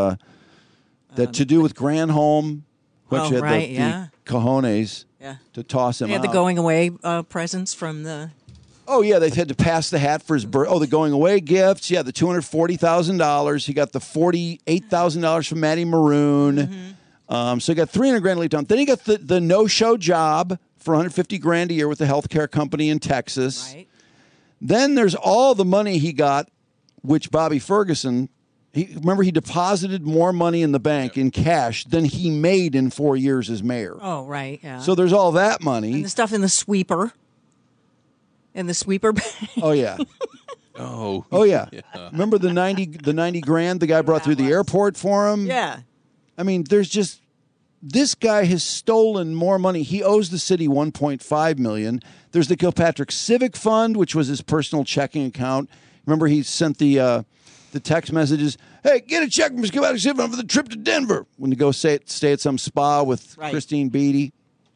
to do with Granholm, who actually had the cojones to toss him They had out. the going away presents from the. Oh yeah, they had to pass the hat for his birth. Oh, the going away gifts. Yeah, the $240,000. He got the $48,000 from Matty Maroon. So he got $300,000 left on. Then he got the no-show job for $150,000 a year with the healthcare company in Texas. Right. Then there's all the money he got, which Bobby Ferguson. Remember, he deposited more money in the bank in cash than he made in 4 years as mayor. Oh right, yeah. So there's all that money. And the stuff in the sweeper. In the sweeper bag. Oh yeah. Oh yeah. Remember the 90 grand the guy brought through the airport for him? Yeah. I mean, there's just this guy has stolen more money. He owes the city $1.5 million. There's the Kilpatrick Civic Fund, which was his personal checking account. Remember, he sent the text messages. Hey, get a check from his Kilpatrick Civic Fund for the trip to Denver when to go stay at some spa with Christine Beatty.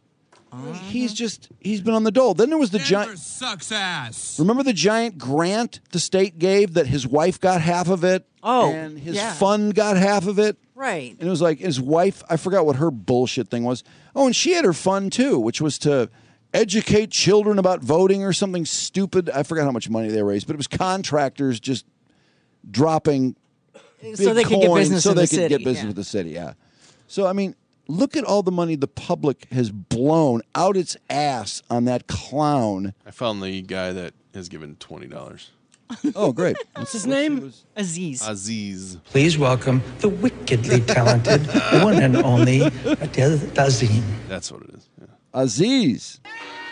He's been on the dole. Then there was the giant. Sucks ass. Remember the giant grant the state gave that his wife got half of it? Oh, and his yeah. fund got half of it? Right. And it was like his wife, I forgot what her bullshit thing was. Oh, and she had her fund too, which was to educate children about voting or something stupid. I forgot how much money they raised, but it was contractors just dropping big So they could get coins business so in they the could city, get business yeah. with the city. Yeah. So I mean, look at all the money the public has blown out its ass on that clown. I found the guy that has given $20. Oh, great! What's his name? Aziz. Aziz. Please welcome the wickedly talented one and only Adele Dazeem. That's what it is. Yeah. Aziz.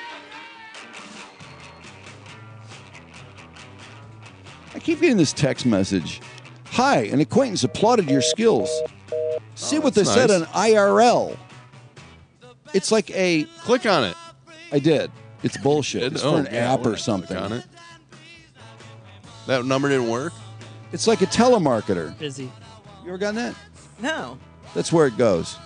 I keep getting this text message. Hi, an acquaintance applauded your skills. See what they that's said nice. on IRL. It's like a... Click on it. I did. It's bullshit. Did? It's Oh, for an yeah, app we're or gonna something. click on it. That number didn't work? It's like a telemarketer. Busy. You ever gotten that? No. That's where it goes.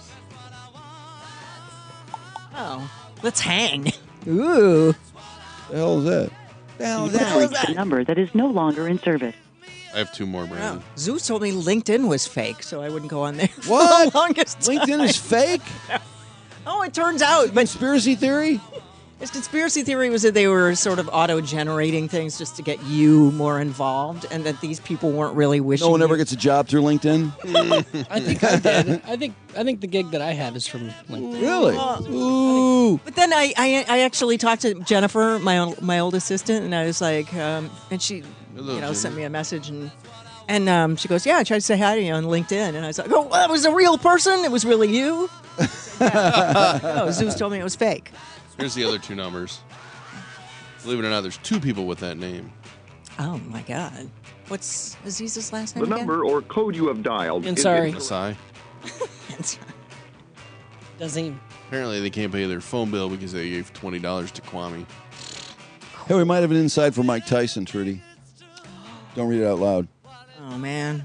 Oh. Let's hang. Ooh. The hell is that? Reached a number that is no longer in service. I have two more, Brandon. Wow. Zeus told me LinkedIn was fake, so I wouldn't go on there for What? the longest time. LinkedIn is fake? Oh, it turns out. But Conspiracy theory? his conspiracy theory was that they were sort of auto-generating things just to get you more involved, and that these people weren't really wishing. No one ever you- gets a job through LinkedIn? I think I did. I think the gig that I have is from LinkedIn. Really? Ooh. But then I actually talked to Jennifer, my old assistant, and I was like, and she, Hello, sent Jenny. me a message, and she goes, yeah, I tried to say hi to you on LinkedIn, and I was like, oh, that was a real person. It was really you. No, Zeus told me it was fake. Here's the other two numbers. Believe it or not, there's two people with that name. Oh my God, what's Aziz's last name The again? number or code you have dialed. And is sorry. incorrect. Masai. Dazeem. Apparently, they can't pay their phone bill because they gave $20 to Kwame. Hey, we might have an inside for Mike Tyson, Trudy. Don't read it out loud. Oh man.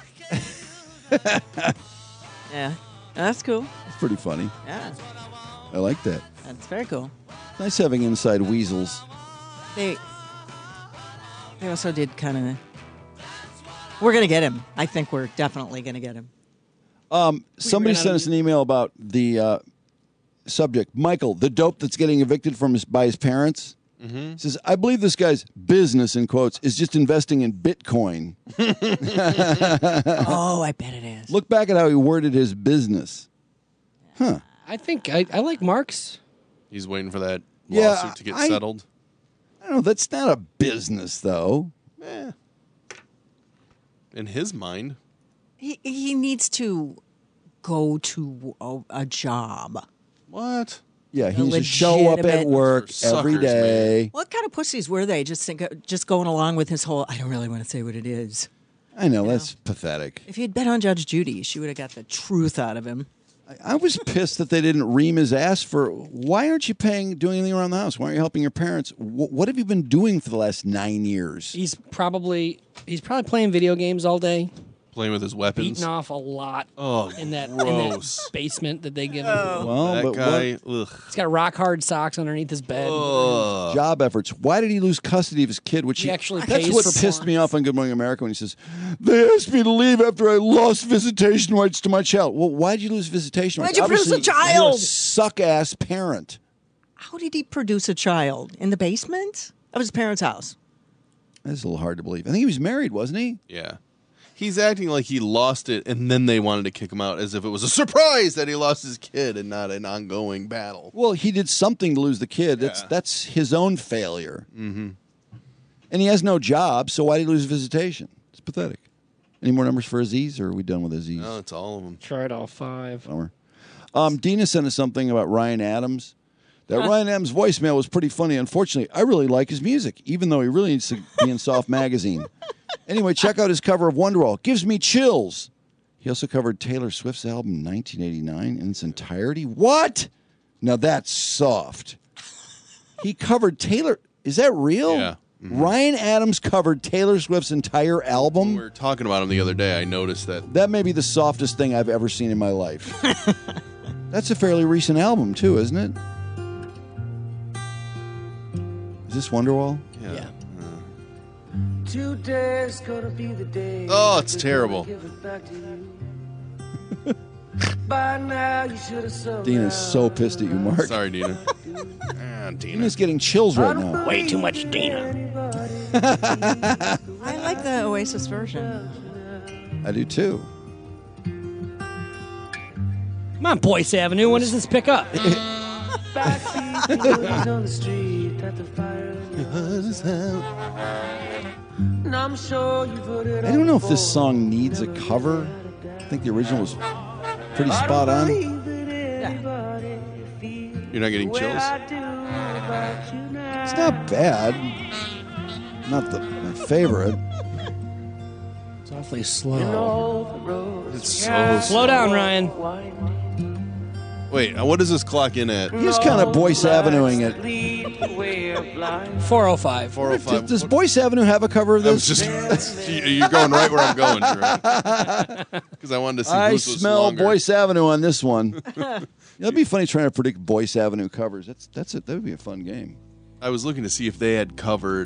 Yeah, that's cool. It's pretty funny. Yeah, I like that. that's very cool. Nice having inside weasels. They also did kind of. We're gonna get him. I think we're definitely gonna get him. Somebody sent us an email about the subject. Michael, the dope that's getting evicted by his parents, says, I believe this guy's business, in quotes, is just investing in Bitcoin. Oh, I bet it is. Look back at how he worded his business. Huh. I think I like Mark's. He's waiting for that Yeah, lawsuit to get settled. I don't know. That's not a business, though. Eh. In his mind. He needs to go to a job. What? Yeah, he needs to show up at legitimate- work Those are every suckers, day. What kind of pussies were they? Just going along with his whole. I don't really want to say what it is. I know, that's pathetic. If he had bet on Judge Judy, she would have got the truth out of him. I was pissed that they didn't ream his ass for, why aren't you doing anything around the house? Why aren't you helping your parents? What have you been doing for the last 9 years? He's probably playing video games all day. Playing with his weapons. Beating off a lot in that gross. basement that they give him. Well, that but guy, ugh. He's got rock hard socks underneath his bed. Job efforts. Why did he lose custody of his kid? Which He actually that's pays what for pissed porn. me off on Good Morning America when he says, they asked me to leave after I lost visitation rights to my child. Well, why did you lose visitation rights? Why'd you produce a Obviously, child? You're a suck-ass parent. How did he produce a child? In the basement of his parents' house? That's a little hard to believe. I think he was married, wasn't he? Yeah. He's acting like he lost it, and then they wanted to kick him out as if it was a surprise that he lost his kid and not an ongoing battle. Well, he did something to lose the kid. Yeah. That's his own failure. Mm-hmm. And he has no job, so why did he lose visitation? It's pathetic. Any more numbers for Aziz, or are we done with Aziz? No, it's all of them. Tried all 5. Dina sent us something about Ryan Adams. That Ryan Adams voicemail was pretty funny. Unfortunately, I really like his music, even though he really needs to be in Soft Magazine. Anyway, check out his cover of Wonderwall. Gives me chills. He also covered Taylor Swift's album 1989 in its entirety. What? Now that's soft. He covered Taylor. Is that real? Yeah. Ryan Adams covered Taylor Swift's entire album. We were talking about him the other day. I noticed that. That may be the softest thing I've ever seen in my life. That's a fairly recent album, too, isn't it? Is this Wonderwall? Yeah. Today's gonna be the day. Oh, it's terrible. Give it back to you. Dina's so pissed at you, Mark. Sorry, Dina. Dina. Dina's getting chills right now. Way too much Dina. I like the Oasis version. I do too. Come on, Boyce Avenue. When does this pick up? I don't know if this song needs a cover. I think the original was pretty spot on. You're not getting chills? It's not bad. Not my favorite. It's awfully slow. It's so Slow down, Ryan. Wait, what does this clock in at? He's kind of Boyce Avenuing it. 405. 405. Does Boyce Avenue have a cover of this? You're going right where I'm going, because I wanted to see I whose was smell longer. Boyce Avenue on this one. That'd be funny trying to predict Boyce Avenue covers. That's it. That would be a fun game. I was looking to see if they had covered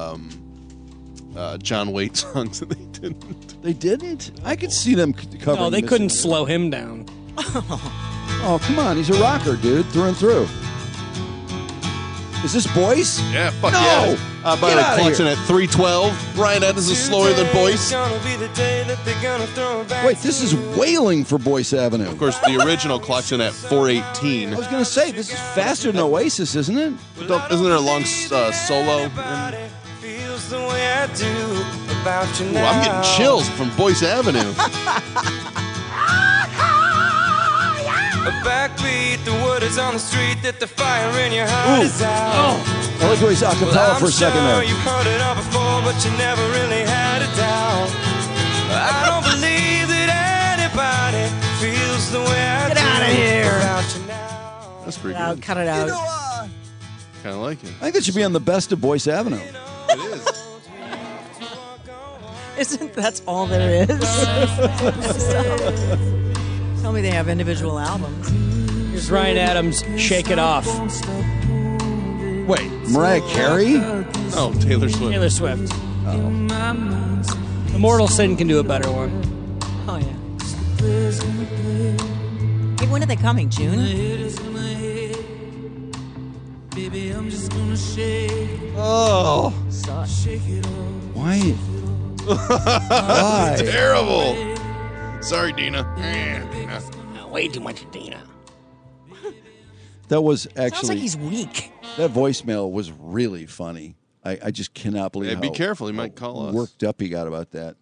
John Waite songs, and they didn't. They didn't? I could see them covering. No, they couldn't Missing slow him down. Oh, come on. He's a rocker, dude, through and through. Is this Boyce? Yeah, fuck No! yeah. By Get the outta clock's in here. at 3:12. Ryan Adams is slower than Boyce. Wait, this is wailing for Boyce Avenue. Of course, the original clock's in at 4:18. I was going to say, this is faster than Oasis, isn't it? Isn't there a long solo? Ooh, I'm getting chills from Boyce Avenue. A backbeat, the word is on the street that the fire in your heart is out. I like the way he's a cappella for a second there. You've heard it all before, but you never really had a doubt. I don't believe that anybody feels the way I do. Get out of here. About you now. That's pretty Out, good. cut it out. Kind of like it. I think that should be on the best of Boyce Avenue. It is. Isn't that's all there is? Tell me they have individual albums. Here's Ryan Adams, Shake It Off. Wait, Mariah Carey? Oh, Taylor Swift. Taylor Swift. Immortal Sin can do a better one. Oh, yeah. Hey, when are they coming? June? Oh. Why? Why? Terrible. Sorry, Dina. Way too much Dina. That was Sounds actually. like he's weak. That voicemail was really funny. I just cannot believe Hey, be how careful, he might call us. worked up he got about that.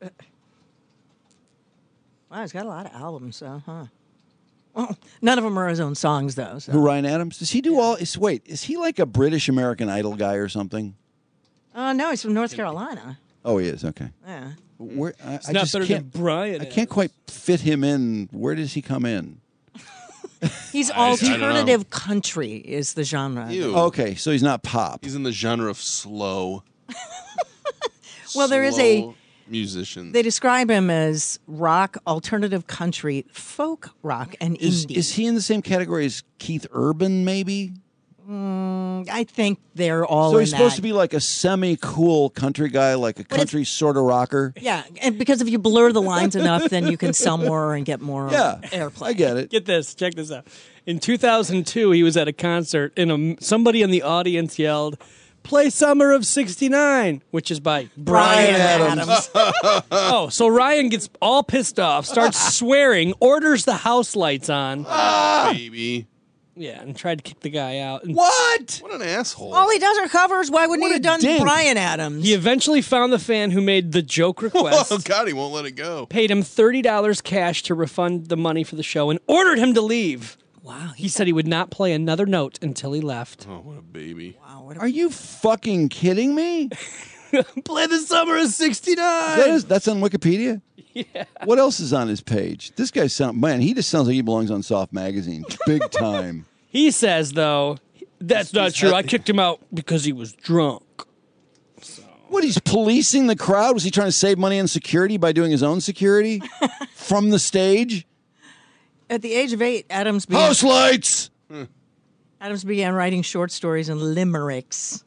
Wow, he's got a lot of albums, so, huh? Well, none of them are his own songs, though. So. Who, Ryan Adams? Does he do all? Is he like a British American Idol guy or something? No, he's from North Carolina. Oh, he is. Okay. Yeah. Where, I It's not just better can't, than Brian. I can't quite fit him in. Where does he come in? He's I don't know. alternative country is the genre. Ew. Okay, so he's not pop. He's in the genre of slow. Well, there is slow musician. They describe him as rock, alternative country, folk rock, and indie. Is he in the same category as Keith Urban, maybe? I think they're all So in he's supposed that. to be like a semi-cool country guy, like a country sort of rocker. Yeah, and because if you blur the lines enough, then you can sell more and get more airplay. I get it. Get this. Check this out. In 2002, he was at a concert, and somebody in the audience yelled, "Play Summer of '69," which is by Brian Adams. Oh, so Ryan gets all pissed off, starts swearing, orders the house lights on. Baby. Yeah, and tried to kick the guy out. And What? What an asshole. All he does are covers. Why wouldn't What he a have done dink. Brian Adams? he eventually found the fan who made the joke request. Oh, God, he won't let it go. Paid him $30 cash to refund the money for the show and ordered him to leave. Wow. He said he would not play another note until he left. Oh, what a baby. Wow, what Are you fucking kidding me? Play the Summer of '69. That's on Wikipedia? Yeah. What else is on his page? This guy he just sounds like he belongs on Soft Magazine. Big time. He says, though, that's not true. I kicked him out because he was drunk. What, he's policing the crowd? Was he trying to save money on security by doing his own security from the stage? At the age of 8, Adams began House lights! writing short stories and limericks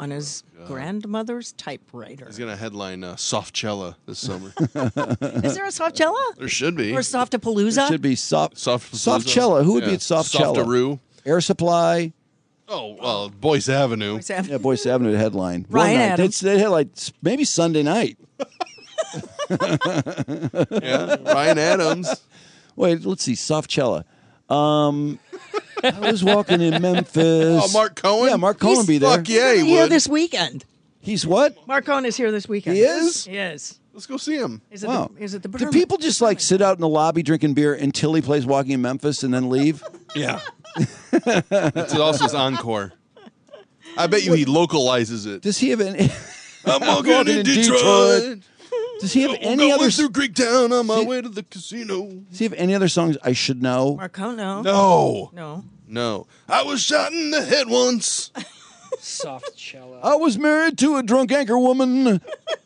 on his grandmother's typewriter. He's gonna headline Softcella this summer. Is there a Softcella? There should be. Or Softapalooza? It should be Softcella. Softcella. Who would be at Softcella? Softaroo. Air Supply. Oh, well, Boyce Avenue. Yeah, Boyce Avenue headline. Ryan One night. Adams. They had like maybe Sunday night. Yeah, Ryan Adams. Wait, let's see. Softcella. I was walking in Memphis. Oh, Mark Cohen? Yeah, Mark Cohen be there. Fuck yeah, he Here would. this weekend. He's what? Mark Cohen is here this weekend. He is? He is. Let's go see him. Is it Wow. is it the Do people just like sit out in the lobby drinking beer until he plays Walking in Memphis and then leave? Yeah. It's also his encore. I bet you he localizes it. Does he have any? I'm walking in Detroit. Does he have I'm any going other? through Greektown on my way to the casino. Does he have any other songs I should know? Mark Cohen? No. No. No. I was shot in the head once. Softcella. I was married to a drunk anchor woman.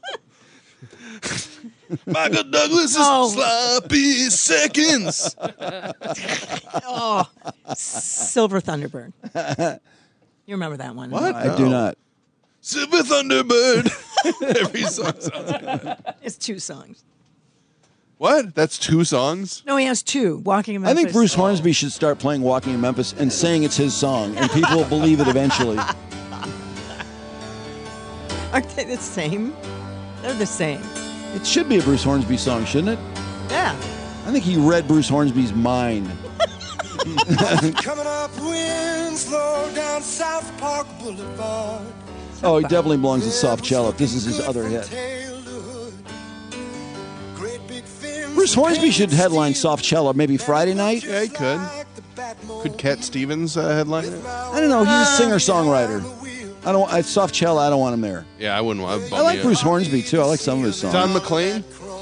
Michael Douglas is sloppy seconds. Oh, Silver Thunderbird. You remember that one? What? I do not. Silver Thunderbird. Every song sounds good. It's 2 songs. What? That's 2 songs? No, he has 2. Walking in I Memphis. think Bruce Hornsby should start playing Walking in Memphis and saying it's his song, and people will believe it eventually. Aren't they the same? They're the same. It should be a Bruce Hornsby song, shouldn't it? Yeah. I think he read Bruce Hornsby's mind. Coming up Winslow down South Park Boulevard. Oh, he definitely belongs to Softcella. This is his other hit. Bruce Hornsby should headline Softcella maybe Friday night. Yeah, he could. Could Cat Stevens headline it? I don't know. He's a singer-songwriter. I don't. At Softcella, I don't want him there. Yeah, I wouldn't want. I like Bruce Hornsby too. I like some of his songs. Don McLean.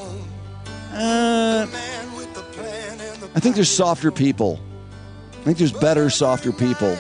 I think there's softer people. I think there's better, softer people.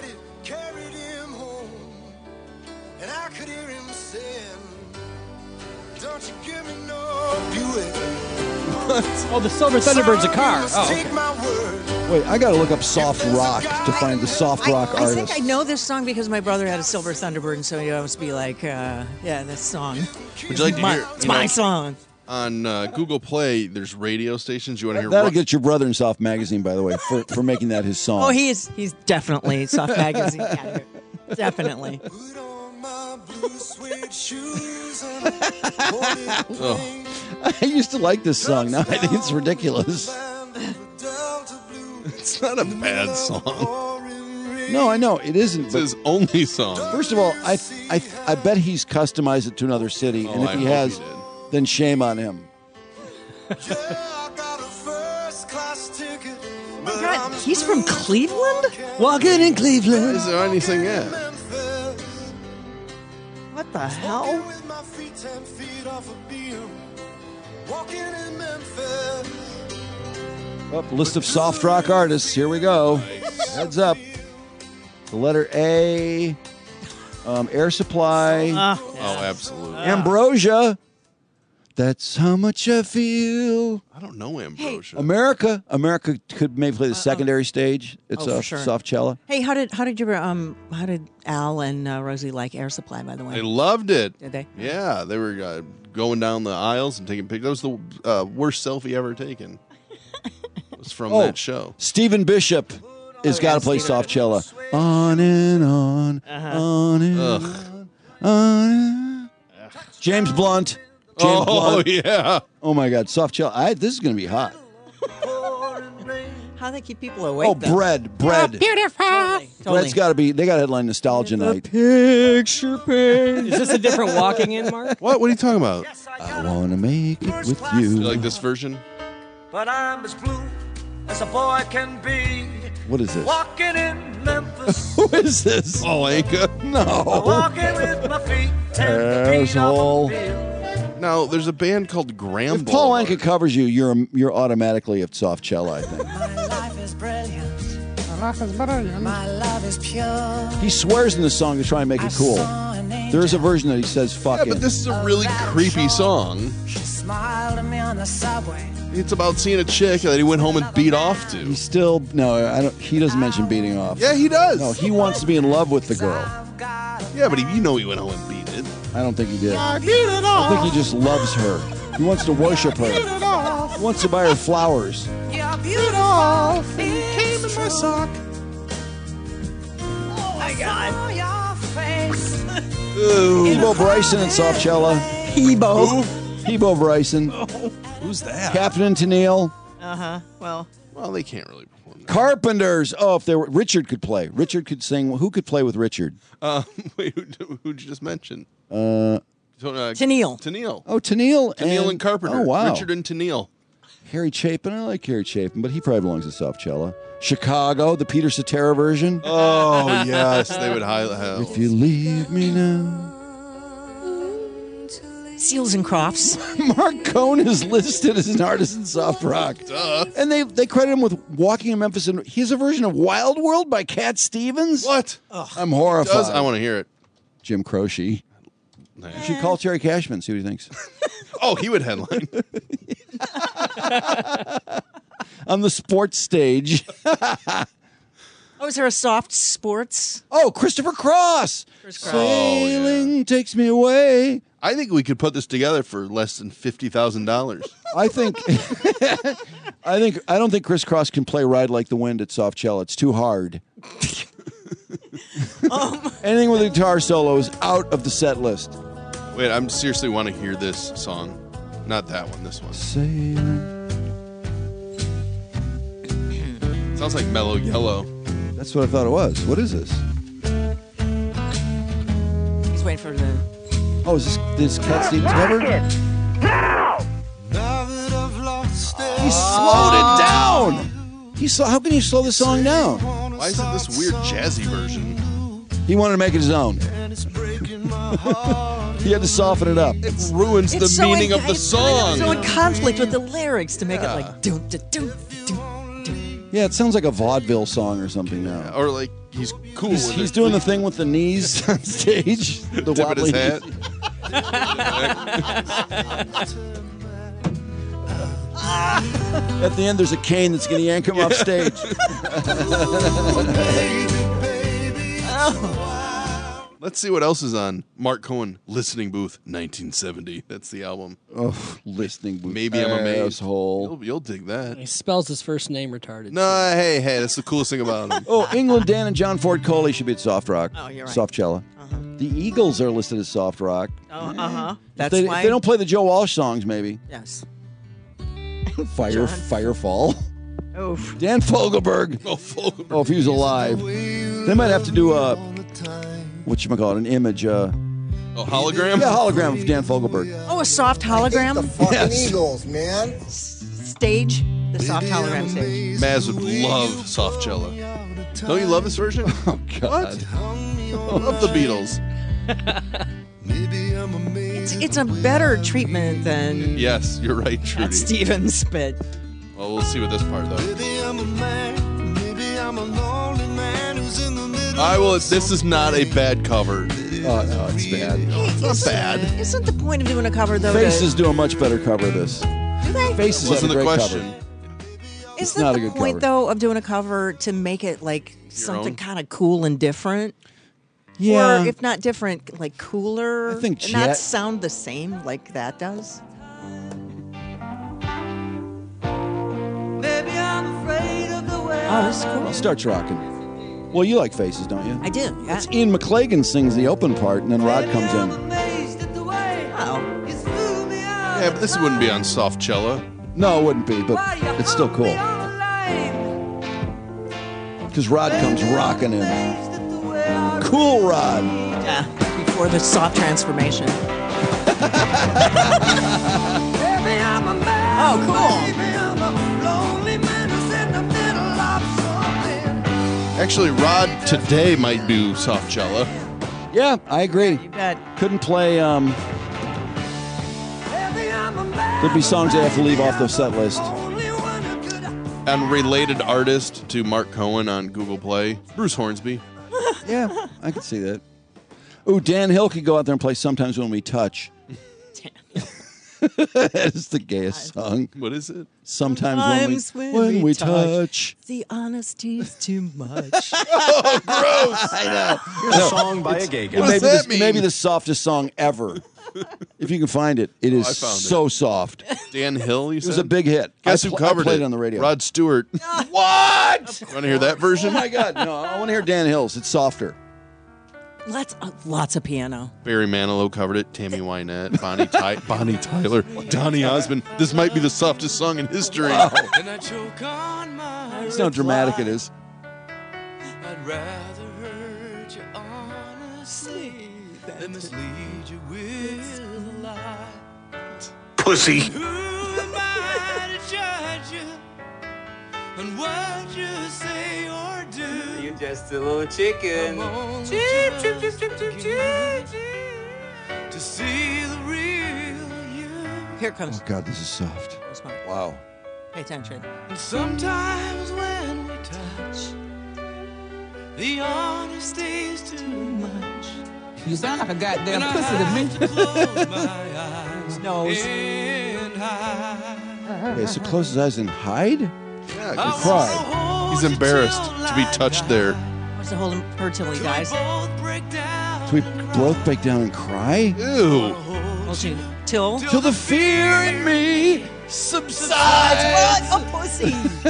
Oh, the Silver Thunderbird's a car. Oh, okay. Wait, I got to look up soft rock to find the soft rock I artist. think I know this song because my brother had a Silver Thunderbird, and so he always be like, yeah, this song. Would you like to hear? It's my song. On Google Play, there's radio stations. You want to hear? That'll get your brother in Soft Magazine, by the way, for making that his song. Oh, he's definitely Soft Magazine candidate. Definitely. Oh. I used to like this song. Now I think it's ridiculous. It's not a bad song. No, I know it isn't. It's his only song. First of all, I bet he's customized it to another city, and if I he hope has, he did. then shame on him. God, he's from Cleveland? Walking in Cleveland. Is there anything yet? What the hell? Oh, list of soft rock artists. Here we go. Heads up. The letter A. Air Supply. Oh, absolutely. Ambrosia. That's how much I feel. I don't know Ambrosia. America could maybe play the secondary stage. It's for a sure. Softcella. Hey, how did Al and Rosie like Air Supply, by the way? They loved it. Did they? Yeah, they were going down the aisles and taking pictures. That was the worst selfie ever taken. It was from that show. Stephen Bishop has got to play Softcella. On and on, on and on, on and on. James Blunt. James Blunt. Yeah. Oh my God, Softcella. This is going to be hot. How do they keep people awake? Oh, though? Bread. Beautiful. Bread's got to be. They got to headline Nostalgia Night. Picture page. Is this a different walking in, Mark? What are you talking about? I want to make it with you. You like this version? But I'm as blue as a boy can be. What is this? Walking in Memphis. Who is this? Paul Anka. No. Walking with my feet 10 feet off Asshole. the bill. Now, there's a band called Gramble. If Paul Anka covers you, you're automatically at Softcella, I think. My life is brilliant. My life is brilliant. My love is pure. He swears in the song to try and make it cool. There is a version that he says fuck Yeah, but this is a really creepy song. She smiled at me on the subway. It's about seeing a chick that he went home and beat off to. He still no, I don't. He doesn't mention beating off. Yeah, he does. No, he wants to be in love with the girl. Yeah, but you know he went home and beat it. I don't think he did. I beat it I off. think he just loves her. He wants to worship her. Beat it off. He wants to buy her flowers. Yeah, beat it off. And it came in my sock. Oh my God. Hebo Bryson and Softcella. Hebo. Hebo Bryson. Who's that? Captain and Tennille. Well, they can't really perform that. Carpenters. Oh, if there were Richard could play. Richard could sing. Who could play with Richard? Wait, who'd you just mention? Tennille. Tennille. Oh, Tennille. Tennille and Carpenter. Oh, wow. Richard and Tennille. Harry Chapin. I like Harry Chapin, but he probably belongs to Softcella. Chicago, the Peter Cetera version. Oh, yes. They would highlight. If you leave me now. Seals and Crofts. Mark Cohn is listed as an artist in soft rock. Duh. And they credit him with Walking in Memphis. And he has a version of Wild World by Cat Stevens. What? I'm horrified. I want to hear it. Jim Croce. You should call Terry Cashman, see what he thinks. Oh, he would headline. On the sports stage. Oh, is there a soft sports? Oh, Christopher Cross. Sailing takes me away. I think we could put this together for less than $50,000. I think I don't think Chris Cross can play Ride Like the Wind at Softcella. It's too hard. Anything with a guitar solo is out of the set list. Wait, I seriously want to hear this song. Not that one, this one. Sailing. Sounds like Mellow Yellow. That's what I thought it was. What is this? He's waiting for the... Oh, is this Cat Stevens cover? He slowed it down. How can you slow the song down? Why is it this weird jazzy version? He wanted to make it his own. He had to soften it up. It ruins the meaning of the song. It's so in conflict with the lyrics to make it like... Dun, dun, dun, dun. Yeah, it sounds like a vaudeville song or something now. Or like he's cool. He's doing the thing with the knees on stage. The Tipping his wobbly hat. At the end, there's a cane that's going to yank him off stage. Let's see what else is on Mark Cohen Listening Booth 1970. That's the album. Oh, Listening Booth. Maybe I'm amazed. Asshole. You'll dig that. He spells his first name retarded. No, hey, that's the coolest thing about him. Oh, England Dan and John Ford Coley should be at soft rock. Oh, you're right. Softcella. The Eagles are listed as soft rock. Oh, That's If why... they don't play the Joe Walsh songs, maybe. Yes. Firefall. Oof. Dan Fogelberg. Oh, Fogelberg. Oh, if he was alive. They might have to do a, whatchamacallit, an image. Hologram? Yeah, hologram of Dan Fogelberg. Oh, a soft hologram? Yes. Eagles, man. Stage? The soft hologram stage. Maz would love Softcella. Don't you love this version? Oh, God. Love the Beatles. It's a better treatment than Yes, you're right, Cat Trudy. Stevens, but... Well, we'll see with this part, though. This is not a bad cover. Oh, no, it's bad. It's not bad. Isn't the point of doing a cover, though, Faces do a much better cover of this. Do they? Faces Wasn't have a the great question. cover. Isn't not the a good point, cover. though, of doing a cover to make it, like, something own? kind of cool and different? Yeah. Or, if not different, like, cooler? I think and not Jet- sound the same like that does? Oh, this is cool. It starts rocking. Well, you like Faces, don't you? I do, yeah. It's Ian McLagan sings the open part, and then Rod comes in. Oh. Yeah, but this wouldn't be on Softcella. No, it wouldn't be, but it's still cool. Because Rod comes rocking in. Cool Rod. Yeah, before the soft transformation. Oh, cool. Actually, Rod today might do Softcella. Yeah, I agree. You bet. Couldn't play, there'd be songs they have to leave off the set list. And related artist to Mark Cohen on Google Play, Bruce Hornsby. Yeah, I could see that. Ooh, Dan Hill could go out there and play Sometimes When We Touch. It's the gayest song. What is it? Sometimes when we touch. The honesty's too much. Oh, gross. I know. Here's a song by a gay guy. What does that mean? Maybe the softest song ever. If you can find it, it is I found so soft. Dan Hill, you said? It was a big hit. Guess who covered I played it? on the radio. Rod Stewart. What? Want to hear that version? Oh my God! No, I want to hear Dan Hill's. It's softer. Lots of piano. Barry Manilow covered it. Tammy Wynette, Bonnie Tyler, Donny Osmond. This might be the softest song in history. Wow. And I choke on my That's how dramatic it is. I'd rather hurt you honestly than mislead you with a lie. Pussy. Who am I to judge you on what you say or do? You're just a little chicken. Cheep, cheep, cheep, cheep, cheep, cheep, cheep, to see the real you. Here it comes. Oh God, this is soft. Wow. Pay attention. And sometimes when we touch, the honesty's too much. You sound like a goddamn And I pussy to have me. to close my eyes Nose. and hide. Okay, so close his eyes and hide. Yeah, And cry. he's embarrassed to be touched there. What's to hold him her till he dies? So we both break down and cry. Ew. Till the fear in me subsides. What a pussy!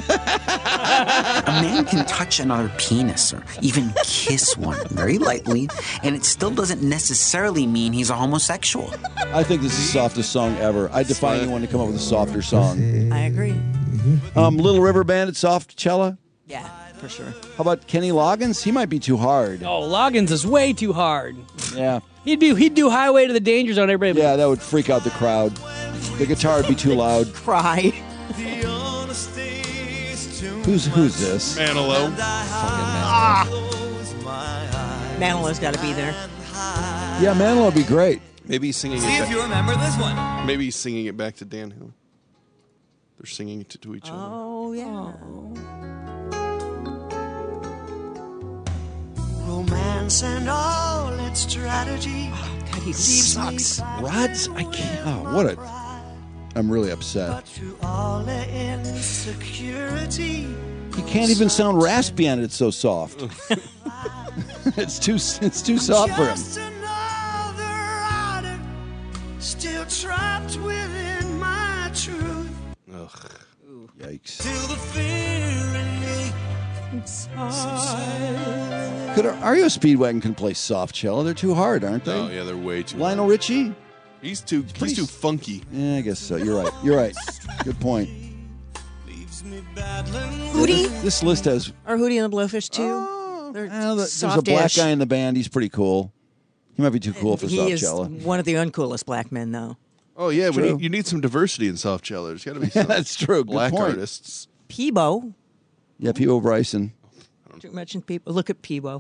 A man can touch another penis or even kiss one very lightly, and it still doesn't necessarily mean he's a homosexual. I think this is the softest song ever. I defy anyone to come up with a softer song. I agree. Little River Band at soft cello. Yeah, for sure. How about Kenny Loggins? He might be too hard. Oh, Loggins is way too hard. Yeah. He'd do Highway to the Danger Zone. Everybody. Yeah, that would freak out the crowd. The guitar would be too loud. Cry. Who's this? Manilow. Manilow's got to be there. Yeah, Manilow would be great. Maybe he's singing See it if you back. remember this one. Maybe he's singing it back to Dan Hill. They're singing it to each other. Oh, yeah. Romance and all its strategy. God, he sucks. Rod's? I can't. Oh, what a. I'm really upset. Through all the insecurity. He can't even sound raspy on it. It's so soft. It's too soft for him. Just another addict, still trapped within my truth. Ugh. Yikes. Till the fear in me. Could REO Speedwagon can play soft cello? They're too hard, aren't they? Oh yeah, they're way too. Lionel Richie? He's too funky. Yeah, I guess so. You're right. You're right. Good point. Hootie? This list has. Or Hootie and the Blowfish, too. They're There's a black guy in the band. He's pretty cool. He might be too cool for He soft is cello. one of the uncoolest black men, though. Oh yeah, True. you need some diversity in soft cello. There's got to be some That's true. Good black point. artists. Peebo. Yeah, P.O. Bryson. Did you mention Peebo? Look at Peebo.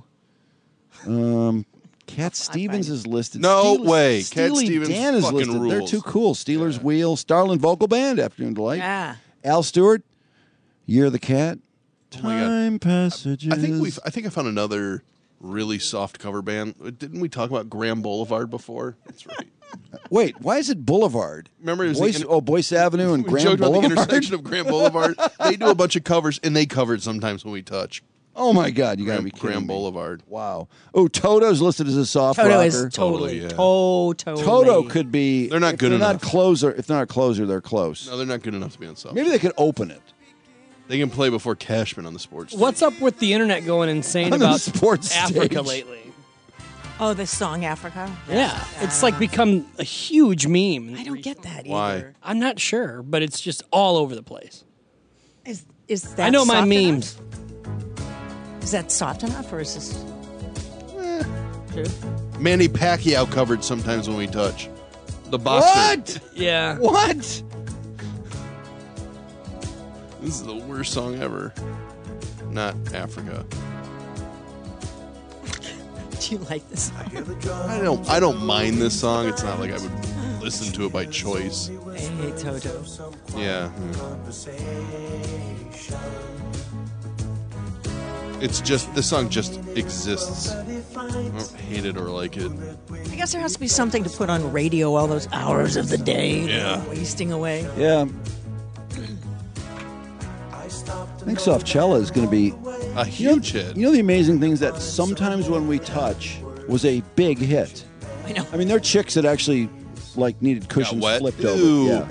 Cat Stevens is listed. No way. Cat Steely Stevens Dan is fucking listed. They're rules. too cool. Steelers Wheel, Starland Vocal Band, Afternoon Delight. Yeah. Al Stewart, Year of the Cat. Oh my God. Time Passages. I think I found another really soft cover band. Didn't we talk about Graham Boulevard before? That's right. Wait, why is it Boulevard? Remember, it was Boyce Avenue and we Graham joked about the Boulevard? intersection of Graham Boulevard. They do a bunch of covers, and they cover it sometimes when we touch. Oh my God, you got to be kidding Graham me. Boulevard. Wow. Oh, Toto's listed as a soft Toto rocker. is totally, yeah. totally. Toto could be. They're not if good they're enough. Not closer. If they're not closer, they're close. No, they're not good enough to be on soft. Maybe they could open it. They can play before Cashman on the sports. What's up with the internet going insane On the about sports Africa stage. lately? Oh, this song, Africa? Yeah, it's like become a huge meme. I don't get that Why? either. I'm not sure, but it's just all over the place. Is that I know my soft memes. enough? Is that soft enough, or is this... True? Manny Pacquiao covered sometimes when we touch. The boxer. What? Yeah. What? This is the worst song ever. Not Africa. Do you like this song? I don't mind this song. It's not like I would listen to it by choice. I hate Toto. Yeah. It's just, this song just exists. hate it or like it. I guess there has to be something to put on radio all those hours of the day. Yeah. Wasting away. Yeah. I think Softcella is going to be a huge hit. You know the amazing thing is that Sometimes When We Touch was a big hit. I know. I mean, there are chicks that actually like needed cushions wet. flipped Ew. over. Yeah.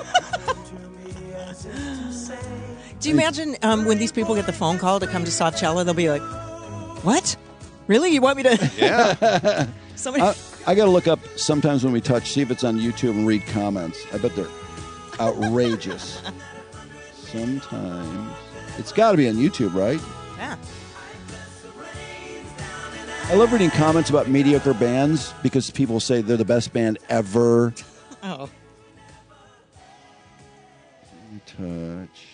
Do you imagine when these people get the phone call to come to Softcella, they'll be like, "What? Really? You want me to?" Yeah. Somebody. I got to look up Sometimes When We Touch, see if it's on YouTube and read comments. I bet they're outrageous. Sometimes. It's got to be on YouTube, right? Yeah. I love reading comments about mediocre bands because people say they're the best band ever. Oh. Touch.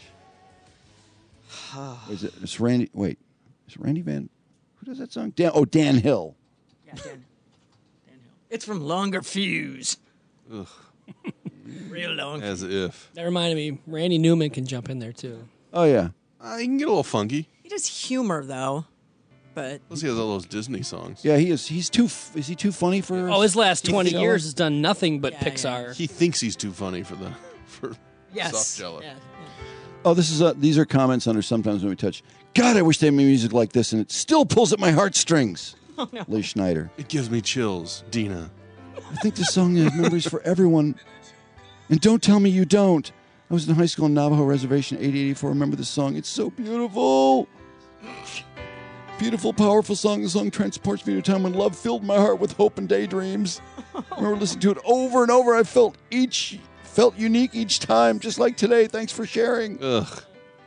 Is it? It's Randy. Wait, is it Randy Van? Who does that song? Dan Hill. Yeah, Dan Hill. It's from Longer Fuse. Ugh. Real long. As if. That reminded me, Randy Newman can jump in there too. Oh yeah. He can get a little funky. He does humor though, but Plus, he has all those Disney songs. Yeah, he is. He's too. Is he too funny for? Oh, his last 20 Softcella? years has done nothing but Pixar. He thinks he's too funny for yes. Softcella. Yeah. Oh, these are comments under Sometimes When We Touch. God, I wish they made music like this, and it still pulls at my heartstrings. Oh, no. Lee Schneider. It gives me chills, Dina. I think this song has memories for everyone. And don't tell me you don't. I was in high school in Navajo Reservation, 8084. Remember this song? It's so beautiful. Beautiful, powerful song. The song transports me to a time when love filled my heart with hope and daydreams. I remember listening to it over and over. I felt unique each time, just like today. Thanks for sharing. Ugh.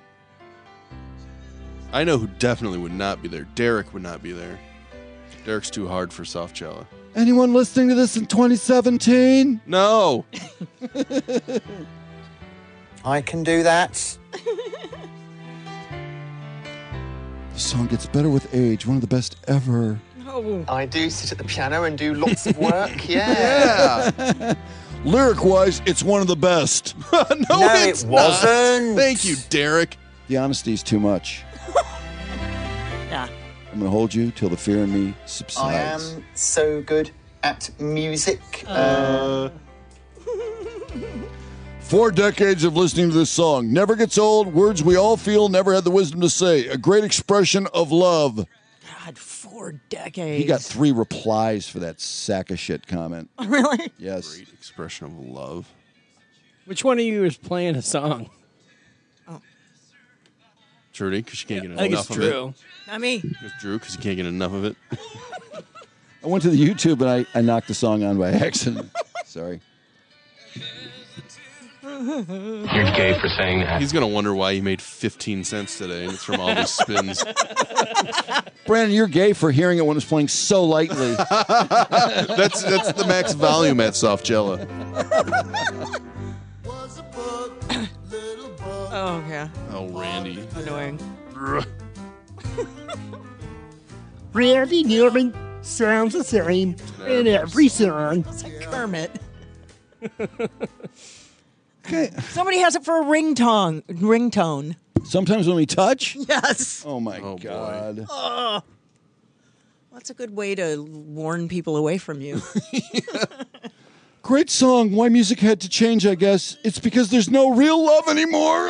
I know who definitely would not be there. Derek would not be there. Derek's too hard for Softcella. Anyone listening to this in 2017? No. I can do that. The song gets better with age. One of the best ever. Oh. I do sit at the piano and do lots of work. Yeah. Lyric-wise, it's one of the best. no, it wasn't. Thank you, Derek. The honesty's too much. Yeah. I'm going to hold you till the fear in me I subsides. am so good at music. 4 decades of listening to this song. Never gets old. Words we all feel, never had the wisdom to say. A great expression of love. God, 4 decades. He got 3 replies for that sack of shit comment. Really? Yes. Great expression of love. Which one of you is playing a song? Trudy, because she can't get I think enough it's of Drew. it. Not me. It's Drew, because you can't get enough of it. I went to the YouTube and I knocked the song on by accident. Sorry. You're gay for saying that. He's going to wonder why he made 15 cents today, and it's from all these spins. Brandon, you're gay for hearing it when it's playing so lightly. That's the max volume at Softcella. Oh, yeah. Oh, Randy. Annoying. Randy Newman sounds the same in every song. It's like Kermit. Okay. Somebody has it for a ringtone. Sometimes when we touch? Yes. Oh, my God. Oh. That's a good way to warn people away from you. Great song. Why music had to change, I guess. It's because there's no real love anymore.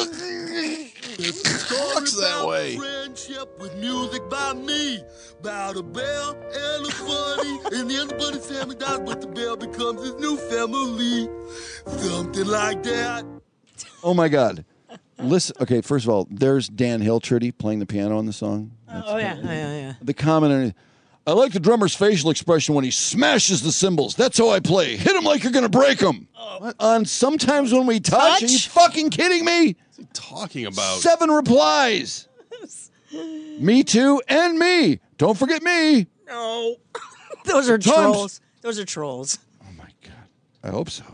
Talks that way. Friendship with music by me. About a bell and a bunny. And the other bunny's family dies, but the bell becomes his new family. Something like that. Oh, my God. Listen. Okay, first of all, there's Dan Hill, Trudy, playing the piano on the song. Yeah. The comment, I like the drummer's facial expression when he smashes the cymbals. That's how I play. Hit him like you're going to break him. On Sometimes When We Touch? Are you fucking kidding me? What's he talking about? 7 replies. Me too, and me. Don't forget me. No. Those are Times. trolls. Those are trolls. I hope so.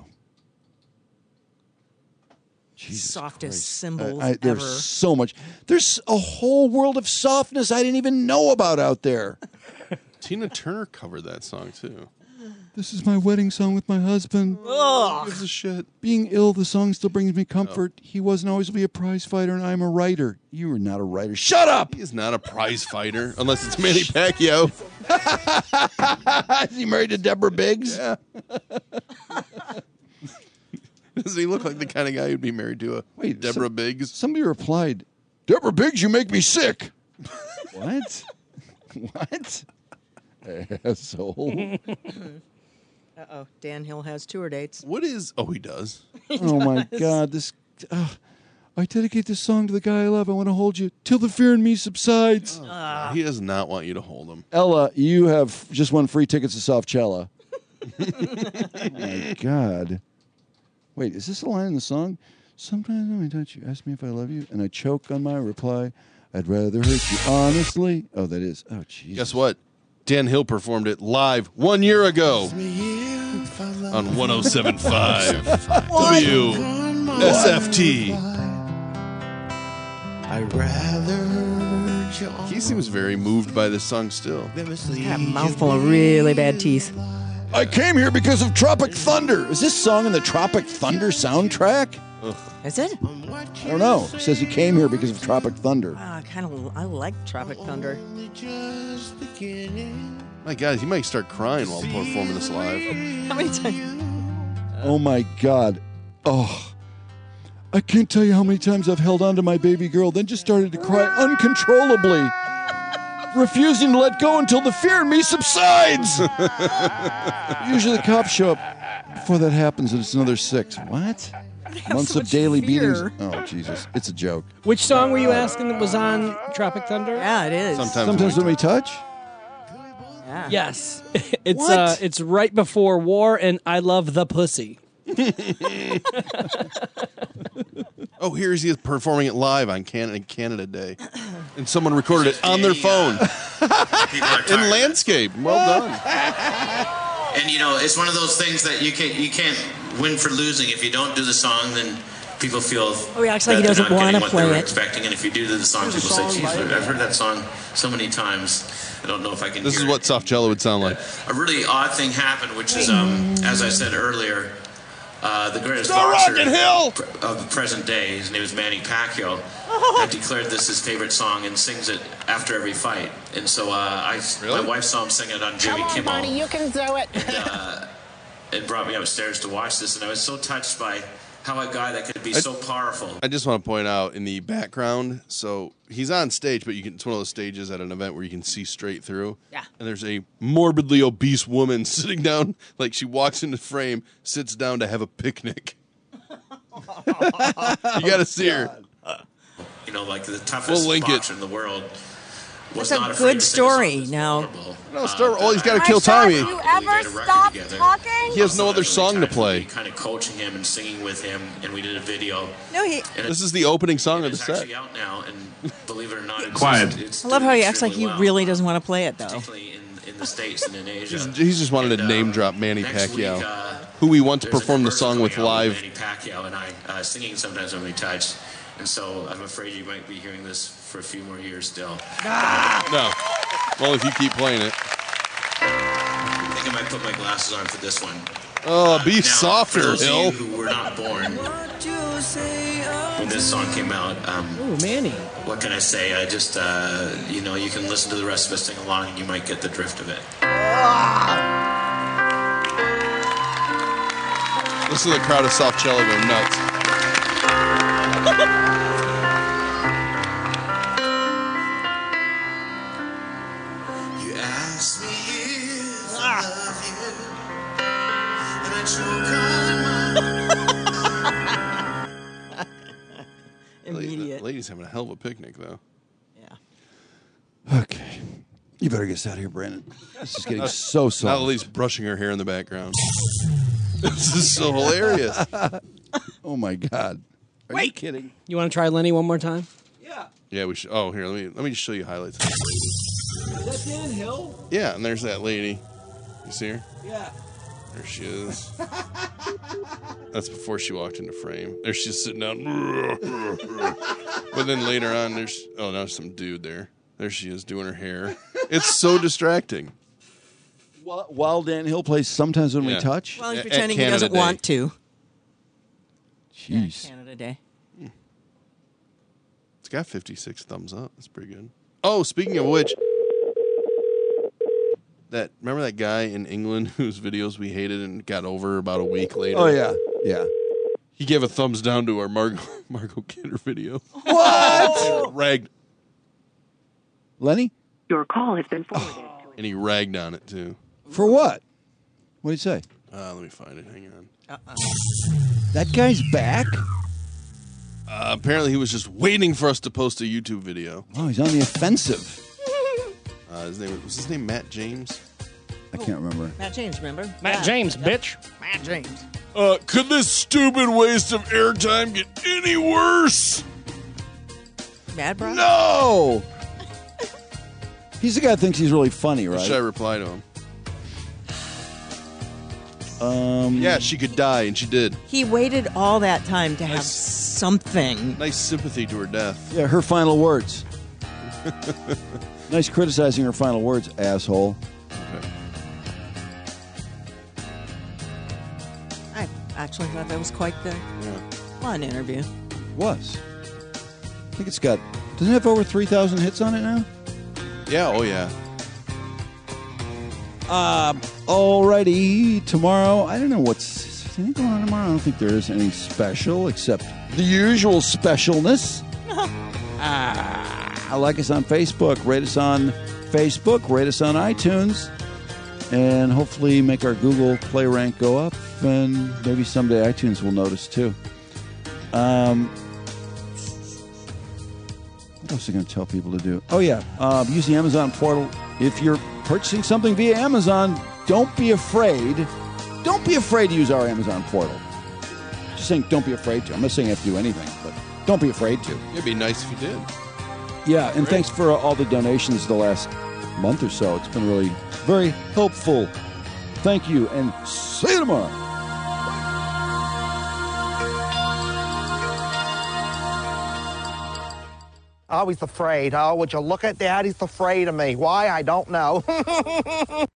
Jesus Softest Christ. symbols There's ever. so much. There's a whole world of softness I didn't even know about out there. Tina Turner covered that song, too. This is my wedding song with my husband. Ugh. Gives a shit. Being ill, the song still brings me comfort. He wasn't always be a prize fighter, and I'm a writer. You are not a writer. Shut up! He is not a prize fighter, unless it's Manny Pacquiao. Is he married to Deborah Biggs? Yeah. Does he look like the kind of guy who'd be married to a Deborah Biggs? Somebody replied, Deborah Biggs, you make me sick. What? What? Asshole. Uh-oh. Dan Hill has tour dates. What is... Oh, he does. Oh, my God. This... I dedicate this song to the guy I love. I want to hold you till the fear in me subsides. He does not want you to hold him. Ella, you have just won free tickets to Softcella. Oh, my God. Wait, is this a line in the song? Sometimes when I touch you, ask me if I love you, and I choke on my reply. I'd rather hurt you honestly. Oh, that is. Oh, jeez. Guess what? Dan Hill performed it live 1 year ago on 107.5 WSFT. I'd rather hurt you. He seems very moved by this song still. Got a mouthful of really bad teeth. I came here because of Tropic Thunder. Is this song in the Tropic Thunder soundtrack? Is it? I don't know. It says he came here because of Tropic Thunder. I like Tropic Thunder. My God, he might start crying while performing this live. How many times? Oh, my God. Oh. I can't tell you how many times I've held on to my baby girl, then just started to cry uncontrollably, refusing to let go until the fear in me subsides. Usually the cops show up before that happens, and it's another 6. What? Months so of much daily fear. beatings. Oh, Jesus. It's a joke. Which song were you asking that was on Tropic Thunder? Yeah, it is. Sometimes when we touch? Yeah. Yes. It's What? It's right before War and I Love the Pussy. Oh, here he is performing it live on Canada Day. And someone recorded it on their phone. In landscape. Well done. And you know, it's one of those things that you can't win for losing. If you don't do the song, then people feel he acts like he that they're doesn't not want getting to what play they were it. expecting. And if you do the song, people say, "Geez, I've heard that song so many times. I don't know if I can." This hear is what Softcella would sound like. A really odd thing happened, which is, as I said earlier, the greatest Go boxer Rocket Hill! of the present day, his name is Manny Pacquiao, had declared this his favorite song and sings it after every fight. And so my wife saw him sing it on Jimmy Kimmel. Buddy, you can do it. And brought me upstairs to watch this, and I was so touched by how a guy that could be so powerful. I just want to point out in the background, so he's on stage, but it's one of those stages at an event where you can see straight through. Yeah. And there's a morbidly obese woman sitting down, like she walks into frame, sits down to have a picnic. You got to see her. You know, like the toughest We'll link boxer in the world. Was That's not a afraid good to sing a song story. that's Now, vulnerable. No, all he's got to kill time. You ever stop talking? He has no other song to play. Kind of coaching him and singing with him, and we did a video. no, he. And This is the opening song of the it's set. actually out now, and believe it or not, it's Quiet. It's I love how he acts like extremely he well, really doesn't want to play it, though. particularly in the States and in Asia. He's just wanted to name drop Manny next Pacquiao, week, who we want to there's a perform the commercial song with coming out live. Manny Pacquiao and I singing sometimes when we touch, and so I'm afraid you might be hearing this for a few more years still. No. Well, if you keep playing it. I think I might put my glasses on for this one. Oh, be Now, softer, for those of Hill. you who were not born when this song came out, Ooh, Manny. what can I say? I just, you know, you can listen to the rest of us sing along and you might get the drift of it. Listen to the crowd of Softcella go nuts. You ask me if I love you, and I choke on my Immediate. The lady's having a hell of a picnic, though. Okay. You better get us out of here, Brandon. This is getting so Now soft. the lady's brushing her hair in the background. This is so hilarious. Oh, my God. Are you kidding? You want to try Lenny one more time? Yeah, we should. Oh, here, let me just show you highlights. Is that Dan Hill? Yeah, and there's that lady. You see her? Yeah. There she is. That's before she walked into frame. There she's sitting down. But then later on, now there's some dude there. There she is doing her hair. It's so distracting. While Dan Hill plays Sometimes When We Yeah. Touch? Well, he's At pretending he Canada doesn't Day. want to. Jeez. Canada Day. It's got 56 thumbs up. That's pretty good. Oh, speaking of which, Remember that guy in England whose videos we hated and got over about a week later? Oh, yeah. Yeah. He gave a thumbs down to our Margot Kidder video. What? Ragged. Lenny? Your call has been forwarded. And he ragged on it, too. For what? What did he say? Let me find it. Hang on. That guy's back? Apparently he was just waiting for us to post a YouTube video. Oh, he's on the offensive. Was his name Matt James? I can't remember. Matt James, remember? Matt James, bitch. Matt James. Could this stupid waste of airtime get any worse? Mad Bro? No! He's the guy that thinks he's really funny, right? Should I reply to him? Yeah, she could die, and she did. He waited all that time to have something. Nice sympathy to her death. Yeah, her final words. Nice criticizing her final words, asshole. Okay. I actually thought that was quite the fun interview. Was. I think it's got... Doesn't it have over 3,000 hits on it now? Yeah, oh yeah. Alrighty, tomorrow, I don't know what's anything going on tomorrow. I don't think there is any special except the usual specialness. Like us on Facebook, rate us on Facebook, rate us on iTunes, and hopefully make our Google Play rank go up, and maybe someday iTunes will notice too. What else are you going to tell people to do? Oh, yeah. Use the Amazon portal. If you're purchasing something via Amazon, don't be afraid. Don't be afraid to use our Amazon portal. Just saying don't be afraid to. I'm not saying you have to do anything, but don't be afraid to. It'd be nice if you did. Yeah, and thanks for all the donations the last month or so. It's been really very helpful. Thank you, and see you tomorrow. Oh, he's afraid. Oh, would you look at that? He's afraid of me. Why? I don't know.